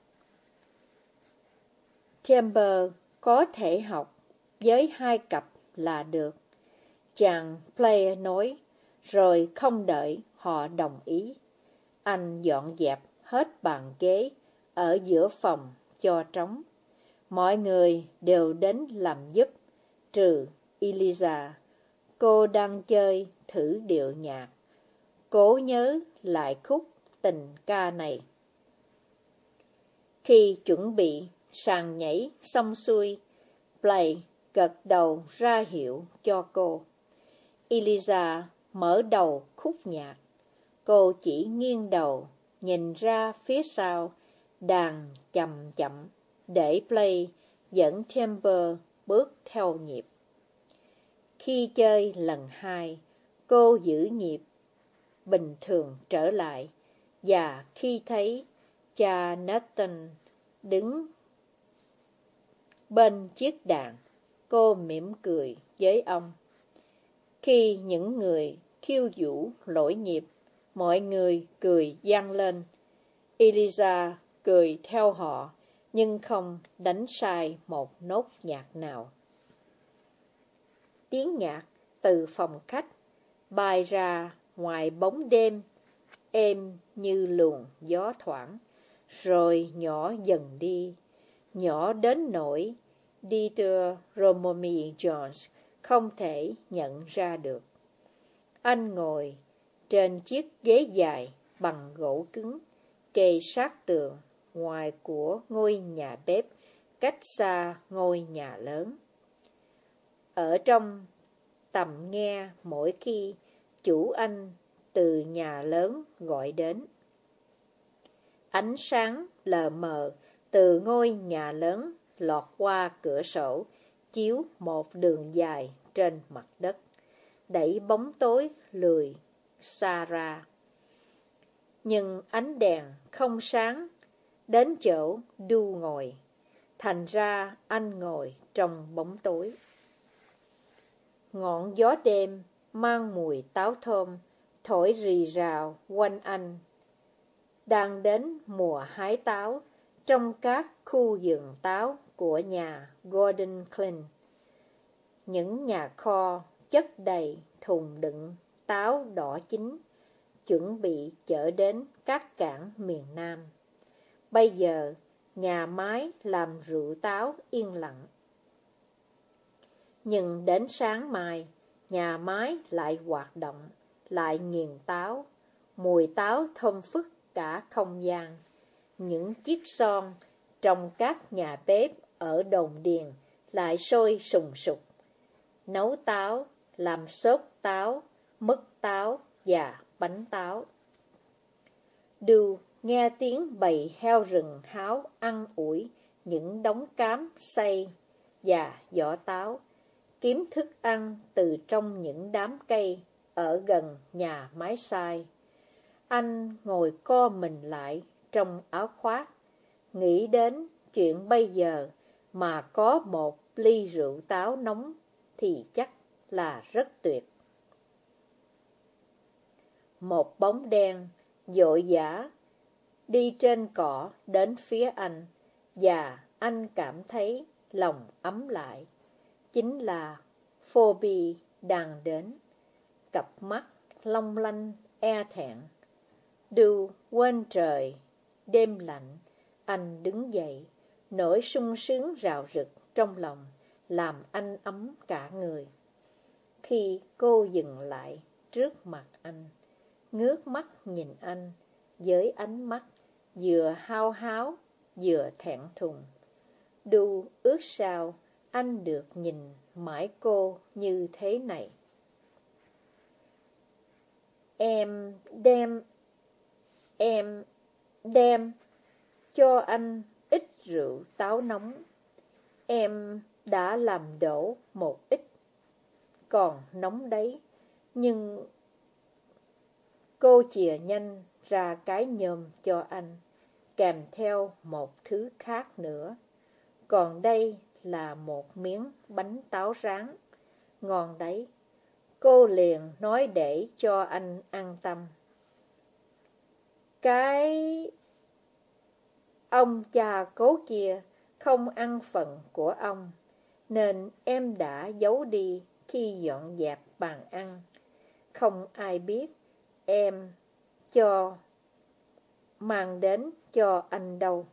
Chamber có thể học với hai cặp là được. Chàng Player nói, rồi không đợi họ đồng ý. Anh dọn dẹp hết bàn ghế ở giữa phòng cho trống. Mọi người đều đến làm giúp, trừ Eliza. Cô đang chơi thử điệu nhạc. Cố nhớ lại khúc tình ca này. Khi chuẩn bị sàn nhảy xong xuôi, Play gật đầu ra hiệu cho cô. Eliza mở đầu khúc nhạc. Cô chỉ nghiêng đầu, nhìn ra phía sau, đàn chậm chậm, để Play dẫn Temple bước theo nhịp. Khi chơi lần hai, cô giữ nhịp bình thường trở lại, và khi thấy cha Nathan đứng bên chiếc đàn, cô mỉm cười với ông. Khi những người khiêu vũ lỗi nhịp, mọi người cười vang lên. Eliza cười theo họ, nhưng không đánh sai một nốt nhạc nào. Tiếng nhạc từ phòng khách bay ra ngoài bóng đêm, êm như luồng gió thoảng, rồi nhỏ dần đi, nhỏ đến nỗi Dieter Romomi Jones không thể nhận ra được. Anh ngồi trên chiếc ghế dài bằng gỗ cứng, kề sát tường ngoài của ngôi nhà bếp, cách xa ngôi nhà lớn. Ở trong tầm nghe mỗi khi chủ anh từ nhà lớn gọi đến. Ánh sáng lờ mờ từ ngôi nhà lớn lọt qua cửa sổ, chiếu một đường dài trên mặt đất, đẩy bóng tối lười xa ra. Nhưng ánh đèn không sáng đến chỗ Du ngồi, thành ra anh ngồi trong bóng tối. Ngọn gió đêm mang mùi táo thơm thổi rì rào quanh anh. Đang đến mùa hái táo trong các khu vườn táo của nhà Gordon Clint. Những nhà kho chất đầy thùng đựng táo đỏ chín, chuẩn bị chở đến các cảng miền Nam. Bây giờ, nhà máy làm rượu táo yên lặng. Nhưng đến sáng mai, nhà máy lại hoạt động, lại nghiền táo. Mùi táo thơm phức cả không gian. Những chiếc son trong các nhà bếp ở đồn điền lại sôi sùng sục. Nấu táo, làm xốp táo, mứt táo và bánh táo. Du nghe tiếng bầy heo rừng háo ăn ủi những đống cám xay và vỏ táo, kiếm thức ăn từ trong những đám cây ở gần nhà máy xay. Anh ngồi co mình lại trong áo khoác, nghĩ đến chuyện bây giờ mà có một ly rượu táo nóng thì chắc là rất tuyệt. Một bóng đen vội vã đi trên cỏ đến phía anh, và anh cảm thấy lòng ấm lại. Chính là Phoebe đang đến. Cặp mắt long lanh e thẹn. Đu quên trời, đêm lạnh, anh đứng dậy, nỗi sung sướng rạo rực trong lòng làm anh ấm cả người. Khi cô dừng lại trước mặt anh, ngước mắt nhìn anh với ánh mắt vừa hao háo vừa thẹn thùng. Đu ước sao anh được nhìn mãi cô như thế này. Em đem, em đem cho anh ít rượu táo nóng. Em đã làm đổ một ít, còn nóng đấy, nhưng... Cô chìa nhanh ra cái nhôm cho anh, kèm theo một thứ khác nữa. Còn đây là một miếng bánh táo rán, ngon đấy. Cô liền nói để cho anh an tâm. Cái... Ông cha cố kia không ăn phần của ông, nên em đã giấu đi khi dọn dẹp bàn ăn. Không ai biết em cho mang đến cho anh đâu.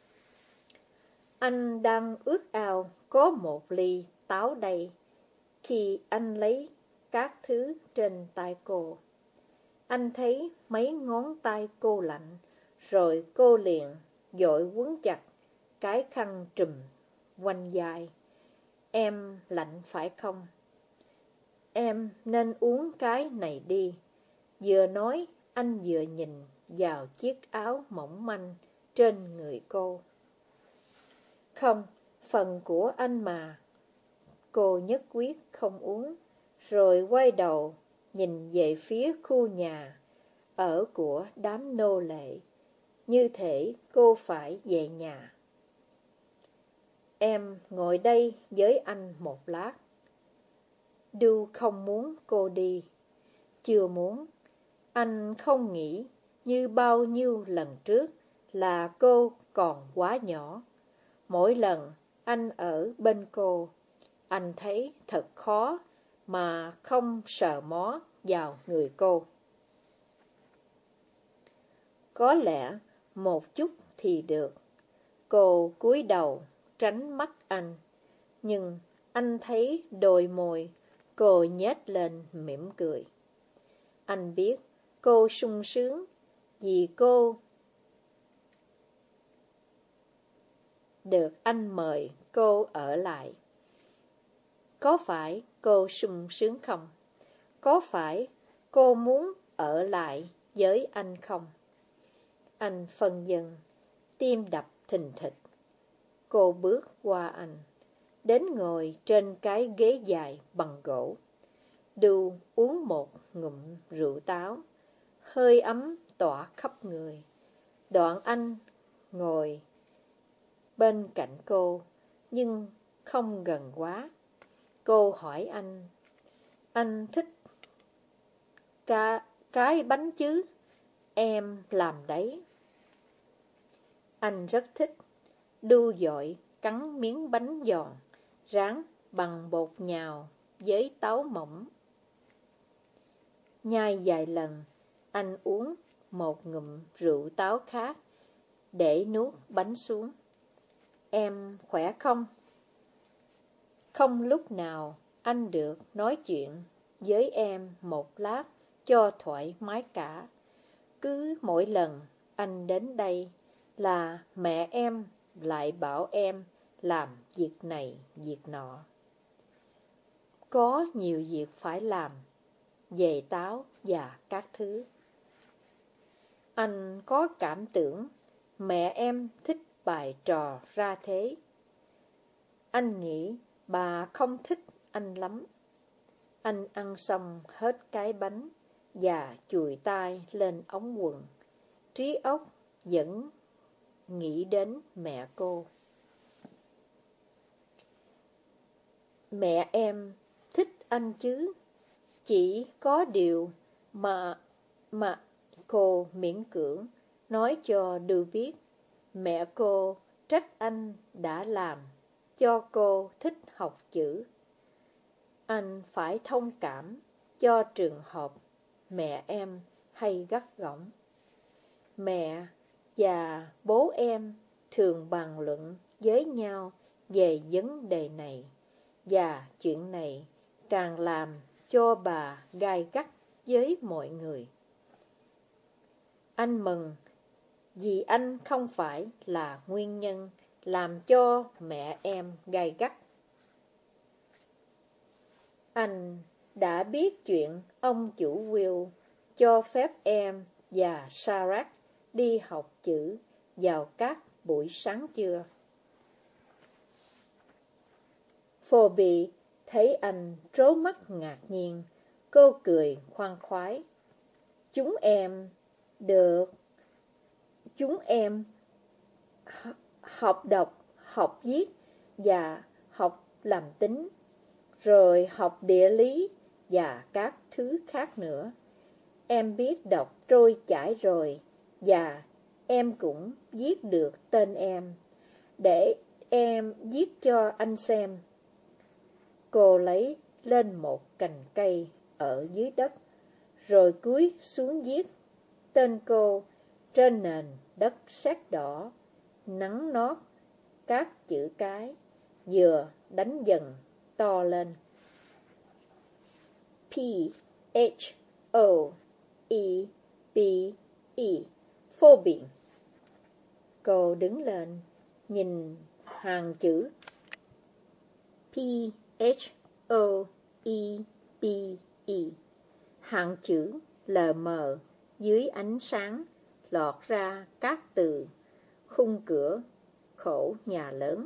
Anh đang ước ao có một ly táo đây khi anh lấy các thứ trên tay cô. Anh thấy mấy ngón tay cô lạnh, rồi cô liền vội quấn chặt cái khăn trùm quanh vai. Em lạnh phải không? Em nên uống cái này đi. Vừa nói, anh vừa nhìn vào chiếc áo mỏng manh trên người cô. Không, phần của anh mà. Cô nhất quyết không uống, rồi quay đầu nhìn về phía khu nhà ở của đám nô lệ, như thể cô phải về nhà. Em ngồi đây với anh một lát. Du không muốn cô đi. Chưa muốn. Anh không nghĩ như bao nhiêu lần trước là cô còn quá nhỏ. Mỗi lần anh ở bên cô, anh thấy thật khó mà không sờ mó vào người cô. Có lẽ một chút thì được. Cô cúi đầu tránh mắt anh, nhưng anh thấy đôi môi cô nhếch lên mỉm cười. Anh biết cô sung sướng vì cô được anh mời cô ở lại. Có phải cô sung sướng không? Có phải cô muốn ở lại với anh không? Anh phân vân, tim đập thình thịch. Cô bước qua anh, đến ngồi trên cái ghế dài bằng gỗ. Du uống một ngụm rượu táo, hơi ấm tỏa khắp người. Đoạn anh ngồi bên cạnh cô, nhưng không gần quá. Cô hỏi anh, anh thích ca, cái bánh chứ? Em làm đấy. Anh rất thích. Du dội cắn miếng bánh giòn, rán bằng bột nhào với táo mỏng. Nhai vài lần, anh uống một ngụm rượu táo khác để nuốt bánh xuống. Em khỏe không? Không lúc nào anh được nói chuyện với em một lát cho thoải mái cả. Cứ mỗi lần anh đến đây là mẹ em lại bảo em làm việc này, việc nọ. Có nhiều việc phải làm, về táo và các thứ. Anh có cảm tưởng mẹ em thích bài trò ra thế. Anh nghĩ bà không thích anh lắm. Anh ăn xong hết cái bánh và chùi tay lên ống quần. Trí óc vẫn nghĩ đến mẹ cô. Mẹ em thích anh chứ. Chỉ có điều mà mà cô miễn cưỡng nói cho Đu biết. Mẹ cô trách anh đã làm cho cô thích học chữ. Anh phải thông cảm cho trường hợp mẹ em hay gắt gỏng. Mẹ và bố em thường bàn luận với nhau về vấn đề này, và chuyện này càng làm cho bà gay gắt với mọi người. Anh mừng vì anh không phải là nguyên nhân làm cho mẹ em gay gắt. Anh đã biết chuyện ông chủ Will cho phép em và Sarah đi học chữ vào các buổi sáng trưa. Phoebe thấy anh trố mắt ngạc nhiên, cô cười khoan khoái. Chúng em được, chúng em học đọc, học viết và học làm tính, rồi học địa lý và các thứ khác nữa. Em biết đọc trôi chảy rồi, và em cũng viết được tên em. Để em viết cho anh xem. Cô lấy lên một cành cây ở dưới đất, rồi cúi xuống viết tên cô trên nền đất sét đỏ, nắng nót, các chữ cái, vừa đánh dần to lên. P H O E B E Phoebe. Cô đứng lên, nhìn hàng chữ P H O E B E. Hàng chữ lờ mờ dưới ánh sáng lọt ra các từ khung cửa khổ nhà lớn.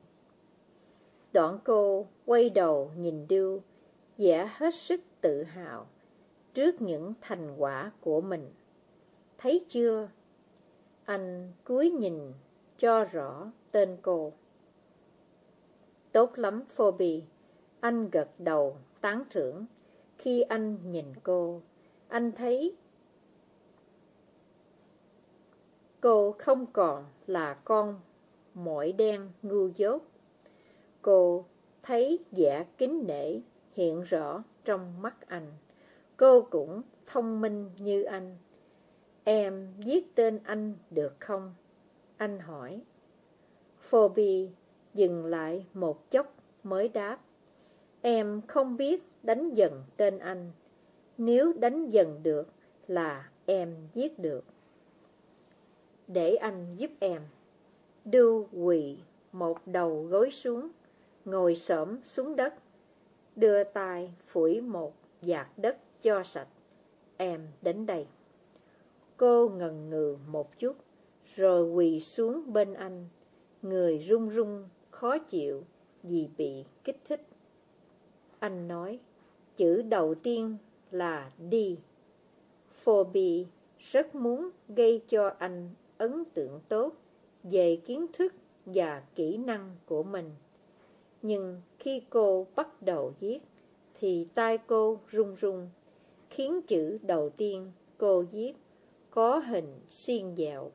Đoạn cô quay đầu nhìn Đu, vẻ hết sức tự hào trước những thành quả của mình. Thấy chưa? Anh cúi nhìn cho rõ tên cô. Tốt lắm Phoebe. Anh gật đầu tán thưởng. Khi anh nhìn cô, anh thấy cô không còn là con muỗi đen ngu dốt. Cô thấy vẻ kính nể hiện rõ trong mắt anh. Cô cũng thông minh như anh. Em viết tên anh được không? Anh hỏi. Phoebe dừng lại một chốc mới đáp. Em không biết đánh dần tên anh. Nếu đánh dần được là em viết được. Để anh giúp em. Du quỳ một đầu gối xuống, ngồi xổm xuống đất, đưa tay phủi một vạt đất cho sạch. Em đến đây. Cô ngần ngừ một chút, rồi quỳ xuống bên anh, người run run khó chịu vì bị kích thích. Anh nói, chữ đầu tiên là đi. Phoebe rất muốn gây cho anh ấn tượng tốt về kiến thức và kỹ năng của mình. Nhưng khi cô bắt đầu viết, thì tay cô run run, khiến chữ đầu tiên cô viết có hình xiên dẹo.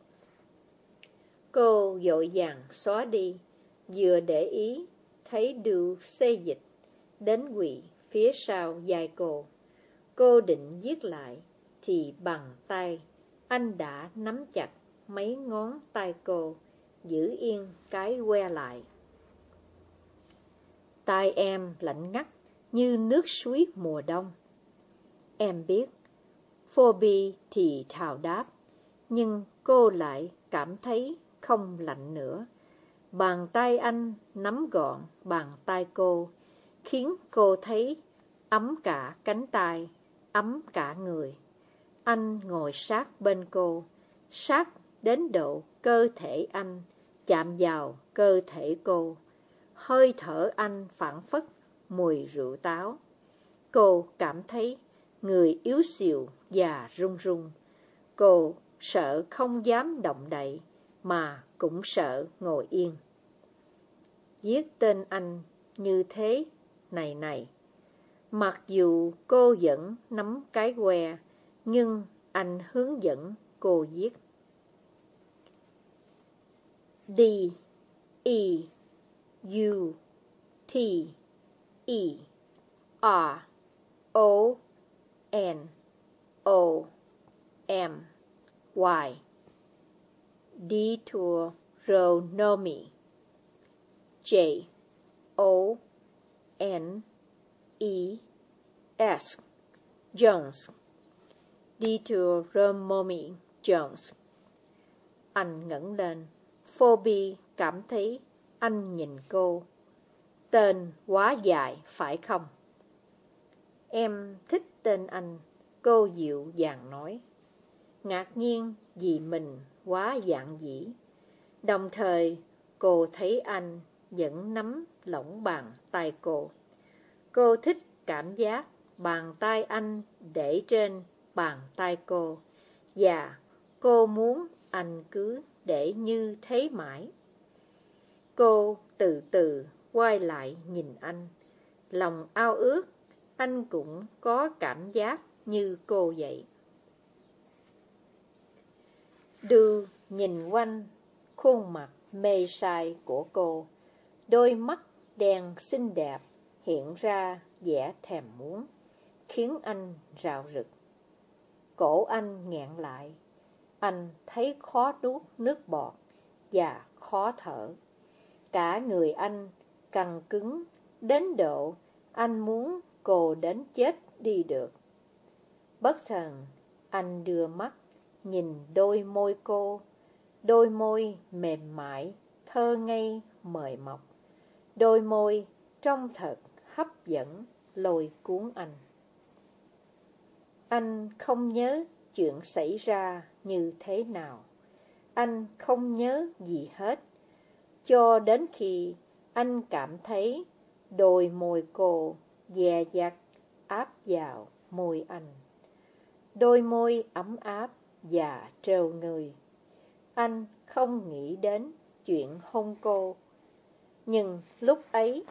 Cô vội vàng xóa đi, vừa để ý thấy Du xê dịch đến quỳ phía sau vai cô. Cô định viết lại, thì bằng tay anh đã nắm chặt mấy ngón tay cô, giữ yên cái que lại. Tai em lạnh ngắt như nước suối mùa đông. Em biết. Phoebe thì thào đáp, nhưng cô lại cảm thấy không lạnh nữa. Bàn tay anh nắm gọn bàn tay cô, khiến cô thấy ấm cả cánh tay, ấm cả người. Anh ngồi sát bên cô, sát đến độ cơ thể anh chạm vào cơ thể cô. Hơi thở anh phảng phất mùi rượu táo. Cô cảm thấy người yếu xìu và run run. Cô sợ không dám động đậy, mà cũng sợ ngồi yên. Viết tên anh như thế này này. Mặc dù cô vẫn nắm cái que, nhưng anh hướng dẫn cô viết. D, E, U, T, E, R, O, N, O, M, Y. Deuteronomy. J, O, N, E, S. Jones. Deuteronomy Jones. Anh ngẩng lên. Phoebe cảm thấy anh nhìn cô. Tên quá dài phải không? Em thích tên anh, cô dịu dàng nói. Ngạc nhiên vì mình quá dạn dĩ. Đồng thời cô thấy anh vẫn nắm lỏng bàn tay cô. Cô thích cảm giác bàn tay anh để trên bàn tay cô, và cô muốn anh cứ để như thế mãi. Cô từ từ quay lại nhìn anh. Lòng ao ước anh cũng có cảm giác như cô vậy. Đưa nhìn quanh khuôn mặt mê say của cô. Đôi mắt đen xinh đẹp hiện ra vẻ thèm muốn, khiến anh rạo rực. Cổ anh nghẹn lại. Anh thấy khó nuốt nước bọt và khó thở. Cả người anh căng cứng đến độ anh muốn cô đến chết đi được. Bất thần, anh đưa mắt nhìn đôi môi cô. Đôi môi mềm mại, thơ ngây, mời mọc. Đôi môi trông thật hấp dẫn, lôi cuốn anh. Anh không nhớ chuyện xảy ra như thế nào. Anh không nhớ gì hết. Cho đến khi anh cảm thấy đôi môi cô dè dặt áp vào môi anh. Đôi môi ấm áp và trêu người. Anh không nghĩ đến chuyện hôn cô. Nhưng lúc ấy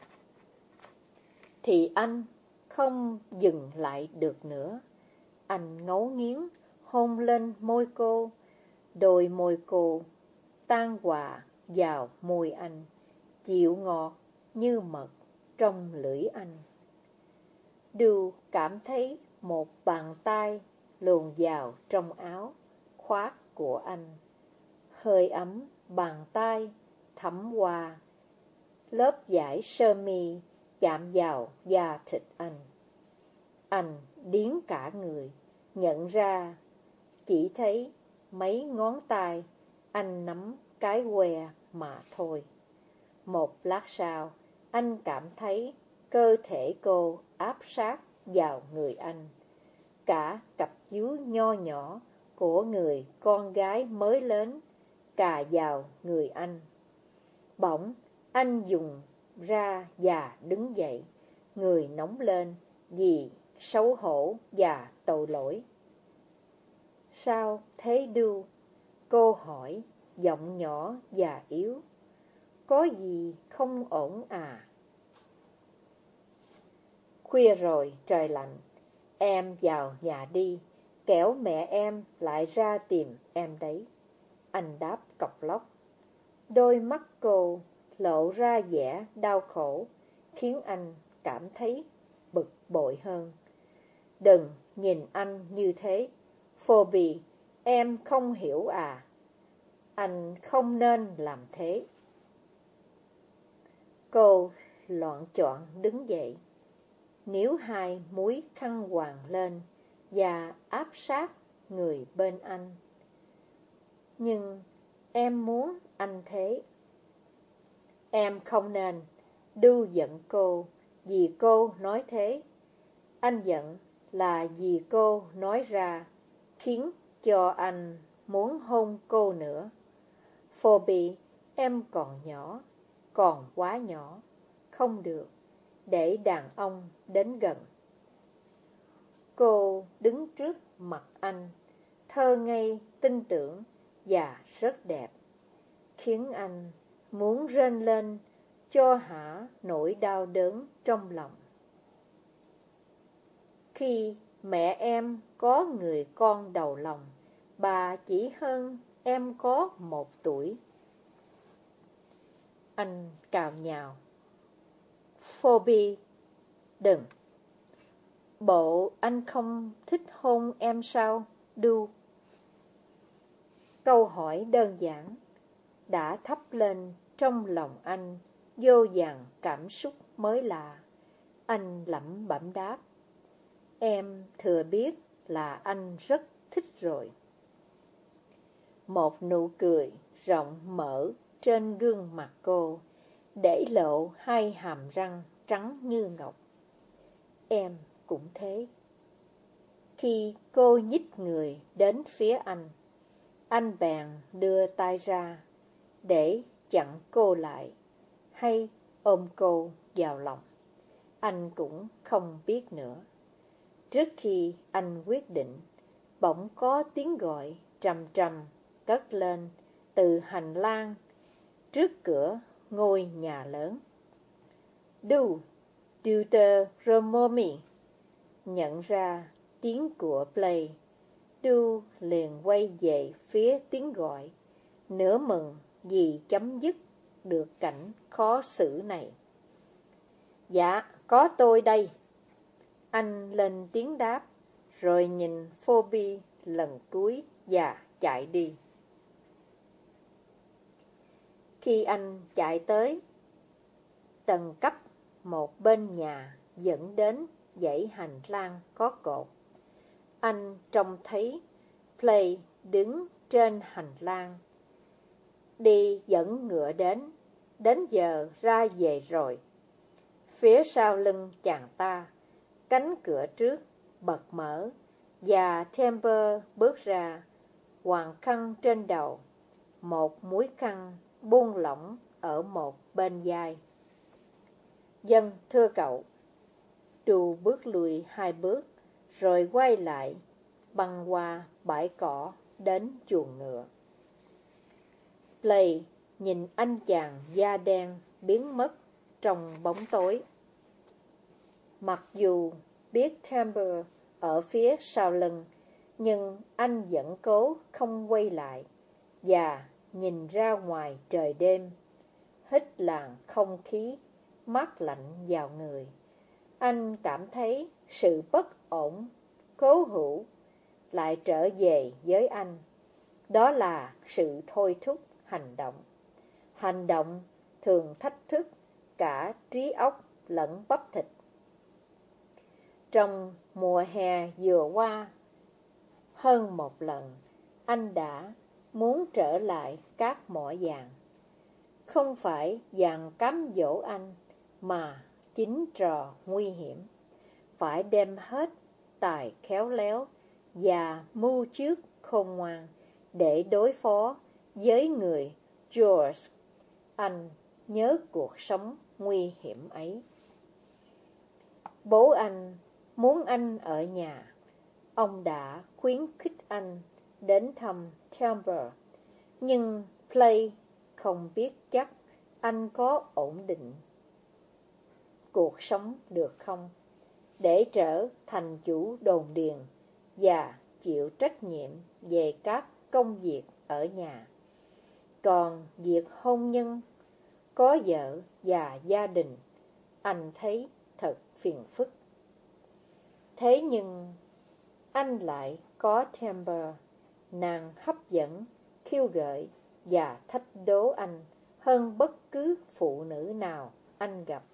thì anh không dừng lại được nữa. Anh ngấu nghiến hôn lên môi cô. Đôi môi cô tan hòa vào môi anh, dịu ngọt như mật trong lưỡi anh. Đều cảm thấy một bàn tay luồn vào trong áo khoác của anh. Hơi ấm bàn tay thấm qua lớp vải sơ mi chạm vào da thịt anh. Anh điếng cả người, nhận ra chỉ thấy mấy ngón tay anh nắm cái que mà thôi. Một lát sau, anh cảm thấy cơ thể cô áp sát vào người anh. Cả cặp vú nho nhỏ của người con gái mới lớn cà vào người anh. Bỗng anh dùng ra và đứng dậy, người nóng lên vì xấu hổ và tội lỗi. Sao thế Đu? Cô hỏi, giọng nhỏ và yếu. Có gì không ổn à? Khuya rồi, trời lạnh. Em vào nhà đi, kẻo mẹ em lại ra tìm em đấy. Anh đáp cộc lốc. Đôi mắt cô lộ ra vẻ đau khổ, khiến anh cảm thấy bực bội hơn. Đừng nhìn anh như thế, Phoebe, em không hiểu à? Anh không nên làm thế. Cô loạn choạng đứng dậy, níu hai múi khăn quàng lên và áp sát người bên anh. Nhưng em muốn anh thế. Em không nên. Đu giận cô vì cô nói thế. Anh giận là vì cô nói ra khiến cho anh muốn hôn cô nữa. Phoebe, em còn nhỏ, còn quá nhỏ, không được để đàn ông đến gần. Cô đứng trước mặt anh, thơ ngây, tin tưởng và rất đẹp, khiến anh muốn rên lên cho hả nỗi đau đớn trong lòng. Khi mẹ em có người con đầu lòng, bà chỉ hơn em có một tuổi. Anh cào nhào. Phoebe, đừng. Bộ anh không thích hôn em sao, Du? Câu hỏi đơn giản đã thắp lên trong lòng anh vô vàn cảm xúc mới lạ. Anh lẩm bẩm đáp: em thừa biết là anh rất thích rồi. Một nụ cười rộng mở trên gương mặt cô, để lộ hai hàm răng trắng như ngọc. Em cũng thế. Khi cô nhích người đến phía anh, anh bèn đưa tay ra để chặn cô lại, hay ôm cô vào lòng. Anh cũng không biết nữa. Trước khi anh quyết định, bỗng có tiếng gọi trầm trầm cất lên từ hành lang trước cửa ngôi nhà lớn. Du, Deuteronomy. Nhận ra tiếng của Play, Du liền quay về phía tiếng gọi, nửa mừng vì chấm dứt được cảnh khó xử này. Dạ, có tôi đây. Anh lên tiếng đáp, rồi nhìn Phoebe lần cuối và chạy đi. Khi anh chạy tới tầng cấp một bên nhà dẫn đến dãy hành lang có cột, anh trông thấy Play đứng trên hành lang. Đi dẫn ngựa đến, đến giờ ra về rồi. Phía sau lưng chàng ta, cánh cửa trước bật mở và Temper bước ra, quàng khăn trên đầu, một múi khăn buông lỏng ở một bên vai. Dân thưa cậu. Du bước lùi hai bước, rồi quay lại, băng qua bãi cỏ đến chuồng ngựa. Play nhìn anh chàng da đen biến mất trong bóng tối. Mặc dù biết Temper ở phía sau lưng, nhưng anh vẫn cố không quay lại và nhìn ra ngoài trời đêm, hít làn không khí mát lạnh vào người. Anh cảm thấy sự bất ổn cố hữu lại trở về với anh. Đó là sự thôi thúc hành động. Hành động thường thách thức cả trí óc lẫn bắp thịt. Trong mùa hè vừa qua, hơn một lần, anh đã muốn trở lại các mỏ vàng. Không phải vàng cám dỗ anh, mà chính trò nguy hiểm. Phải đem hết tài khéo léo và mưu trước khôn ngoan để đối phó với người George. Anh nhớ cuộc sống nguy hiểm ấy. Bố anh muốn anh ở nhà. Ông đã khuyến khích anh đến thăm Temper, nhưng Play không biết chắc anh có ổn định cuộc sống được không, để trở thành chủ đồn điền và chịu trách nhiệm về các công việc ở nhà. Còn việc hôn nhân, có vợ và gia đình, anh thấy thật phiền phức. Thế nhưng anh lại có Temper, nàng hấp dẫn, khiêu gợi và thách đố anh hơn bất cứ phụ nữ nào anh gặp.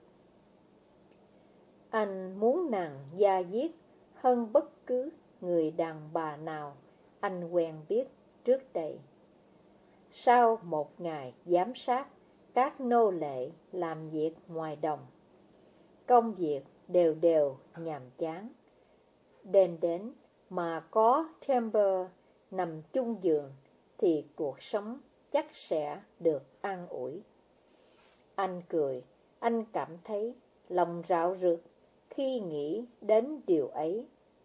Anh muốn nàng da diết hơn bất cứ người đàn bà nào anh quen biết trước đây. Sau một ngày giám sát các nô lệ làm việc ngoài đồng, công việc đều đều nhàm chán, đêm đến mà có Timber nằm chung giường thì cuộc sống chắc sẽ được an ủi. Anh cười, anh cảm thấy lòng rạo rực khi nghĩ đến điều ấy.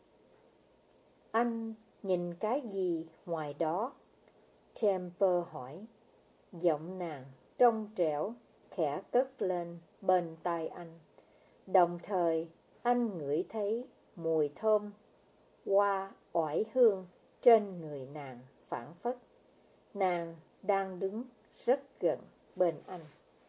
Anh nhìn cái gì ngoài đó? Temper hỏi. Giọng nàng trong trẻo khẽ cất lên bên tai anh. Đồng thời anh ngửi thấy mùi thơm hoa oải hương trên người nàng phảng phất. Nàng đang đứng rất gần bên anh.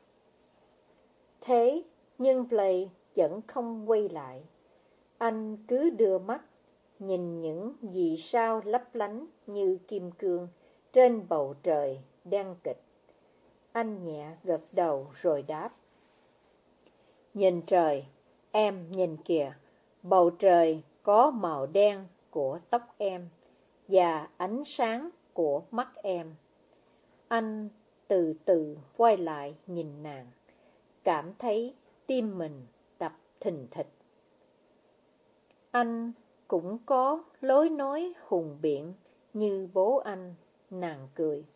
Thế nhưng Blake vẫn không quay lại. Anh cứ đưa mắt nhìn những vì sao lấp lánh như kim cương trên bầu trời đen kịt. Anh nhẹ gật đầu rồi đáp. Nhìn trời, em nhìn kìa, bầu trời có màu đen của tóc em và ánh sáng của mắt em. Anh từ từ quay lại nhìn nàng, cảm thấy tim mình đập thình thịch. Anh cũng có lối nói hùng biện như bố anh, nàng cười.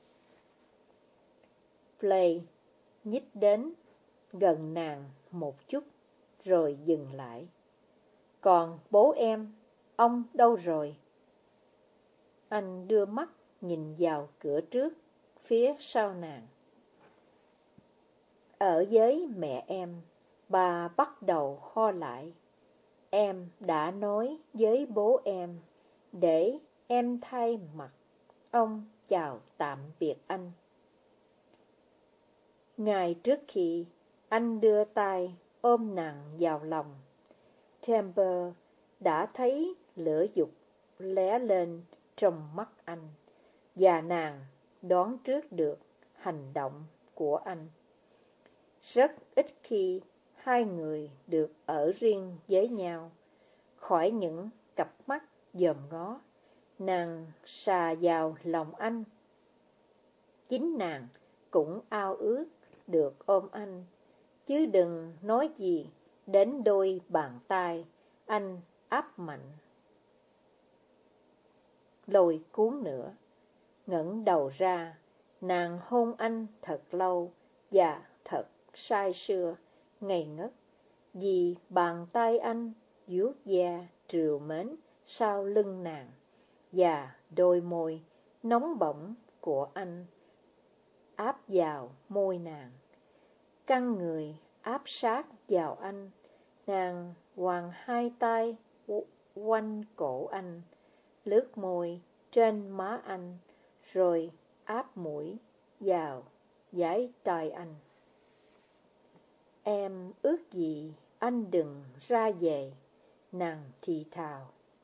Blake nhích đến gần nàng một chút rồi dừng lại. Còn bố em, ông đâu rồi? Anh đưa mắt nhìn vào cửa trước, phía sau nàng. Ở với mẹ em, bà bắt đầu ho lại. Em đã nói với bố em để em thay mặt ông chào tạm biệt anh. Ngay trước khi anh đưa tay ôm nàng vào lòng, Temper đã thấy lửa dục lóe lên trong mắt anh, và nàng đoán trước được hành động của anh. Rất ít khi hai người được ở riêng với nhau, khỏi những cặp mắt dòm ngó, nàng xà vào lòng anh. Chính nàng cũng ao ước được ôm anh, chứ đừng nói gì đến đôi bàn tay anh áp mạnh. Lôi cuốn nữa, ngẩng đầu ra, nàng hôn anh thật lâu và thật say sưa, ngây ngất, vì bàn tay anh vuốt ve trìu mến sau lưng nàng, và đôi môi nóng bỏng của anh áp vào môi nàng. Căng người áp sát vào anh, nàng quàng hai tay quanh cổ anh, lướt môi trên má anh, rồi áp mũi vào dãy tai anh. Em ước gì anh đừng ra về, nàng thì thào.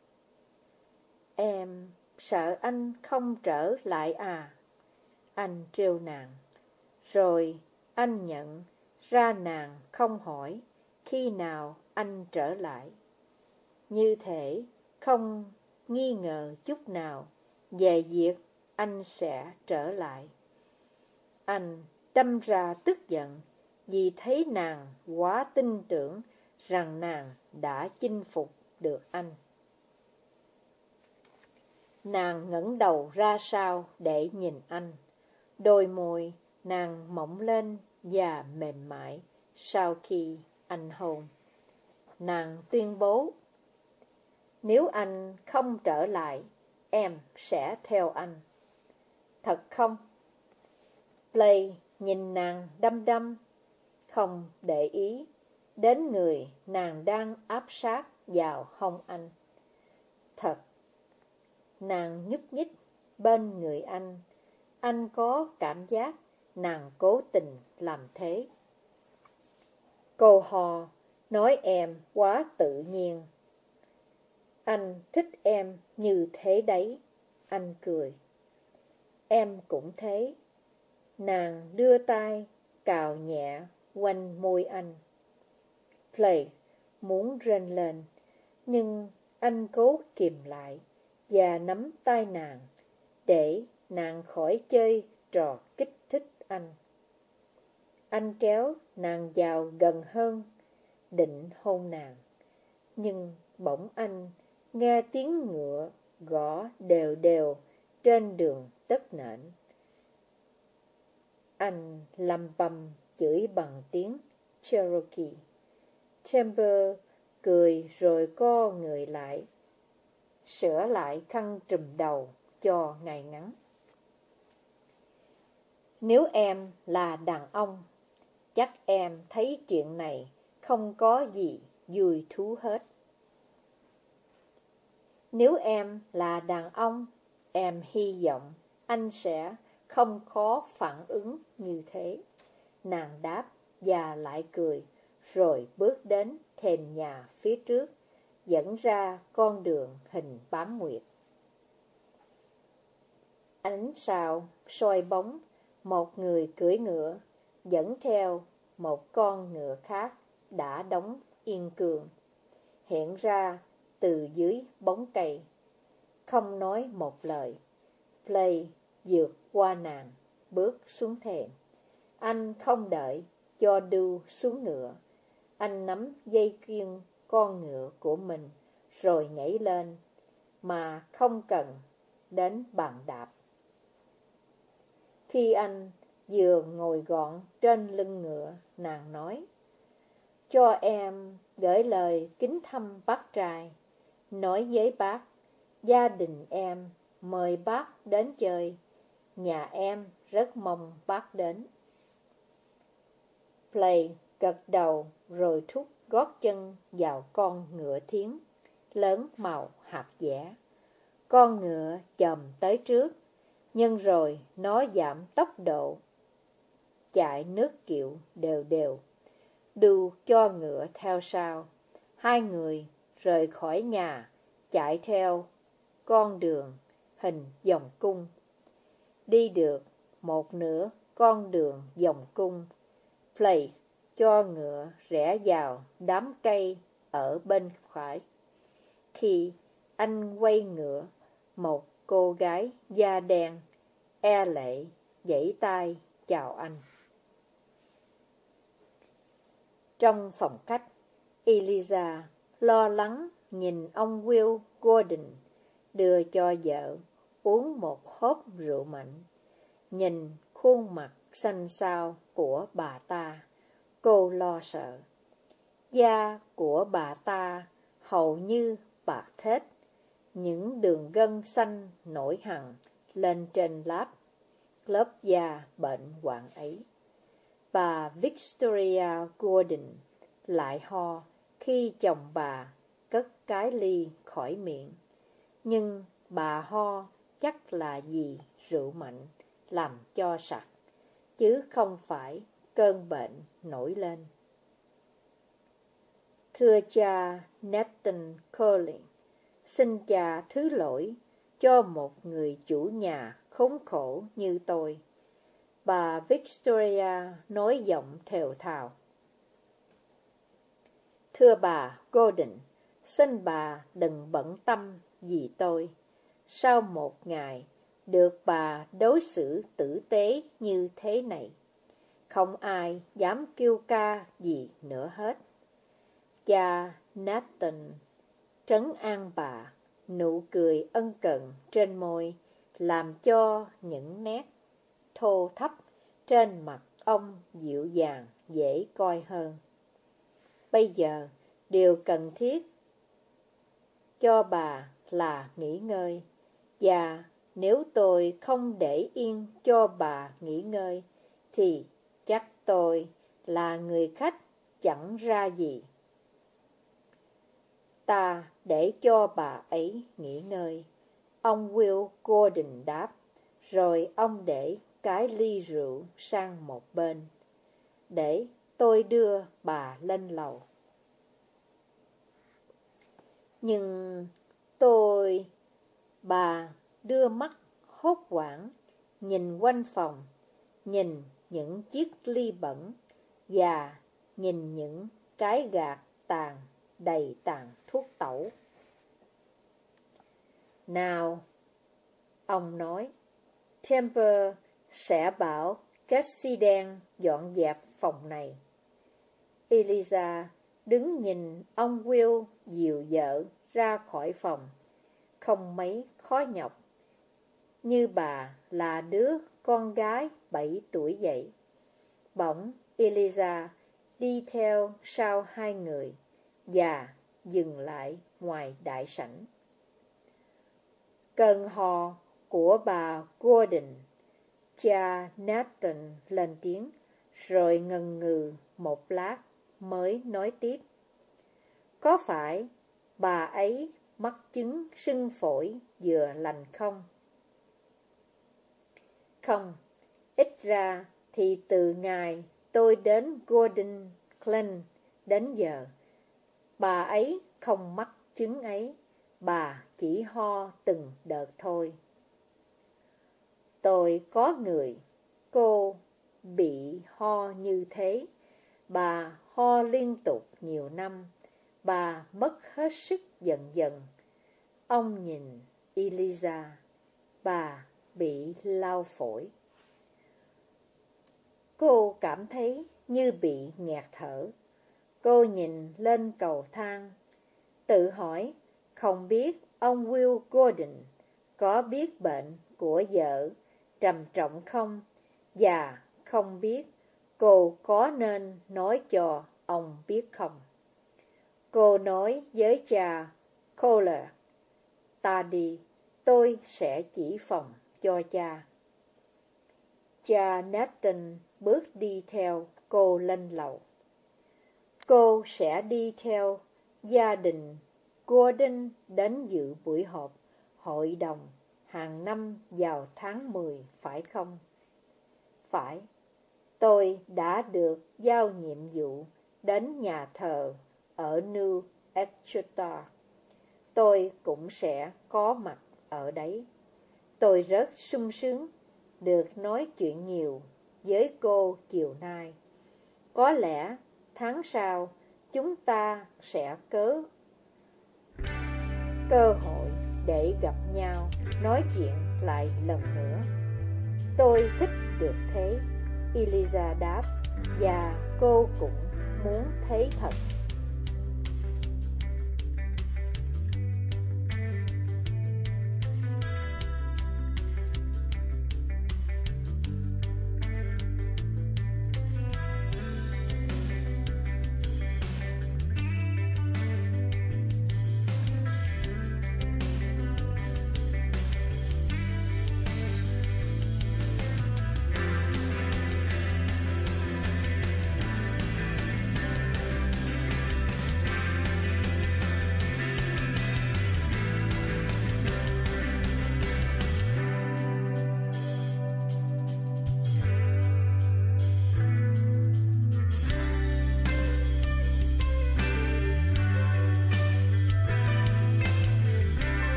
Em sợ anh không trở lại à? Anh trêu nàng. Rồi anh nhận ra nàng không hỏi khi nào anh trở lại. Như thể không nghi ngờ chút nào về việc anh sẽ trở lại. Anh đâm ra tức giận vì thấy nàng quá tin tưởng rằng nàng đã chinh phục được anh. Nàng ngẩng đầu ra sau để nhìn anh. Đôi môi nàng mỏng lên và mềm mại sau khi anh hôn. Nàng tuyên bố, nếu anh không trở lại, em sẽ theo anh. Thật không? Blake nhìn nàng đăm đăm, không để ý đến người nàng đang áp sát vào hông anh. Thật. Nàng nhúc nhích bên người anh. Anh có cảm giác nàng cố tình làm thế. Cô hò nói em quá tự nhiên. Anh thích em như thế đấy. Anh cười. Em cũng thế. Nàng đưa tay cào nhẹ quanh môi anh. Blake muốn rên lên, nhưng anh cố kìm lại và nắm tay nàng để nàng khỏi chơi trò kích thích anh. Anh kéo nàng vào gần hơn, định hôn nàng, nhưng bỗng anh nghe tiếng ngựa gõ đều đều trên đường đất nện. Anh lầm bầm chửi bằng tiếng Cherokee. Temper cười rồi co người lại, sửa lại khăn trùm đầu cho ngay ngắn. Nếu em là đàn ông, chắc em thấy chuyện này không có gì vui thú hết. Nếu em là đàn ông, em hy vọng anh sẽ không khó phản ứng như thế. Nàng đáp và lại cười, rồi bước đến thềm nhà phía trước, dẫn ra con đường hình bán nguyệt. Ánh sao soi bóng một người cưỡi ngựa, dẫn theo một con ngựa khác đã đóng yên cương, hiện ra từ dưới bóng cây. Không nói một lời, Play vượt qua nàng, bước xuống thềm. Anh không đợi cho đu xuống ngựa, anh nắm dây kiêng con ngựa của mình rồi nhảy lên, mà không cần đến bàn đạp. Khi anh vừa ngồi gọn trên lưng ngựa, nàng nói: cho em gửi lời kính thăm bác trai, nói với bác, gia đình em mời bác đến chơi, nhà em rất mong bác đến. Play gật đầu rồi thúc gót chân vào con ngựa thiến, lớn màu hạt dẻ. Con ngựa chồm tới trước, nhưng rồi nó giảm tốc độ, chạy nước kiệu đều đều, đu cho ngựa theo sau. Hai người rời khỏi nhà, chạy theo con đường hình vòng cung. Đi được một nửa con đường vòng cung, Play cho ngựa rẽ vào đám cây ở bên phải. Khi anh quay ngựa, một cô gái da đen e lệ vẫy tay chào anh. Trong phòng khách, Eliza lo lắng nhìn ông Will Gordon đưa cho vợ uống một hớp rượu mạnh. Nhìn khuôn mặt xanh xao của bà ta, cô lo sợ. Da của bà ta hầu như bạc thết, những đường gân xanh nổi hằn lên trên lớp, lớp da bệnh hoạn ấy. Bà Victoria Gordon lại ho khi chồng bà cất cái ly khỏi miệng. Nhưng bà ho chắc là vì rượu mạnh làm cho sặc, chứ không phải cơn bệnh nổi lên. Thưa cha Nathan Curling, xin cha thứ lỗi cho một người chủ nhà khốn khổ như tôi. Bà Victoria nói giọng thều thào. Thưa bà Gordon, xin bà đừng bận tâm vì tôi. Sau một ngày được bà đối xử tử tế như thế này, không ai dám kêu ca gì nữa hết. Cha Nathan trấn an bà, nụ cười ân cần trên môi làm cho những nét thô thấp trên mặt ông dịu dàng dễ coi hơn. Bây giờ điều cần thiết cho bà là nghỉ ngơi, và nếu tôi không để yên cho bà nghỉ ngơi thì chắc tôi là người khách chẳng ra gì. Ta để cho bà ấy nghỉ ngơi, ông Will Gordon đáp, rồi ông để cái ly rượu sang một bên. Để tôi đưa bà lên lầu. Nhưng tôi... Bà đưa mắt hốt hoảng, nhìn quanh phòng, nhìn những chiếc ly bẩn, và nhìn những cái gạt tàn đầy tàn thuốc tẩu. Nào, ông nói, Temper sẽ bảo Cassidy dọn dẹp phòng này. Eliza đứng nhìn ông Will dìu vợ ra khỏi phòng, không mấy khó nhọc, như bà là đứa con gái bảy tuổi vậy. Bỗng Eliza đi theo sau hai người và dừng lại ngoài đại sảnh. Cơn ho của bà Gordon, cha Nathan lên tiếng, rồi ngần ngừ một lát mới nói tiếp. Có phải bà ấy mắc chứng sưng phổi vừa lành không? Không, ít ra thì từ ngày tôi đến Gordon Glen đến giờ, bà ấy không mắc chứng ấy, bà chỉ ho từng đợt thôi. Tôi có người, cô bị ho như thế, bà ho liên tục nhiều năm, bà mất hết sức dần dần. Ông nhìn Eliza, bà bị lao phổi. Cô cảm thấy như bị nghẹt thở. Cô nhìn lên cầu thang, tự hỏi không biết ông Will Gordon có biết bệnh của vợ trầm trọng không, và không biết cô có nên nói cho ông biết không. Cô nói với cha Kohler, ta đi, tôi sẽ chỉ phòng cho cha. Cha Nathan bước đi theo cô lên lầu. Cô sẽ đi theo gia đình Gordon đến dự buổi họp hội đồng hàng năm vào tháng mười, phải không? Phải, tôi đã được giao nhiệm vụ đến nhà thờ ở New Exeter. Tôi cũng sẽ có mặt ở đấy. Tôi rất sung sướng được nói chuyện nhiều với cô chiều nay. Có lẽ tháng sau chúng ta sẽ có cơ hội để gặp nhau, nói chuyện lại lần nữa. Tôi thích được thế, Eliza đáp, và cô cũng muốn thế thật.